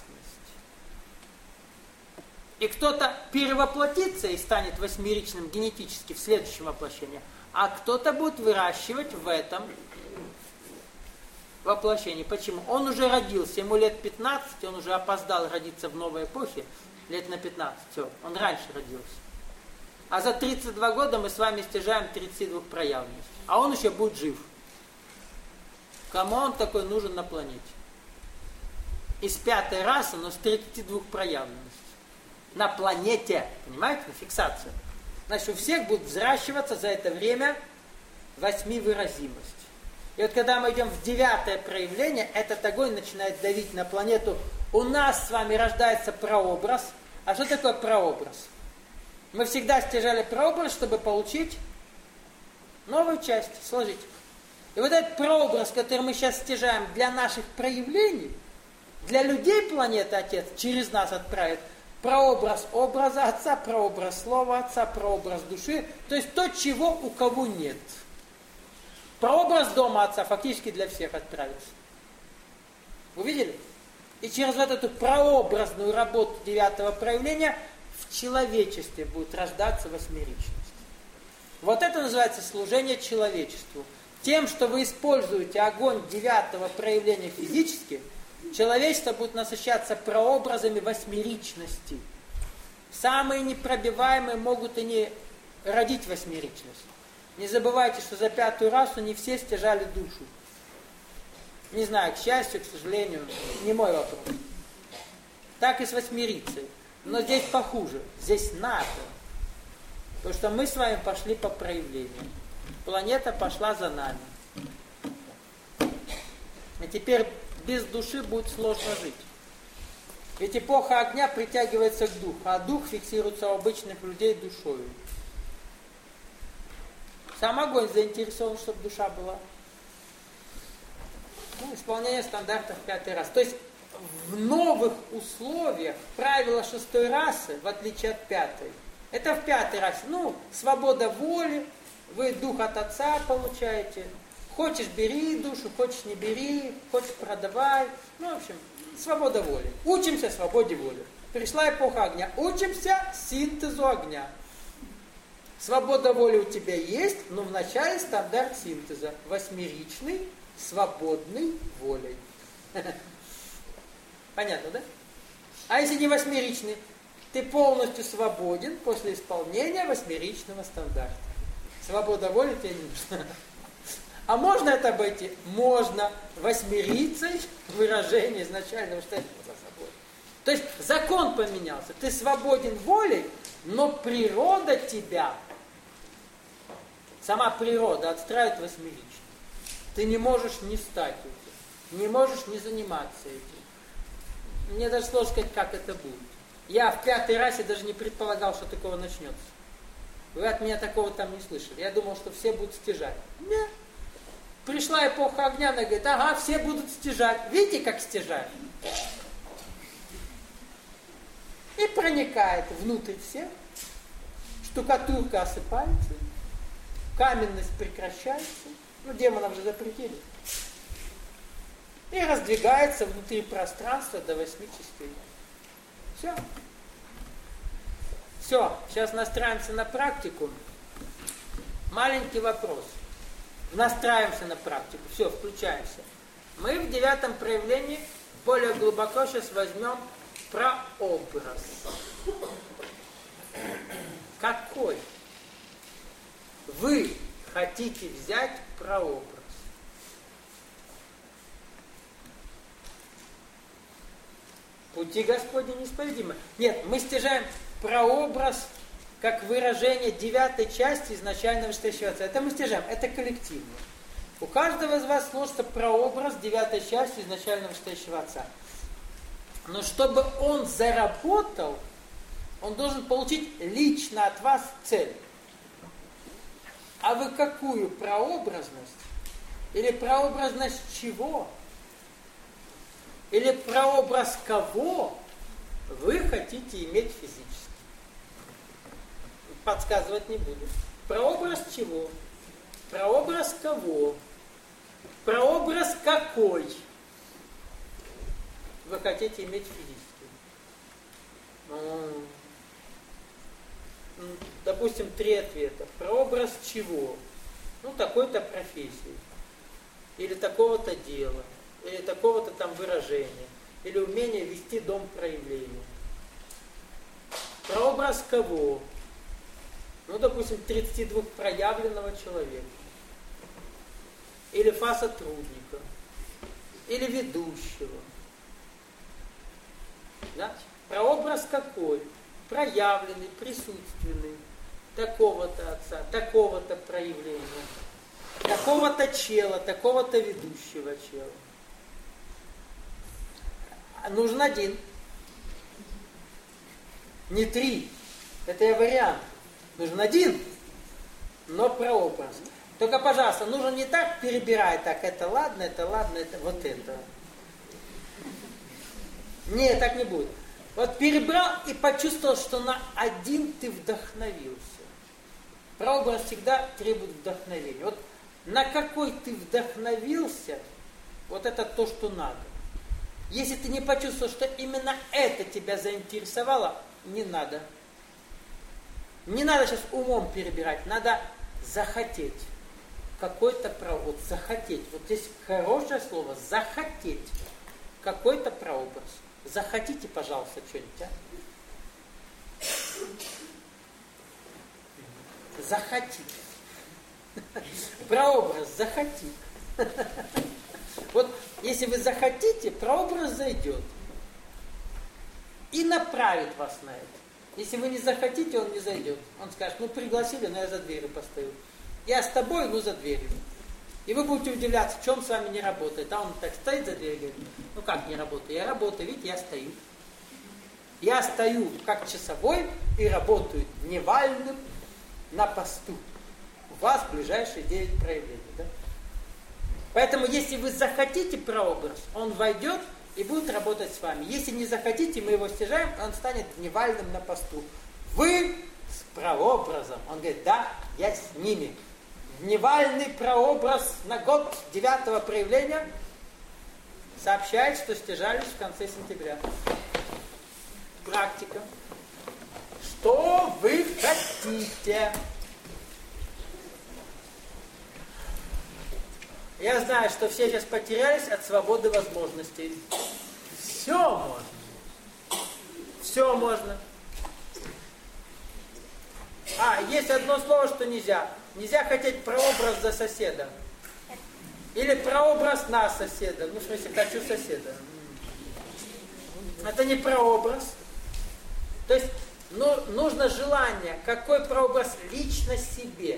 И кто-то перевоплотится и станет 8-ричным генетически в следующем воплощении, а кто-то будет выращивать в этом воплощение. Почему? Он уже родился, ему лет 15, он уже опоздал родиться в новой эпохе, лет на 15, все, он раньше родился. А за 32 года мы с вами стяжаем 32 проявленностей. А он еще будет жив. Кому он такой нужен на планете? Из 5-й расы, но с 32 проявленностей. На планете, понимаете, на фиксацию. Значит, у всех будет взращиваться за это время 8-выразимость. И вот когда мы идем в 9-е проявление, этот огонь начинает давить на планету. У нас с вами рождается прообраз. А что такое прообраз? Мы всегда стяжали прообраз, чтобы получить новую часть, сложить. И вот этот прообраз, который мы сейчас стяжаем для наших проявлений, для людей планеты Отец через нас отправит прообраз образа Отца, прообраз Слова Отца, прообраз души, то есть то, чего у кого нет. Прообраз Дома Отца фактически для всех отправится. Вы видели? И через вот эту прообразную работу 9-го проявления в человечестве будет рождаться восьмеричность. Вот это называется служение человечеству. Тем, что вы используете огонь 9-го проявления физически, человечество будет насыщаться прообразами восьмеричности. Самые непробиваемые могут и не родить восьмеричность. Не забывайте, что за 5-ю расу не все стяжали душу. Не знаю, к счастью, к сожалению, не мой вопрос. Так и с восьмерицей. Но здесь похуже. Здесь надо. Потому что мы с вами пошли по проявлению. Планета пошла за нами. И теперь без души будет сложно жить. Ведь эпоха огня притягивается к духу, а дух фиксируется у обычных людей душою. Сам огонь заинтересован, чтобы душа была. Исполнение стандартов 5-й расы. То есть в новых условиях правила 6-й расы, в отличие от 5-й, это в 5-й расе. Свобода воли, вы дух от Отца получаете. Хочешь, бери душу, хочешь, не бери, хочешь, продавай. В общем, свобода воли. Учимся свободе воли. Пришла эпоха огня. Учимся синтезу огня. Свобода воли у тебя есть, но вначале стандарт синтеза. Восьмеричный, свободной волей. Понятно, да? А если не восьмеричный, ты полностью свободен после исполнения восьмеричного стандарта. Свобода воли тебе не нужна. А можно это обойти? Можно. Восьмерицей выражение изначального штата за собой. То есть закон поменялся. Ты свободен волей, но природа тебя, сама природа отстраивает восьмерично. Ты не можешь не стать этим, не можешь не заниматься этим. Мне даже сложно сказать, как это будет. Я в 5-й расе даже не предполагал, что такого начнется. Вы от меня такого там не слышали. Я думал, что все будут стяжать. Нет. Пришла эпоха огня, она говорит, ага, все будут стяжать. Видите, как стяжать? И проникает внутрь всех. Штукатурка осыпается. Каменность прекращается. Демонов же запретили. И раздвигается внутри пространства до 8 частей. Все. Все. Сейчас настраиваемся на практику. Маленький вопрос. Настраиваемся на практику. Все, включаемся. Мы в 9-м проявлении более глубоко сейчас возьмем прообраз. Какой? Вы хотите взять прообраз. Пути Господни неисповедимы. Нет, мы стяжаем прообраз как выражение 9-й части изначального вышестоящего Отца. Это мы стяжаем, это коллективно. У каждого из вас сложится прообраз 9-й части изначального вышестоящего Отца. Но чтобы он заработал, он должен получить лично от вас цель. А вы какую прообразность? Или прообразность чего? Или прообраз кого вы хотите иметь физически? Подсказывать не буду. Прообраз чего? Прообраз кого? Прообраз какой вы хотите иметь физически? Допустим, 3 ответа. Прообраз чего? Такой-то профессии. или такого-то дела, или такого-то там выражения, или умение вести дом проявления. Прообраз кого? Ну, допустим, 32 проявленного человека, или сотрудника, или ведущего. Да? Прообраз какой? Проявленный, присутственный, такого-то отца, такого-то проявления, такого-то чела, такого-то ведущего чела. Нужен один. Не 3. Это я вариант. Нужен один, но прообраз. Только, пожалуйста, нужно не так перебирать, так, это ладно, это вот это. Не, так не будет. Вот перебрал и почувствовал, что на один ты вдохновился. Прообраз всегда требует вдохновения. Вот на какой ты вдохновился, вот это то, что надо. Если ты не почувствовал, что именно это тебя заинтересовало, не надо. Не надо сейчас умом перебирать, надо захотеть. Какой-то прообраз, захотеть. Вот здесь хорошее слово, захотеть. Какой-то прообраз. Захотите, пожалуйста, что-нибудь, а? Захотите. Прообраз, захоти. Вот если вы захотите, прообраз зайдет и направит вас на это. Если вы не захотите, он не зайдет. Он скажет, ну пригласили, но я за дверью постою. Я с тобой, но за дверью. И вы будете удивляться, в чем с вами не работает. А он так стоит за дверью и говорит, ну как не работает? Я работаю, видите, я стою. Я стою как часовой и работаю дневальным на посту. У вас ближайшие 9 проявлений. Да? Поэтому, если вы захотите прообраз, он войдет и будет работать с вами. Если не захотите, мы его стяжаем, он станет дневальным на посту. Вы с прообразом. Он говорит, да, я с ними. Дневальный прообраз на год 9-го проявления сообщает, что стяжались в конце сентября. Практика. Что вы хотите? Я знаю, что все сейчас потерялись от свободы возможностей. Все можно. Все можно. Есть одно слово, что нельзя. Нельзя хотеть прообраз за соседа. Или прообраз на соседа. Ну, в смысле, хочу соседа. Это не прообраз. То есть, нужно желание. Какой прообраз лично себе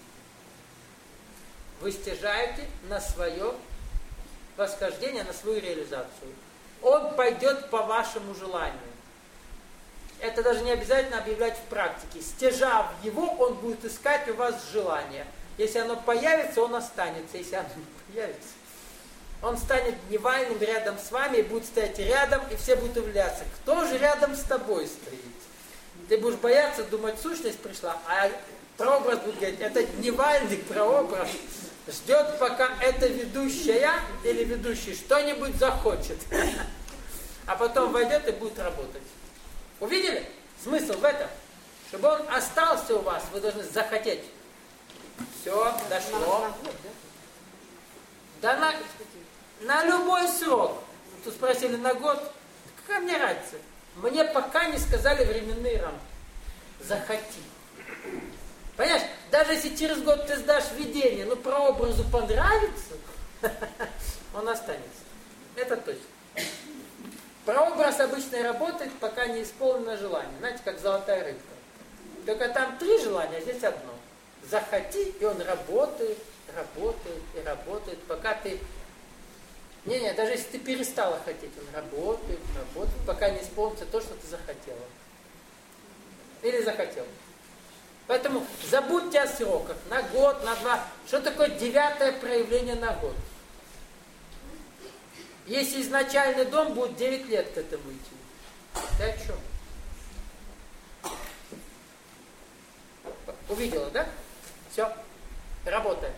вы стяжаете на свое восхождение, на свою реализацию. Он пойдет по вашему желанию. Это даже не обязательно объявлять в практике. Стяжав его, он будет искать у вас желание. Если оно появится, он останется. Если оно не появится, он станет дневальным рядом с вами и будет стоять рядом, и все будут удивляться. Кто же рядом с тобой стоит? Ты будешь бояться, думать, сущность пришла, а прообраз будет говорить, это дневальный прообраз. Ждет, пока эта ведущая или ведущий что-нибудь захочет. А потом войдет и будет работать. Увидели? Смысл в этом. Чтобы он остался у вас, вы должны захотеть. Все, дошло. Да на любой срок. Тут спросили на год. Какая мне разница? Мне пока не сказали временные рамки. Захоти. Понимаешь? Даже если через год ты сдашь видение, но прообразу понравится, он останется. Это точно. Прообраз обычно работает, пока не исполнено желание. Знаете, как золотая рыбка. Только там 3 желания, а здесь одно. Захоти, и он работает, работает и работает, пока ты... Не, даже если ты перестала хотеть, он работает, работает, пока не исполнится то, что ты захотела. Или захотел. Поэтому забудьте о сроках. На год, на 2. Что такое 9-е проявление на год? Если изначальный дом будет 9 лет к этому идти. Ты о чем? Увидела, да? Все. Работаем.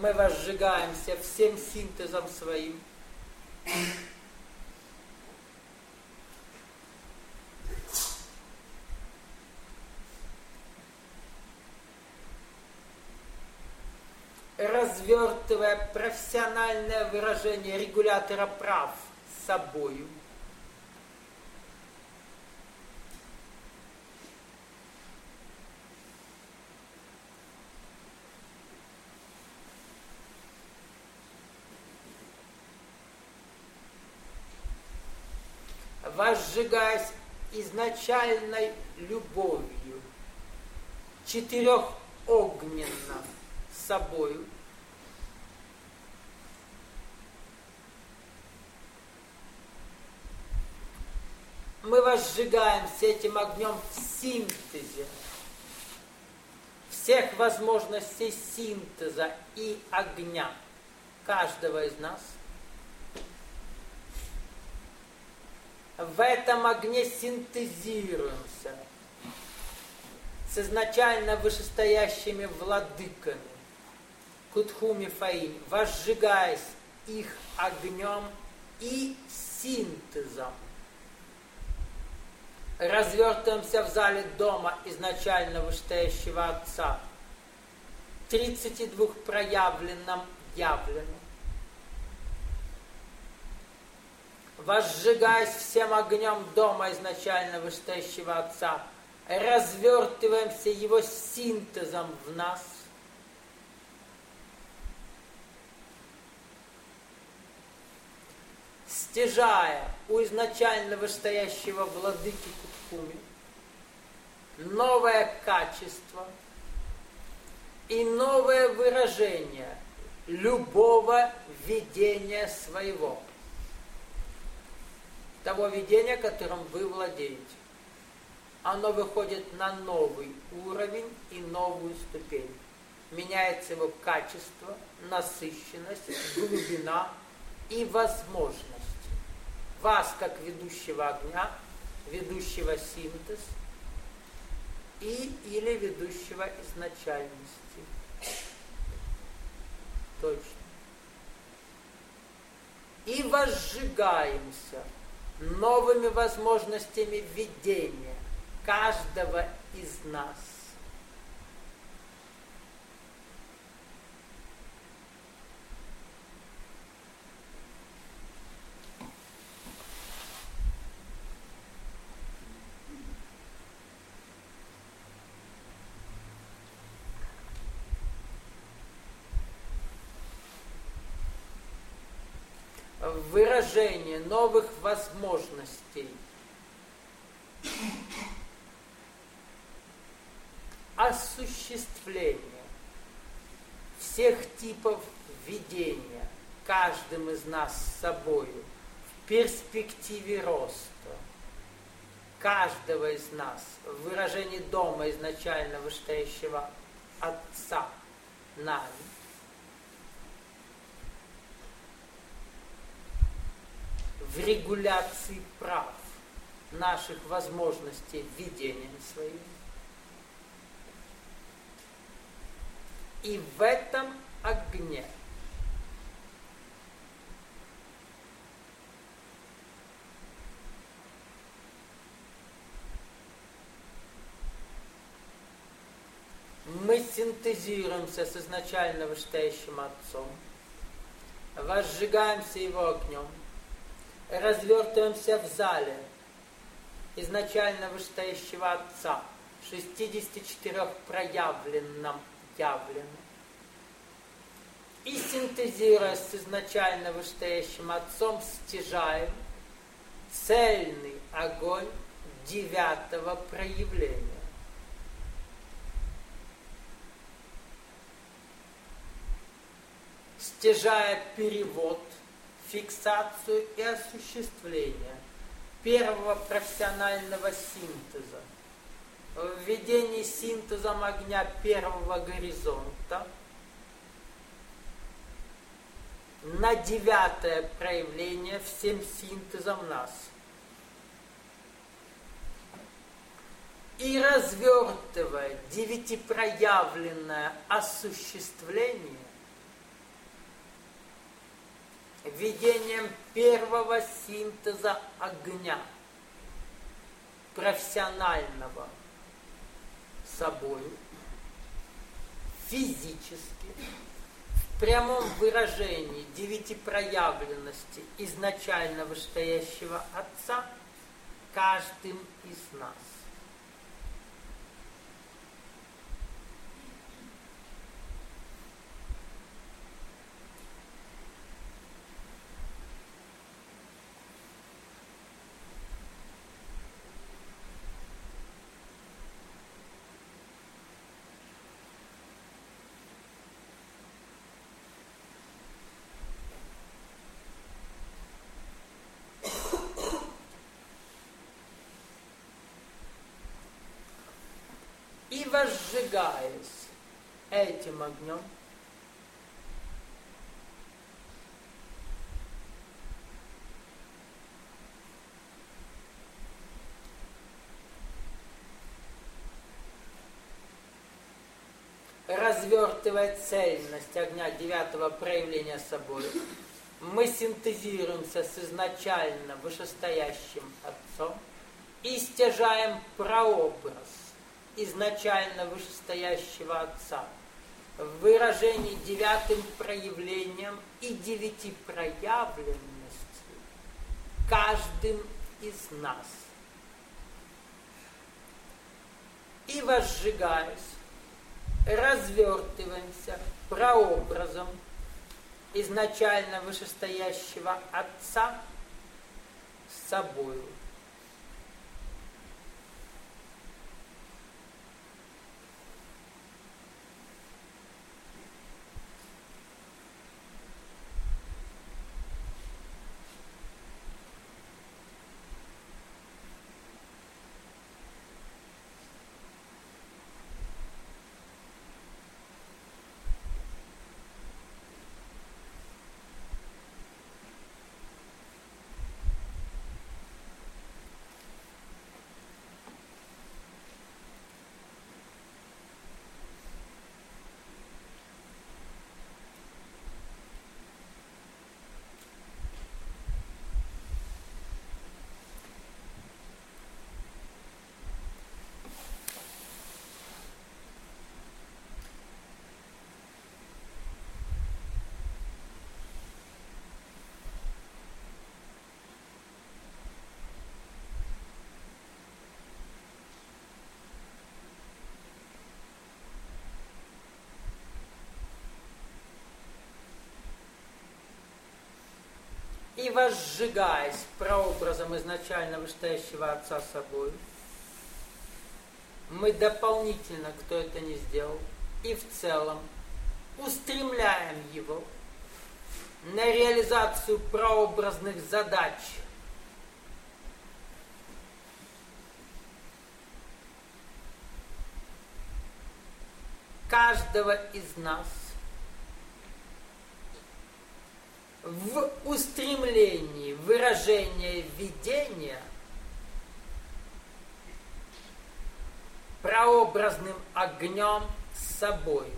мы возжигаемся всем синтезом своим. Развертывая профессиональное выражение регулятора прав собою. Возжигаясь изначальной любовью, четырехогненно собою, мы возжигаемся этим огнем в синтезе всех возможностей синтеза и огня каждого из нас. В этом огне синтезируемся с изначально вышестоящими владыками, Кутхуми Фаинь, возжигаясь их огнем и синтезом. Развертываемся в зале дома изначально вышестоящего Отца, 32 проявленном явленном. Возжигаясь всем огнем дома изначально вышестоящего Отца, развертываемся его синтезом в нас. Стяжая у изначально вышестоящего владыки Кутхуми новое качество и новое выражение любого видения своего. Того видения, которым вы владеете. Оно выходит на новый уровень и новую ступень. Меняется его качество, насыщенность, глубина и возможности. Вас, как ведущего огня, ведущего синтез или ведущего изначальности. Точно. И возжигаемся новыми возможностями видения каждого из нас. Выражение новых возможностей, осуществление всех типов видения каждым из нас с собою в перспективе роста каждого из нас, в выражении дома изначально вышестоящего Отца нами, в регуляции прав наших возможностей видения своим. И в этом огне мы синтезируемся с изначально вышестоящим Отцом, возжигаемся его огнем, развертываемся в зале изначально вышестоящего Отца, 64 проявленном явленном, и синтезируясь с изначально вышестоящим Отцом, стяжаем цельный огонь 9-го проявления. Стяжая перевод, фиксацию и осуществление первого профессионального синтеза, введение синтезом огня первого горизонта на 9-е проявление всем синтезом нас. И развертывая 9-проявленное осуществление, видением первого синтеза огня, профессионального собою, физически, в прямом выражении девятипроявленности изначально вышестоящего Отца каждым из нас. И возжигаясь этим огнем, развертывая цельность огня девятого проявления собой, мы синтезируемся с изначально вышестоящим Отцом и стяжаем прообраз изначально вышестоящего Отца в выражении девятым проявлением и девяти проявленностью каждым из нас. И возжигаясь, развертываемся прообразом изначально вышестоящего Отца с собою. И возжигаясь прообразом изначально вышестоящего Отца собой, мы дополнительно, кто это не сделал, и в целом устремляем его на реализацию прообразных задач каждого из нас в устремлении выражения видения прообразным огнем с собою.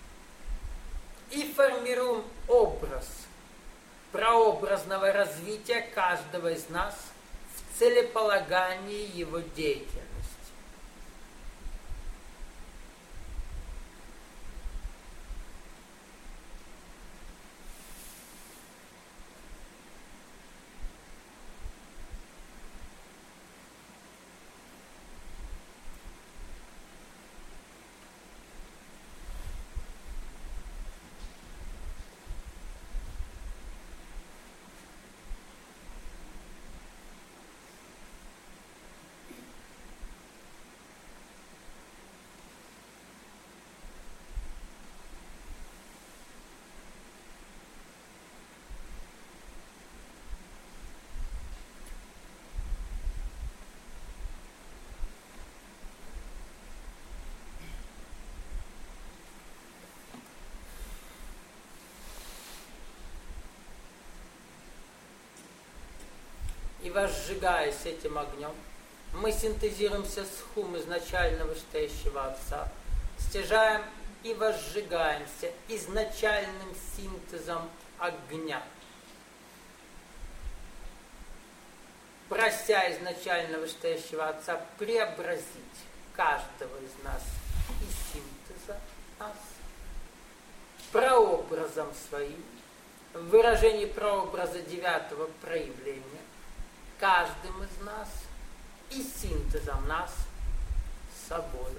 И формируем образ прообразного развития каждого из нас в целеполагании его деятельности. И возжигаясь этим огнем, мы синтезируемся с хум изначально вышестоящего Отца, стяжаем и возжигаемся изначальным синтезом огня, прося изначально вышестоящего Отца преобразить каждого из нас из синтеза нас прообразом своим, в выражении прообраза 9-го проявления, каждым из нас и синтезом нас с собой.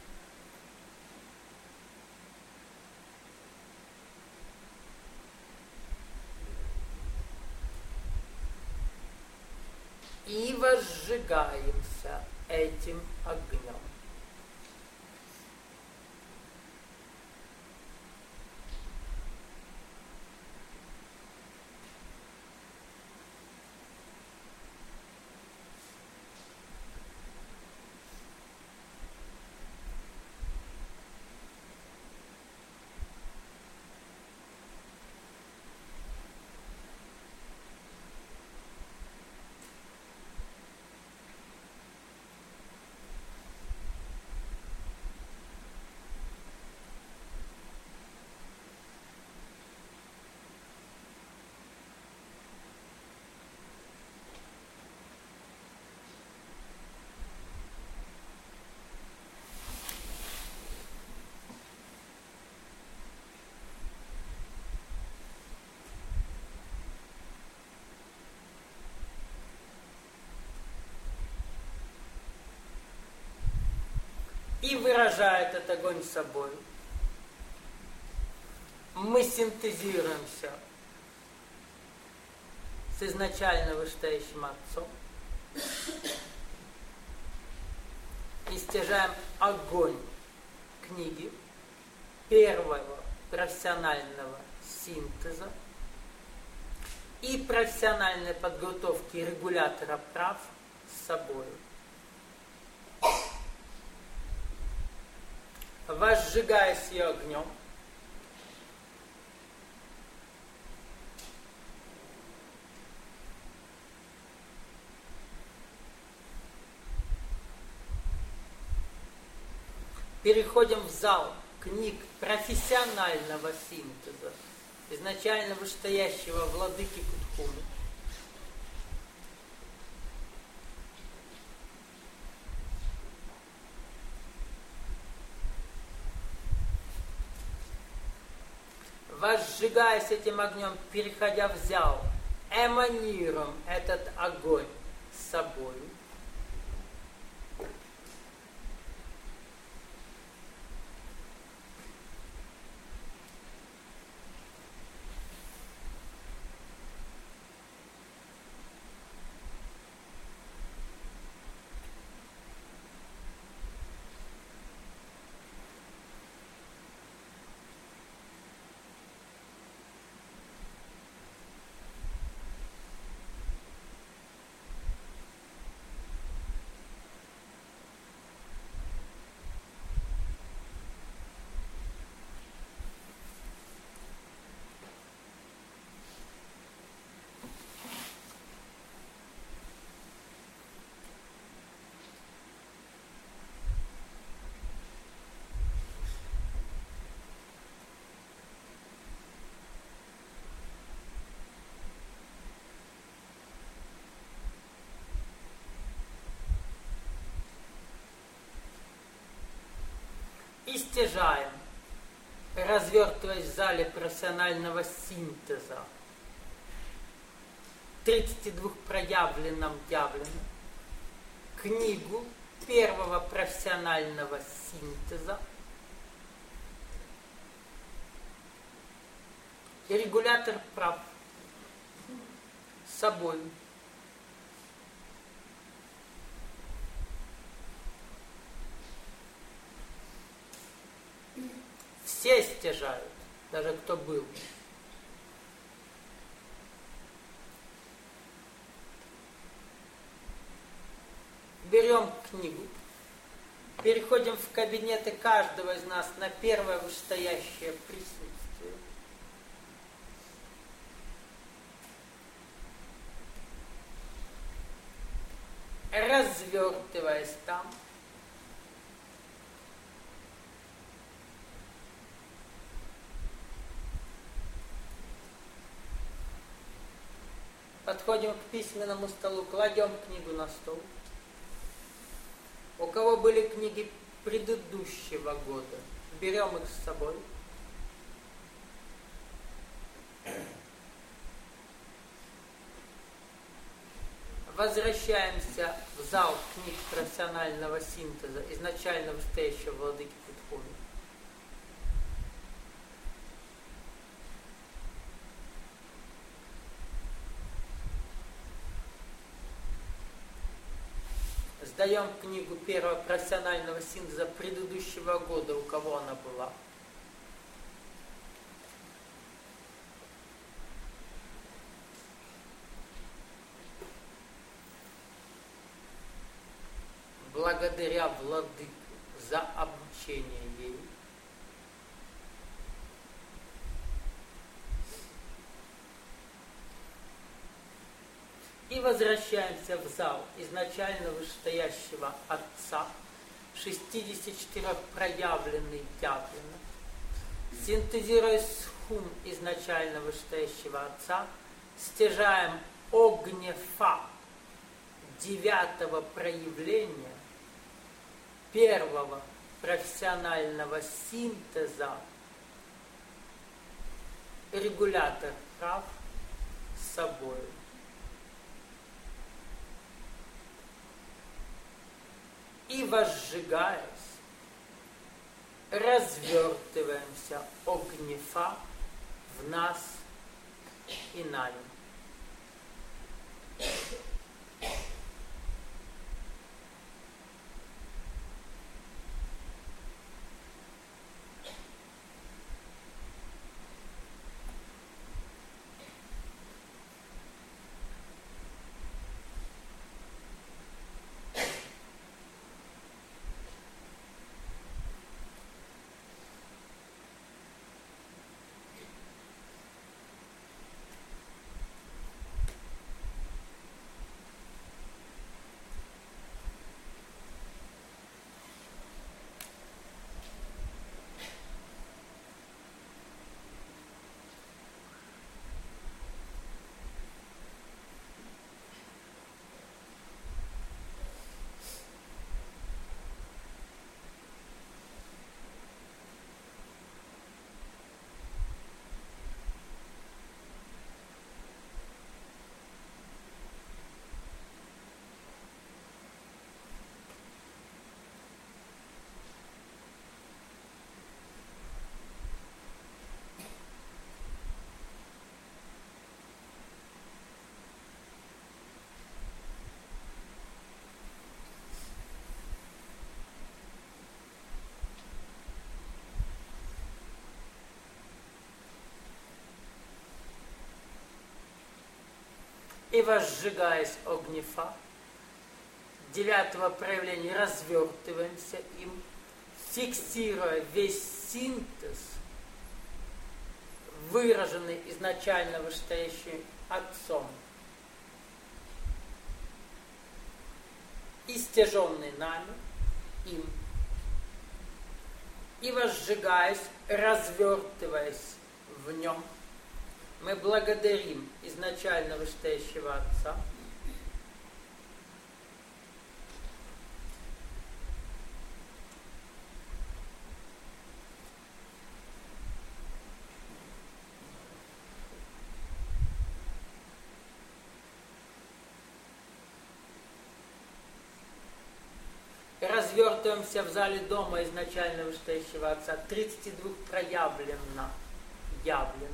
И возжигаемся этим огнем. И выражает этот огонь собой. Мы синтезируемся с изначально вышестоящим Отцом и стяжаем огонь книги первого профессионального синтеза и профессиональной подготовки регулятора прав с собой. Возжигаясь ее огнем, переходим в зал книг профессионального синтеза, изначально вышестоящего владыки Кутхумы. Возжигаясь этим огнем, переходя в зал, эманируем этот огонь с собой. И стяжаем, развертываясь в зале профессионального синтеза, 32 проявленном явленном, книгу первого профессионального синтеза и регулятор прав с собой. Все стяжают, даже кто был. Берем книгу, переходим в кабинеты каждого из нас на первое вышестоящее присутствие. Развертываясь там, Подходим к письменному столу, кладем книгу на стол. У кого были книги предыдущего года, берем их с собой. Возвращаемся в зал книг профессионального синтеза изначально вышестоящего владыки Путхуми. Сдаем книгу первого профессионального синтеза предыдущего года, у кого она была. Благодаря владыке за обучение ей. И возвращаемся в зал изначально вышестоящего Отца, 64 проявленный явленно. Синтезируя схум изначально вышестоящего Отца, стяжаем огнефа 9-го проявления первого профессионального синтеза регулятор прав с собой. И возжигаясь, развертываемся огнефа в нас и нами. И возжигаясь огнефа, 9-го проявления, развертываемся им, фиксируя весь синтез, выраженный изначально вышестоящим Отцом, и стяженный нами, им, и возжигаясь, развертываясь в нем, мы благодарим изначально вышестоящего Отца, развертываемся в зале дома изначально вышестоящего Отца, 32 проявленно, явленно.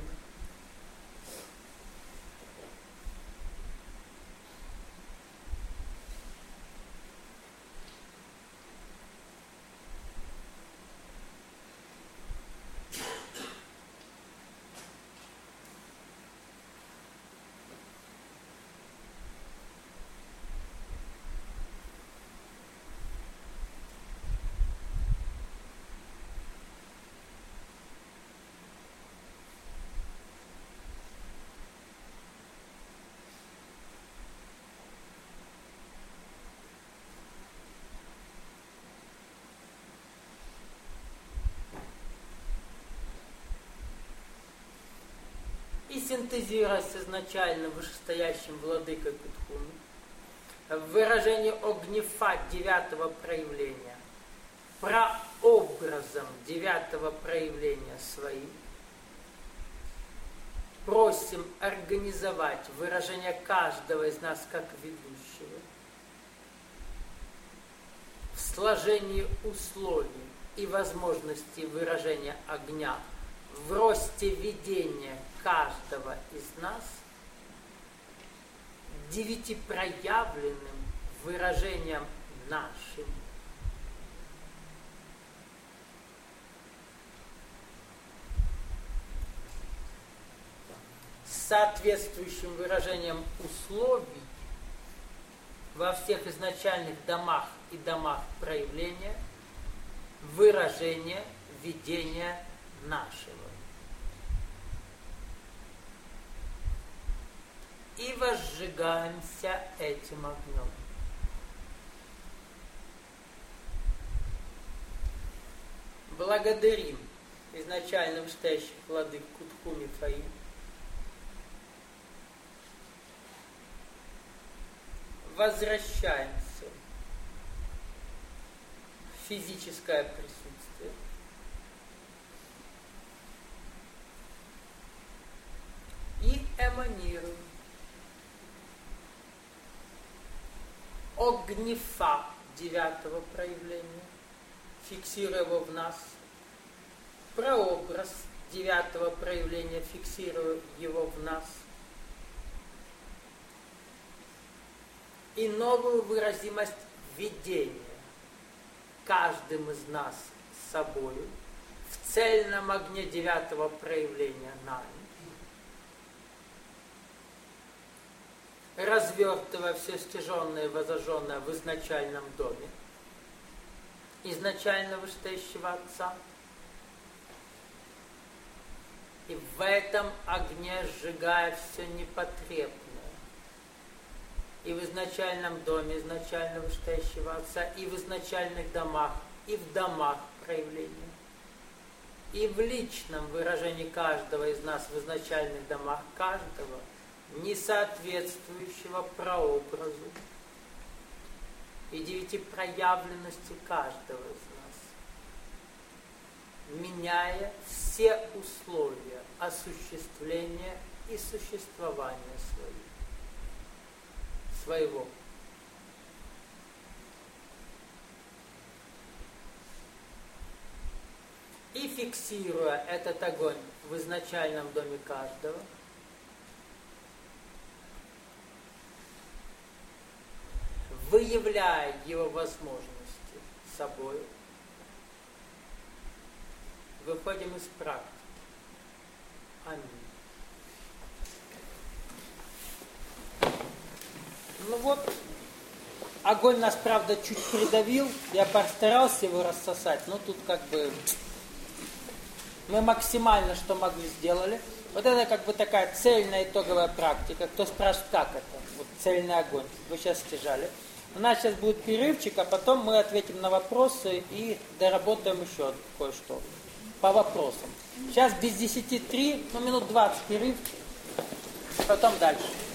синтезируясь изначально вышестоящим владыкой Кутхуми, в выражении огнефа 9-го проявления, прообразом 9-го проявления своим, просим организовать выражение каждого из нас как ведущего в сложении условий и возможностей выражения огня в росте видения каждого из нас 9-проявленным выражением нашим. С соответствующим выражением условий во всех изначальных домах и домах проявления выражение видения нашего. И возжигаемся этим огнем. Благодарим изначально вышестоящих владык Кутхуми Фаи, возвращаемся в физическое присутствие и эманируем огнефа 9-го проявления, фиксируя его в нас, прообраз 9-го проявления, фиксируя его в нас, и новую выразимость видения каждым из нас собою в цельном огне 9-го проявления нами, развертывая все стяженное и возожженное в изначальном доме изначально вышестоящего Отца, и в этом огне сжигая все непотребное и в изначальном доме изначально вышестоящего Отца, и в изначальных домах, и в домах проявления, и в личном выражении каждого из нас в изначальных домах каждого, не соответствующего прообразу и 9-проявленности каждого из нас, меняя все условия осуществления и существования своего. И фиксируя этот огонь в изначальном доме каждого, выявляя его возможности собой, выходим из практики. Аминь. Ну вот, огонь нас, правда, чуть придавил, я постарался его рассосать, но тут как бы мы максимально, что могли, сделали. Вот это как бы такая цельная итоговая практика. Кто спрашивает, как это? Вот цельный огонь. Вы сейчас стяжали. У нас сейчас будет перерывчик, а потом мы ответим на вопросы и доработаем еще кое-что по вопросам. Сейчас без 10:03, минут 20 перерыв, потом дальше.